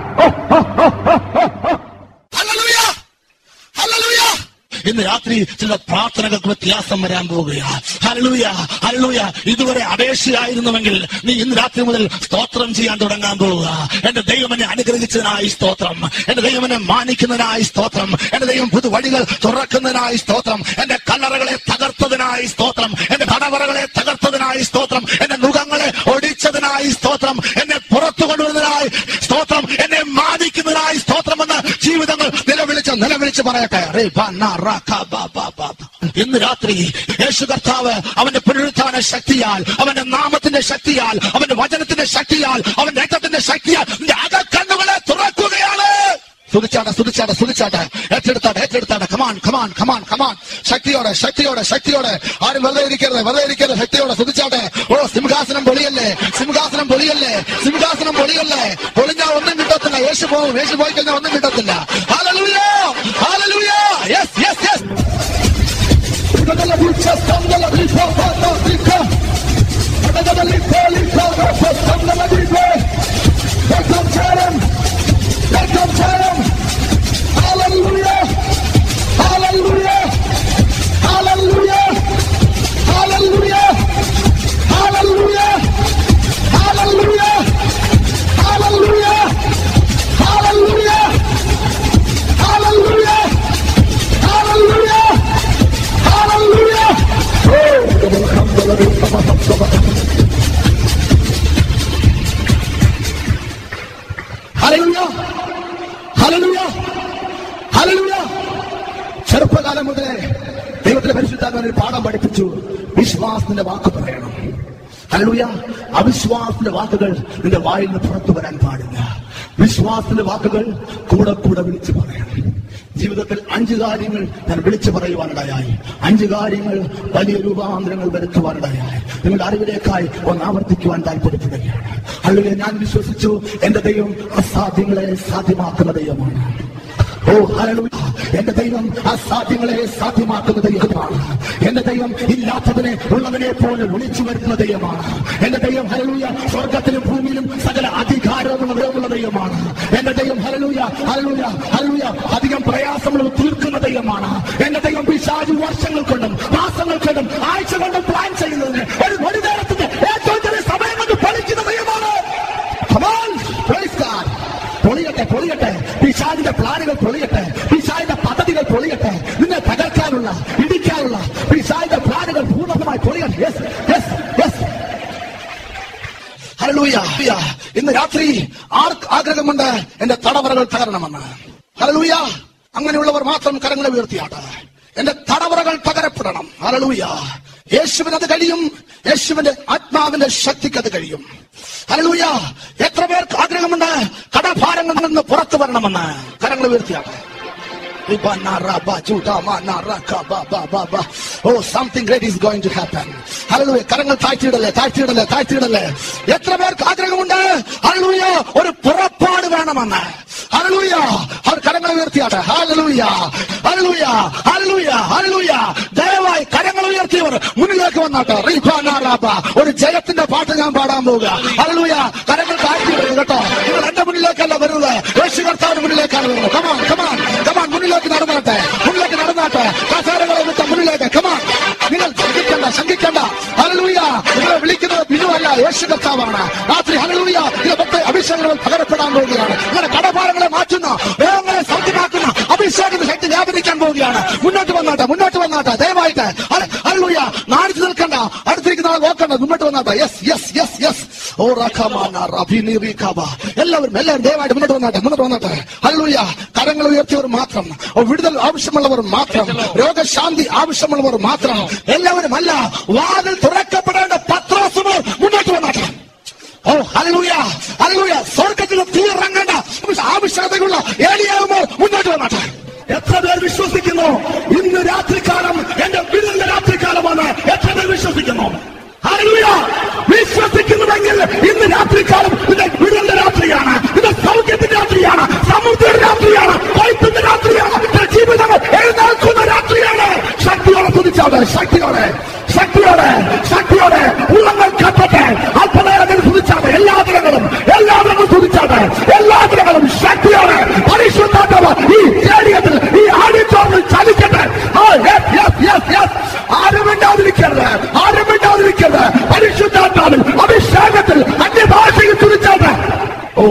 ഇന്ന് രാത്രി ചില പ്രാർത്ഥനകൾക്ക് വ്യത്യാസം വരാൻ പോവുകയാണ്. ഹല്ലേലൂയ. ഹല്ലേലൂയ. ഇതുവരെ അപേക്ഷയായിരുന്നുവെങ്കിൽ നീ ഇന്ന് രാത്രി മുതൽ സ്തോത്രം ചെയ്യാൻ തുടങ്ങാൻ പോവുക. എന്റെ ദൈവം എന്നെ അനുഗ്രഹിച്ചതിനായി സ്തോത്രം. എന്റെ ദൈവം എന്നെ മാനിക്കുന്നതിനായി സ്തോത്രം. എന്റെ ദൈവം പുതുവഴികൾ തുറക്കുന്നതിനായി സ്തോത്രം. എന്റെ കല്ലറകളെ തകർത്തതിനായി സ്തോത്രം. എന്റെ തടവറകളെ തകർത്തതിനായി സ്തോത്രം. എന്റെ മുഖങ്ങളെ ഒടിച്ചതിനായി സ്തോത്രം. എന്നെ പുറത്തു കൊണ്ടുവരുന്നതിനായി സ്തോത്രം. എന്നെ മാനിക്കുന്നതിനായി സ്തോത്രം എന്ന് ജീവിതങ്ങൾ നിലവിളിച്ച് നിലവിളിച്ച് പറയട്ടെ. ഇന്ന് രാത്രി യേശു കർത്താവ് അവന്റെ പുനരുത്ഥാന ശക്തിയാൽ, അവന്റെ നാമത്തിന്റെ ശക്തിയാൽ, അവന്റെ വചനത്തിന്റെ ശക്തിയാൽ, അവന്റെ രക്തത്തിന്റെ ശക്തിയാൽ നിന്റെ അകക്കണ്ണുകളെ തുറക്കുകയാണ്. സ്തുതിച്ചാട്ടെ സ്തുതിച്ചാട്ടെ സ്തുതിച്ചാട്ടെ. ഏറ്റെടുത്താട്ടെ ഏറ്റെടുത്താട്ടെ. Come on come on come on come on. ശക്തിയോടെ ശക്തിയോടെ ശക്തിയോടെ. ആരും വെറുതെ ഇരിക്കരുത് വെറുതെ ഇരിക്കരുത്. ശക്തിയോടെ സ്തുതിച്ചാട്ടെ. ഓ സിംഹാസനം പൊളിയല്ലേ സിംഹാസനം പൊളിയല്ലേ സിംഹാസനം പൊളിയല്ലേ. പൊളിഞ്ഞാൽ ഒന്നും കിട്ടത്തില്ല. യേശു പോകും. യേശു പോയി കഴിഞ്ഞാൽ ഒന്നും കിട്ടത്തില്ല. Hallelujah. Hallelujah. Yes yes yes. Hallelujah. Hallelujah. Hallelujah. Hallelujah. Hallelujah. Hallelujah. Hallelujah. Hallelujah. Hallelujah. Hallelujah. Hallelujah. ചെറുപ്പകാലം മുതലേ ദൈവത്തിന്റെ പരിശുദ്ധാത്മാവിനെ ഒരു പാഠം പഠിപ്പിച്ചു. വിശ്വാസത്തിന്റെ വാക്ക് പറയണം. ഹല്ലേലൂയ. അവിശ്വാസത്തിന്റെ വാക്കുകൾ നിന്റെ വായിൽ നിന്ന് പുറത്തു വരാൻ പാടില്ല. വിശ്വാസത്തിന്റെ വാക്കുകൾ കൂടെ കൂടെ വിളിച്ചു പറയണം. ജീവിതത്തിൽ അഞ്ചു കാര്യങ്ങൾ ഞാൻ വിളിച്ചു പറയുവാനിടയായി. അഞ്ചു കാര്യങ്ങൾ വലിയ രൂപാന്തരങ്ങൾ വരുത്തുവാനിടയായി. നിങ്ങളുടെ അറിവിലേക്കായി ഒന്ന് ആവർത്തിക്കുവാൻ താല്പര്യപ്പെടുകയാണ്. ഹല്ലേലൂയ. ഞാൻ വിശ്വസിച്ചു എന്റെ ദൈവം അസാധ്യങ്ങളെ സാധ്യമാക്കുന്ന ദൈവമാണ്. ഓ ഹല്ലേലൂയ. എന്റെ ദൈവം അസാധ്യങ്ങളെ സാധ്യമാക്കുന്ന ദൈവമാണ്. എന്റെ ദൈവം ഇല്ലാത്തതിനെ ഉള്ളതിനെ പോലെ വിളിച്ചു വരുത്തുന്ന ദൈവമാണ്. എന്റെ ദൈവം ഹല്ലേലൂയ സ്വർഗത്തിലും ഭൂമിയിലും സകല അധികാരമുള്ള ദൈവമാണ്. എന്റെ ദൈവം ഹല്ലേലൂയ ഹല്ലേലൂയ ഹല്ലേലൂയ അധികം പ്രയാസങ്ങൾ തീർക്കുന്ന ദൈവമാണ്. എന്റെ ദൈവം പിശാച് വർഷങ്ങൾ കൊണ്ടും മാസങ്ങൾ കൊണ്ടും ആഴ്ച കൊണ്ടും പ്ലാൻ ചെയ്യുന്നതിന് ഒരു ഒരു നേരത്തിന്റെ ഏറ്റവും ചെറിയ സമയം കൊണ്ട് ഫലിക്കുന്ന ദൈവമാണ്. പൊളിയട്ടെ പൊളിയട്ടെ പിശാചിന്റെ പ്ലാനുകൾ പൊളിയട്ടെ. പിശാചിന്റെ പദ്ധതികൾ പൊളിയട്ടെ. നിന്നെ തകർക്കാനുള്ള ഇടിക്കാനുള്ള പിശാചിന്റെ പ്ലാനുകൾ പൂർണ്ണമായി പൊളിയട്ടെ. Yes yes yes. ഹല്ലേലൂയ. ഇന്ന് രാത്രി ആർക്ക് ആഗ്രഹമുണ്ട് എന്റെ തടവറകൾ തകരണമെന്ന്? ഹല്ലേലൂയ. അങ്ങനെയുള്ളവർ മാത്രം കരങ്ങളെ ഉയർത്തിയാട്ടെ. എന്റെ തടവറകൾ തകരപ്പെടണം. ഹല്ലേലൂയ. യേശുവിന് അത് കഴിയും. യേശുവിന്റെ ആത്മാവിന്റെ ശക്തിക്ക് അത് കഴിയും. ഹല്ലേലൂയ. എത്ര പേർക്ക് ആഗ്രഹമുണ്ട് കടഭാരങ്ങളിൽ നിന്ന് പുറത്തു വരണമെന്ന്? കരങ്ങൾ ഉയർത്തിയാട്ടെ. Oh, something great is going to happen. Hallelujah. കരങ്ങൾ താഴ്ത്തിയിടല്ലേ താഴ്ത്തിയിടല്ലേ താഴ്ത്തിയിടല്ലേ. എത്ര പേർക്ക് ആഗ്രഹമുണ്ട് ഹല്ലേലൂയ ഒരു പുറപ്പാട് വേണമെന്ന്? ഹല്ലേലൂയ. അവർ കരങ്ങൾ ഉയർത്തിയാട്ടെ. Hallelujah hallelujah hallelujah hallelujah. ദയവായി കരങ്ങൾ ഉയർത്തിയവർ മുന്നിലേക്ക് വന്നാട്ടെ. ഒരു ജയത്തിന്റെ പാട്ട് ഞാൻ പാടാൻ പോവുക. ഹല്ലേലൂയ. കരങ്ങൾ താഴ്ത്തിയിടരുത് കേട്ടോ. നിങ്ങൾ എന്റെ മുന്നിലേക്കല്ല വരുന്നത്, യേശു കർത്താവിന്റെ മുന്നിലേക്കാണ് വരുന്നത്. Come on come on come on. മുന്നിലേക്ക് നടന്നാട്ടെ മുന്നിലേക്ക് നടന്നാട്ടെ. കസേരകളെ വിട്ട മുന്നിലേക്ക് കമാൻ. നിങ്ങൾ ശങ്കിക്കണ്ട ശങ്കിക്കണ്ട. ഹല്ലേലൂയ. നിങ്ങളെ വിളിക്കുന്നത് ബിനുവല്ല, യേശു കർത്താവാണ്. രാത്രി ഹല്ലേലൂയ ഇതിന്റെ അഭിഷേകങ്ങൾ പകരപ്പെടാൻ പോവുകയാണ്. നിങ്ങളുടെ കടഭാരങ്ങളെ മാറ്റുന്ന വേഗങ്ങളെ സൗഖ്യമാക്കുന്ന അഭിഷേകത്തിന്റെ ശക്തി വ്യാപരിക്കാൻ പോവുകയാണ്. മുന്നോട്ട് വന്നാട്ടെ മുന്നോട്ട് വന്നാട്ടെ ദയവായിട്ട്. ഹല്ലേലൂയ. നാണിച്ചു നിൽക്കണ്ട, അടുത്തിരിക്കുന്ന ആൾ നോക്കണ്ട, മുന്നോട്ട് വന്നാട്ടെ. Yes yes yes yes. ഓ റഖമാന റബിനി റിഖബ. എല്ലാവരും എല്ലാവരും ദയവായിട്ട് മുന്നോട്ട് വന്നാട്ടെ മുന്നോട്ട് വന്നാട്ടെ. ഹല്ലേലൂയ. കരങ്ങൾ ഉയർത്തിയവർ മാത്രം, വിടുതൽ ആവശ്യമുള്ളവർ മാത്രം, രോഗശാന്തി ആവശ്യമുള്ളവർ മാത്രം, എല്ലാവരും അല്ല. വാതിൽ തുറക്കപ്പെടേണ്ട പത്രോസുമാർ മുന്നോട്ട് വന്നാട്ടെ. ഓ ഹല്ലേലൂയ ഹല്ലേലൂയ. സ്വർഗ്ഗത്തിൽ തീയിറങ്ങേണ്ട ആവശ്യകതയുള്ള ഏലിയാവുമാർ മുന്നോട്ട് വന്നാട്ടെ. എത്ര പേർ വിശ്വസിക്കുന്നു ഇന്ന് രാത്രികാലം എന്റെ വിടുതലിന്റെ രാത്രികാലമാണ്? എത്ര പേർ വിശ്വസിക്കുന്നു? ഹല്ലേലൂയ. വിശ്വസിക്കുന്നുവെങ്കിൽ ഇന്ന് രാത്രികാലം ഇത് വിടുതലിന്റെ രാത്രിയാണ്, ഇത് സൗഖ്യത്തിന്റെ രാത്രിയാണ്, സമൃദ്ധിയുടെ രാത്രിയാണ്, വൈദ്യുതിന്റെ രാത്രിയാണ്, ജീവിതങ്ങൾ എഴുന്നേൽക്കുന്ന രാത്രിയാണ്. ശക്തിയോടെ തുതിച്ചാട്ടെ. ശക്തിയോടെ ശക്തിയോടെ ശക്തിയോടെ ഉള്ളങ്ങൾ കത്തട്ടെ. അല്പനേരം തുതിച്ചാട്ടെ. എല്ലാ ദിനങ്ങളും എല്ലാ ദിനങ്ങളും തുതിച്ചാട്ടെ. എല്ലാ ദിനങ്ങളും ശക്തിയോടെ പരിശുദ്ധാത്മാവ് ഈ സ്റ്റേഡിയത്തിൽ ഈ ആഡിറ്റോറിയത്തിൽ ചലിക്കട്ടെ. ആരും മിണ്ടാതിരിക്കരുത്, ആരും മിണ്ടാതിരിക്കരുത്. പരിശുദ്ധാത്മാവിൽ അഭിഷേകത്തിൽ അന്യഭാഷയിൽ തുതിച്ചാട്ടെ. ഓ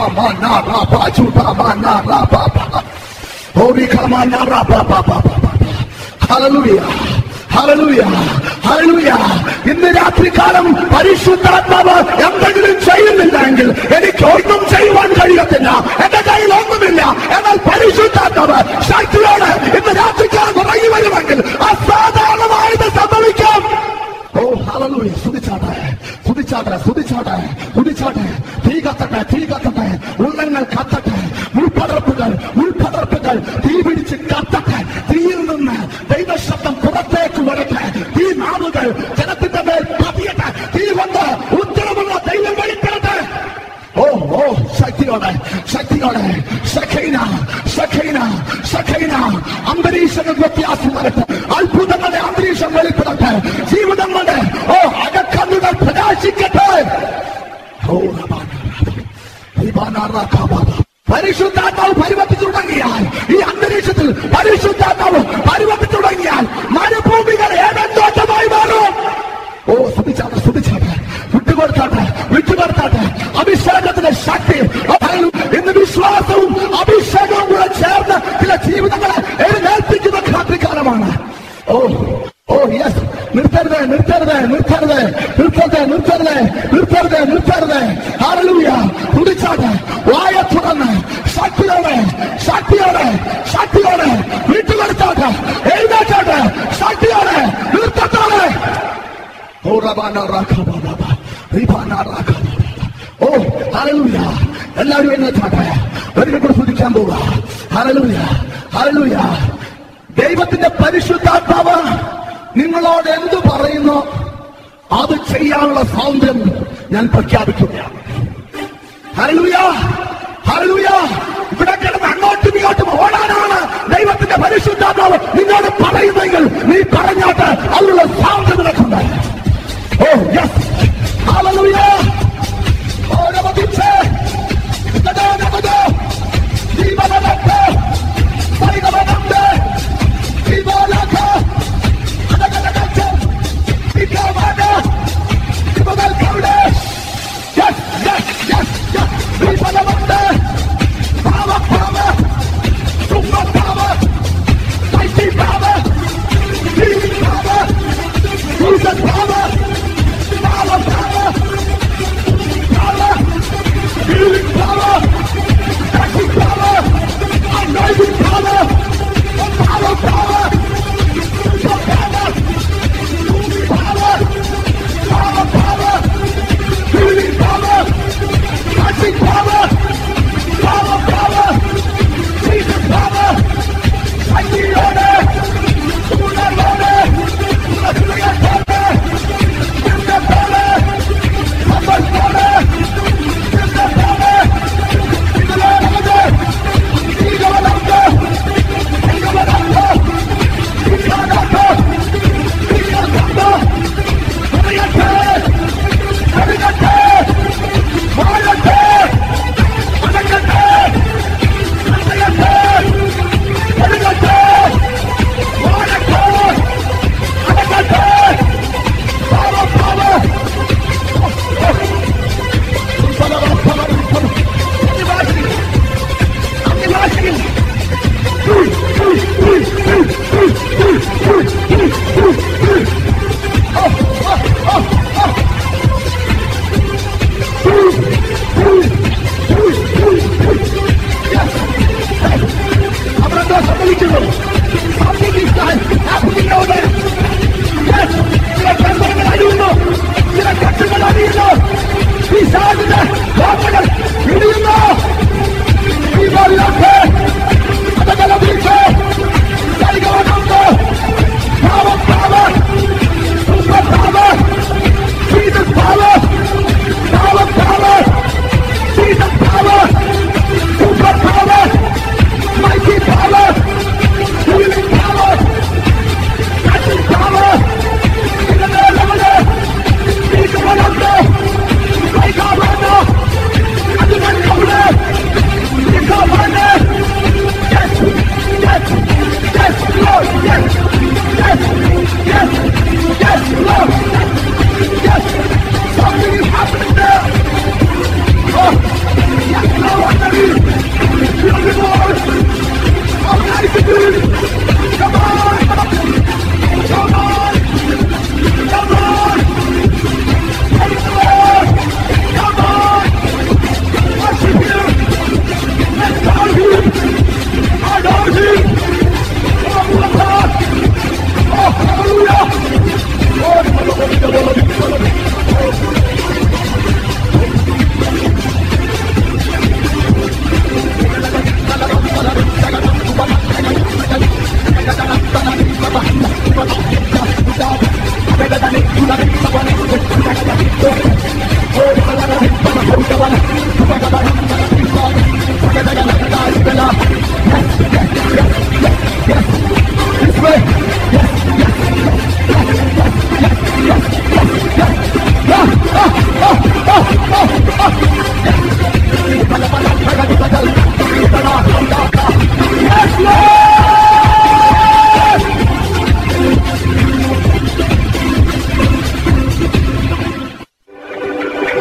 ഹല്ലേലൂയ ഹല്ലേലൂയ ഹല്ലേലൂയ. ഇന്ന് രാത്രികാലം പരിശുദ്ധാത്മാവ് എന്തെങ്കിലും ചെയ്യുന്നില്ലെങ്കിൽ എനിക്ക് ഒന്നും ചെയ്യുവാൻ കഴിയത്തില്ല. എന്റെ കയ്യിൽ ഒന്നുമില്ല. എന്നാൽ പരിശുദ്ധാത്മാവ് ശക്തിയോടെ ഇന്ന് രാത്രികാലം ഇറങ്ങി വരുമെങ്കിൽ അസാധാരണമായത് സംഭവിക്കാം. ഓ ഹല്ലേലൂയ. സ്തുതിച്ചാട്ടെ സ്തുതിച്ചാട്ടെ സ്തുതിച്ചാട്ടെ സ്തുതിച്ചാട്ടെ. തീ കത്തട്ടെ തീ കത്തട്ടെ. ഉള്ളങ്ങൾ കത്തട്ടെ. ഉൾപ്പടർപ്പുകൾ ഉൾപ്പടർപ്പുകൾ തീ പിടിച്ച് കത്തട്ടെ. തീയിൽ നിന്ന് ദൈവശബ്ദം പുറത്തേക്ക് വരട്ടെ. തീ നാവുകൾ ജനത്തിന്റെ മേൽ പതിയട്ടെ. തീ കൊണ്ട് ഉത്തരമുള്ള ദൈവം വെളിപ്പെടട്ടെ. ഓ ഓ ശക്തിയോടെ ശക്തിയോടെ ശഖൈന ശഖൈന ശഖൈന. അന്തരീക്ഷങ്ങൾ വ്യത്യാസം വരട്ടെ. അത്ഭുതങ്ങളുടെ അന്തരീക്ഷം വെളിപ്പെടട്ടെ. ജീവിതങ്ങളുടെ ഓ അകക്കണ്ണുകൾ പ്രകാശിക്കട്ടെ. ഓ പരിശുദ്ധാത്മാവ് പരിവർത്തിച്ചു തുടങ്ങിയാൽ, ഈ അന്തരീക്ഷത്തിൽ പരിശുദ്ധാത്മാവ് പരിവർത്തിച്ചു തുടങ്ങിയാൽ മരുഭൂമികൾ ഏതെന്തോട്ടമായി മാറും. ഓ സ്തുതിച്ചാട്ടെ സ്തുതിച്ചാട്ടെ. വിട്ടുകൊടുത്താട്ടെ വിട്ടുകൊടുത്താട്ടെ. അഭിഷേകത്തിന്റെ ശക്തി ഇന്ന് വിശ്വാസവും അഭിഷേകവും കൂടെ ചേർന്ന് ചില ജീവിതങ്ങളെ എഴുന്നേൽപ്പിക്കുന്ന രാത്രികാലമാണ്. ഓ ഓ യെസ്. നിർത്തരുത് നിർത്തരുത് നിർത്തരുത് നിർത്തരുത് നിർത്തരുത് നിർത്തരുത് നിർത്തരുത്. ഹല്ലേലൂയ. തുടിച്ചാട്ടെ. വായ തുറന്ന് ശക്തിയോടെ ശക്തിയോടെ ശക്തിയോടെ വീട്ടുകൊടുത്തോട്ടെ, എഴുന്നേറ്റോട്ടെ, ശക്തിയോടെ നൃത്തത്തോടെ. ഓ ഹല്ലേലൂയ! എല്ലാവരും എഴുന്നേറ്റോട്ടെ, ഒരിക്കൽ കൂടി സ്തുതിക്കാൻ പോവുക. Hallelujah, hallelujah! ദൈവത്തിന്റെ പരിശുദ്ധാത്മാവ് നിങ്ങളോട് എന്തു പറയുന്നു അത് ചെയ്യാനുള്ള സ്വാതന്ത്ര്യം ഞാൻ പ്രഖ്യാപിക്കുകയാണ്. Hallelujah, hallelujah! ഇവിടെ കിടന്ന് അങ്ങോട്ടും ഇങ്ങോട്ടും ഓടാനാണ് ദൈവത്തിന്റെ പരിശുദ്ധാത്മാവ് നിന്നോട് പറയുന്നെങ്കിൽ നീ പറഞ്ഞോട്ട് അതിനുള്ള സ്വാതന്ത്ര്യം നിനക്കുണ്ട്. ഓ യെസ്, ഹല്ലേലൂയ! ഓരമതിച്ചേ ഇതദാനമദോ ജീവനത്തെ പരിഗണനത്തെ ജീവനക അടകടകച്ച ഇക്കവാന ഇബദൽ കൗടെ. യെസ് യെസ് യെസ് യെസ്, ജീവനത്തെ power power super power mighty power healing power Jesus power power power power healing power mighty power anointing power power power super power power power power healing power mighty power power power Jesus power mighty order super order hallelujah power super power super power super power in the name of the ego of the ego of the ego of the ego of the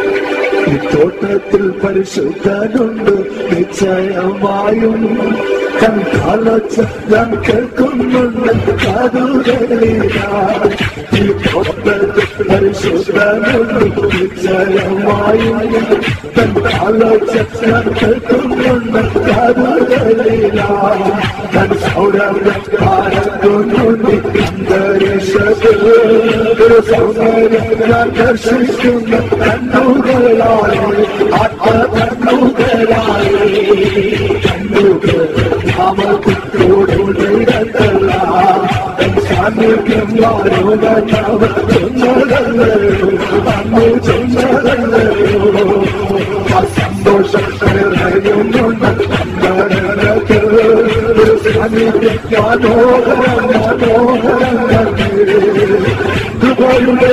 തോട്ടത്തിൽ പരിശുദ്ധനുണ്ട് നിശ്ചയമായും കൺകാലച്ച ഞാൻ കേൾക്കുന്നുണ്ട് കാതുകളിലായി ഈ പരിശുദ്ധനുണ്ട് നിശ്ചയമായി കൺകാലച്ച ഞാൻ കേൾക്കുന്നുണ്ട് കാതുകളിലായി ഞാൻ സൗരഭ്യക്കാരത്തുന്നുണ്ട് അന്തരീക്ഷത്തിൽ ഒരു സൗന്ദര്യം ഞാൻ ദർശിക്കുന്ന കണ്ണുകളായി ആത്മ കണ്ണുകളായി കണ്ണുകൾ ോടുള്ള സാന്നിധ്യം അന്നു ചെന്നതല്ലോ ആ സന്തോഷങ്ങളുണ്ട് സാന്നിധ്യം മനോഹരം മനോഹരം കൃപയുടെ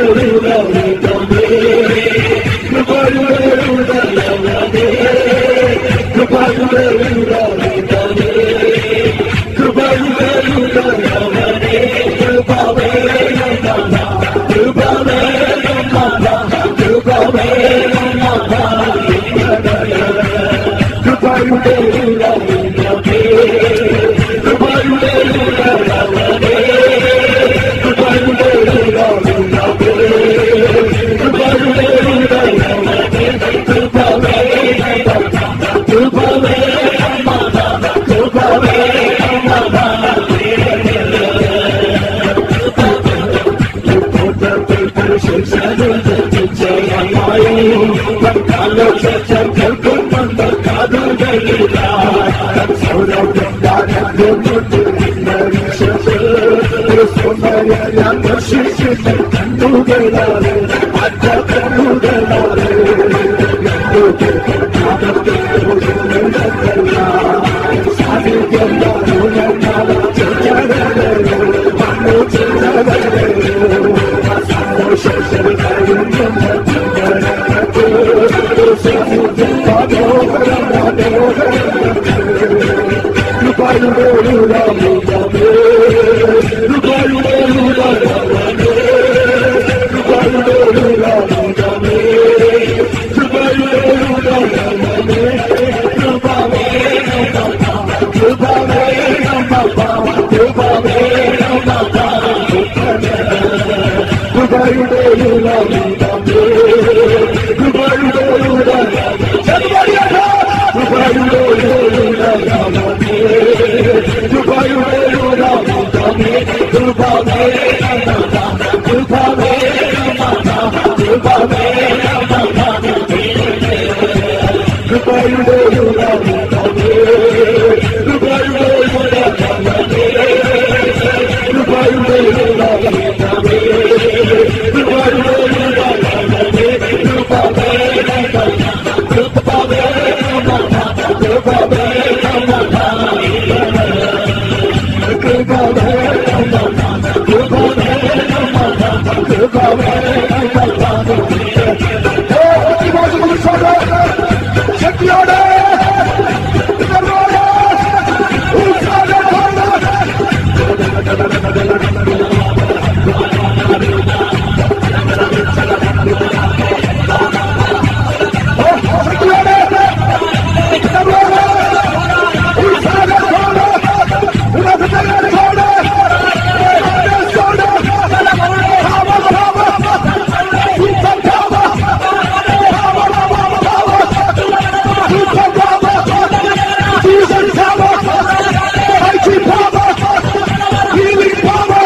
Healing power,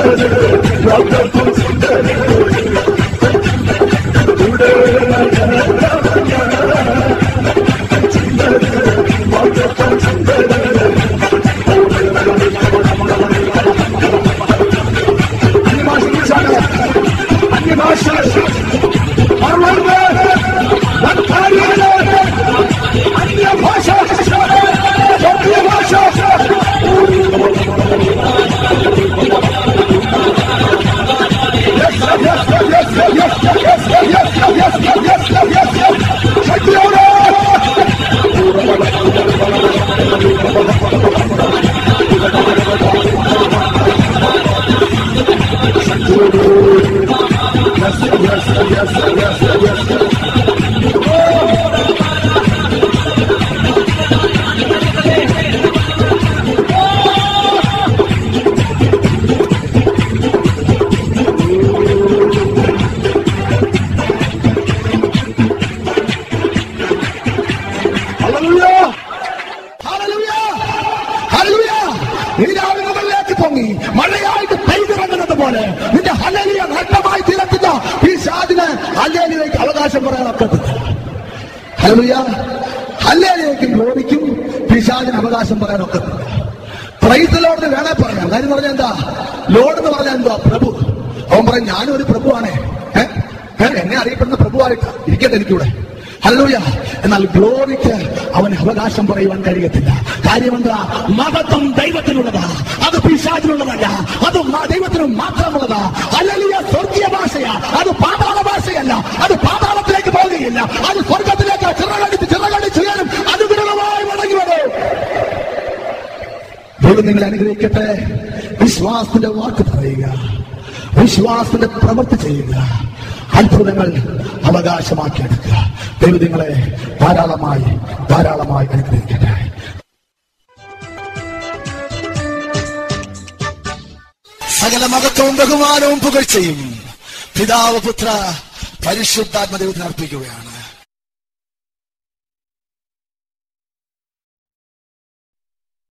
മഴയായിട്ട് പെയ്തിറങ്ങുന്നത് പോലെ നിന്റെ ഹല്ലേലൂയ നഗ്നമായി തീരത്തില്ല. ഈ സാധിന് ഹല്ലേലൂയയ്ക്ക് അവകാശം പറയാൻ ഒക്കത്തില്ല. ഹല്ലേലൂയ ഹല്ലേലൂയയ്ക്കും ഗ്ലോറിക്കും പിശാചിന് അവകാശം പറയാൻ ഒക്കത്തില്ല. പ്രൈസ് ലോർഡ് വേണേ പറയാം. കാര്യം പറഞ്ഞാൽ എന്താ? ലോർഡ് എന്ന് പറഞ്ഞാൽ എന്താ? പ്രഭു. അവൻ പറയും ഞാനൊരു പ്രഭുവാണേ, ഏഹ് എന്നെ അറിയപ്പെടുന്ന പ്രഭുവായിട്ട് ഇരിക്കട്ടെ എനിക്കൂടെ. ഹല്ലേലൂയ. എന്നാൽ ഗ്ലോറിക്ക് അവന് അവകാശം പറയുവാൻ കഴിയത്തില്ല. കാര്യമെന്താ? മഹത്വം ദൈവത്തിനുള്ളതാ, അത് പിശാചിനുള്ളതല്ല. അത് ദൈവത്തിന് മാത്രമുള്ളതാ. ഹല്ലേലൂയ സ്വർഗീയ ഭാഷയാ, അത് പാതാള ഭാഷയല്ല. അത് പാതാളത്തിലേക്ക് പോകുകയില്ല, അത് സ്വർഗത്തിലേക്ക് ചിറകടിച്ച് ചിറകടിച്ച് ചെയ്യാനും അനുഗ്രഹമായി മടങ്ങി വരും. ദൈവം നിങ്ങളെ അനുഗ്രഹിക്കട്ടെ. വിശ്വാസത്തിന്റെ വാക്ക് പറയുക, വിശ്വാസത്തിന്റെ പ്രവൃത്തി ചെയ്യുക, അത്ഭുതങ്ങൾ അവകാശമാക്കിയെടുക്കുക. ദൈവം നിങ്ങളെ ധാരാളമായി ധാരാളമായി അനുഗ്രഹിക്കട്ടെ. സകല മഹത്വവും ബഹുമാനവും പുകഴ്ചയും പിതാവ് പുത്ര പരിശുദ്ധാത്മ ദൈവത്തിന് അർപ്പിക്കുകയാണ്.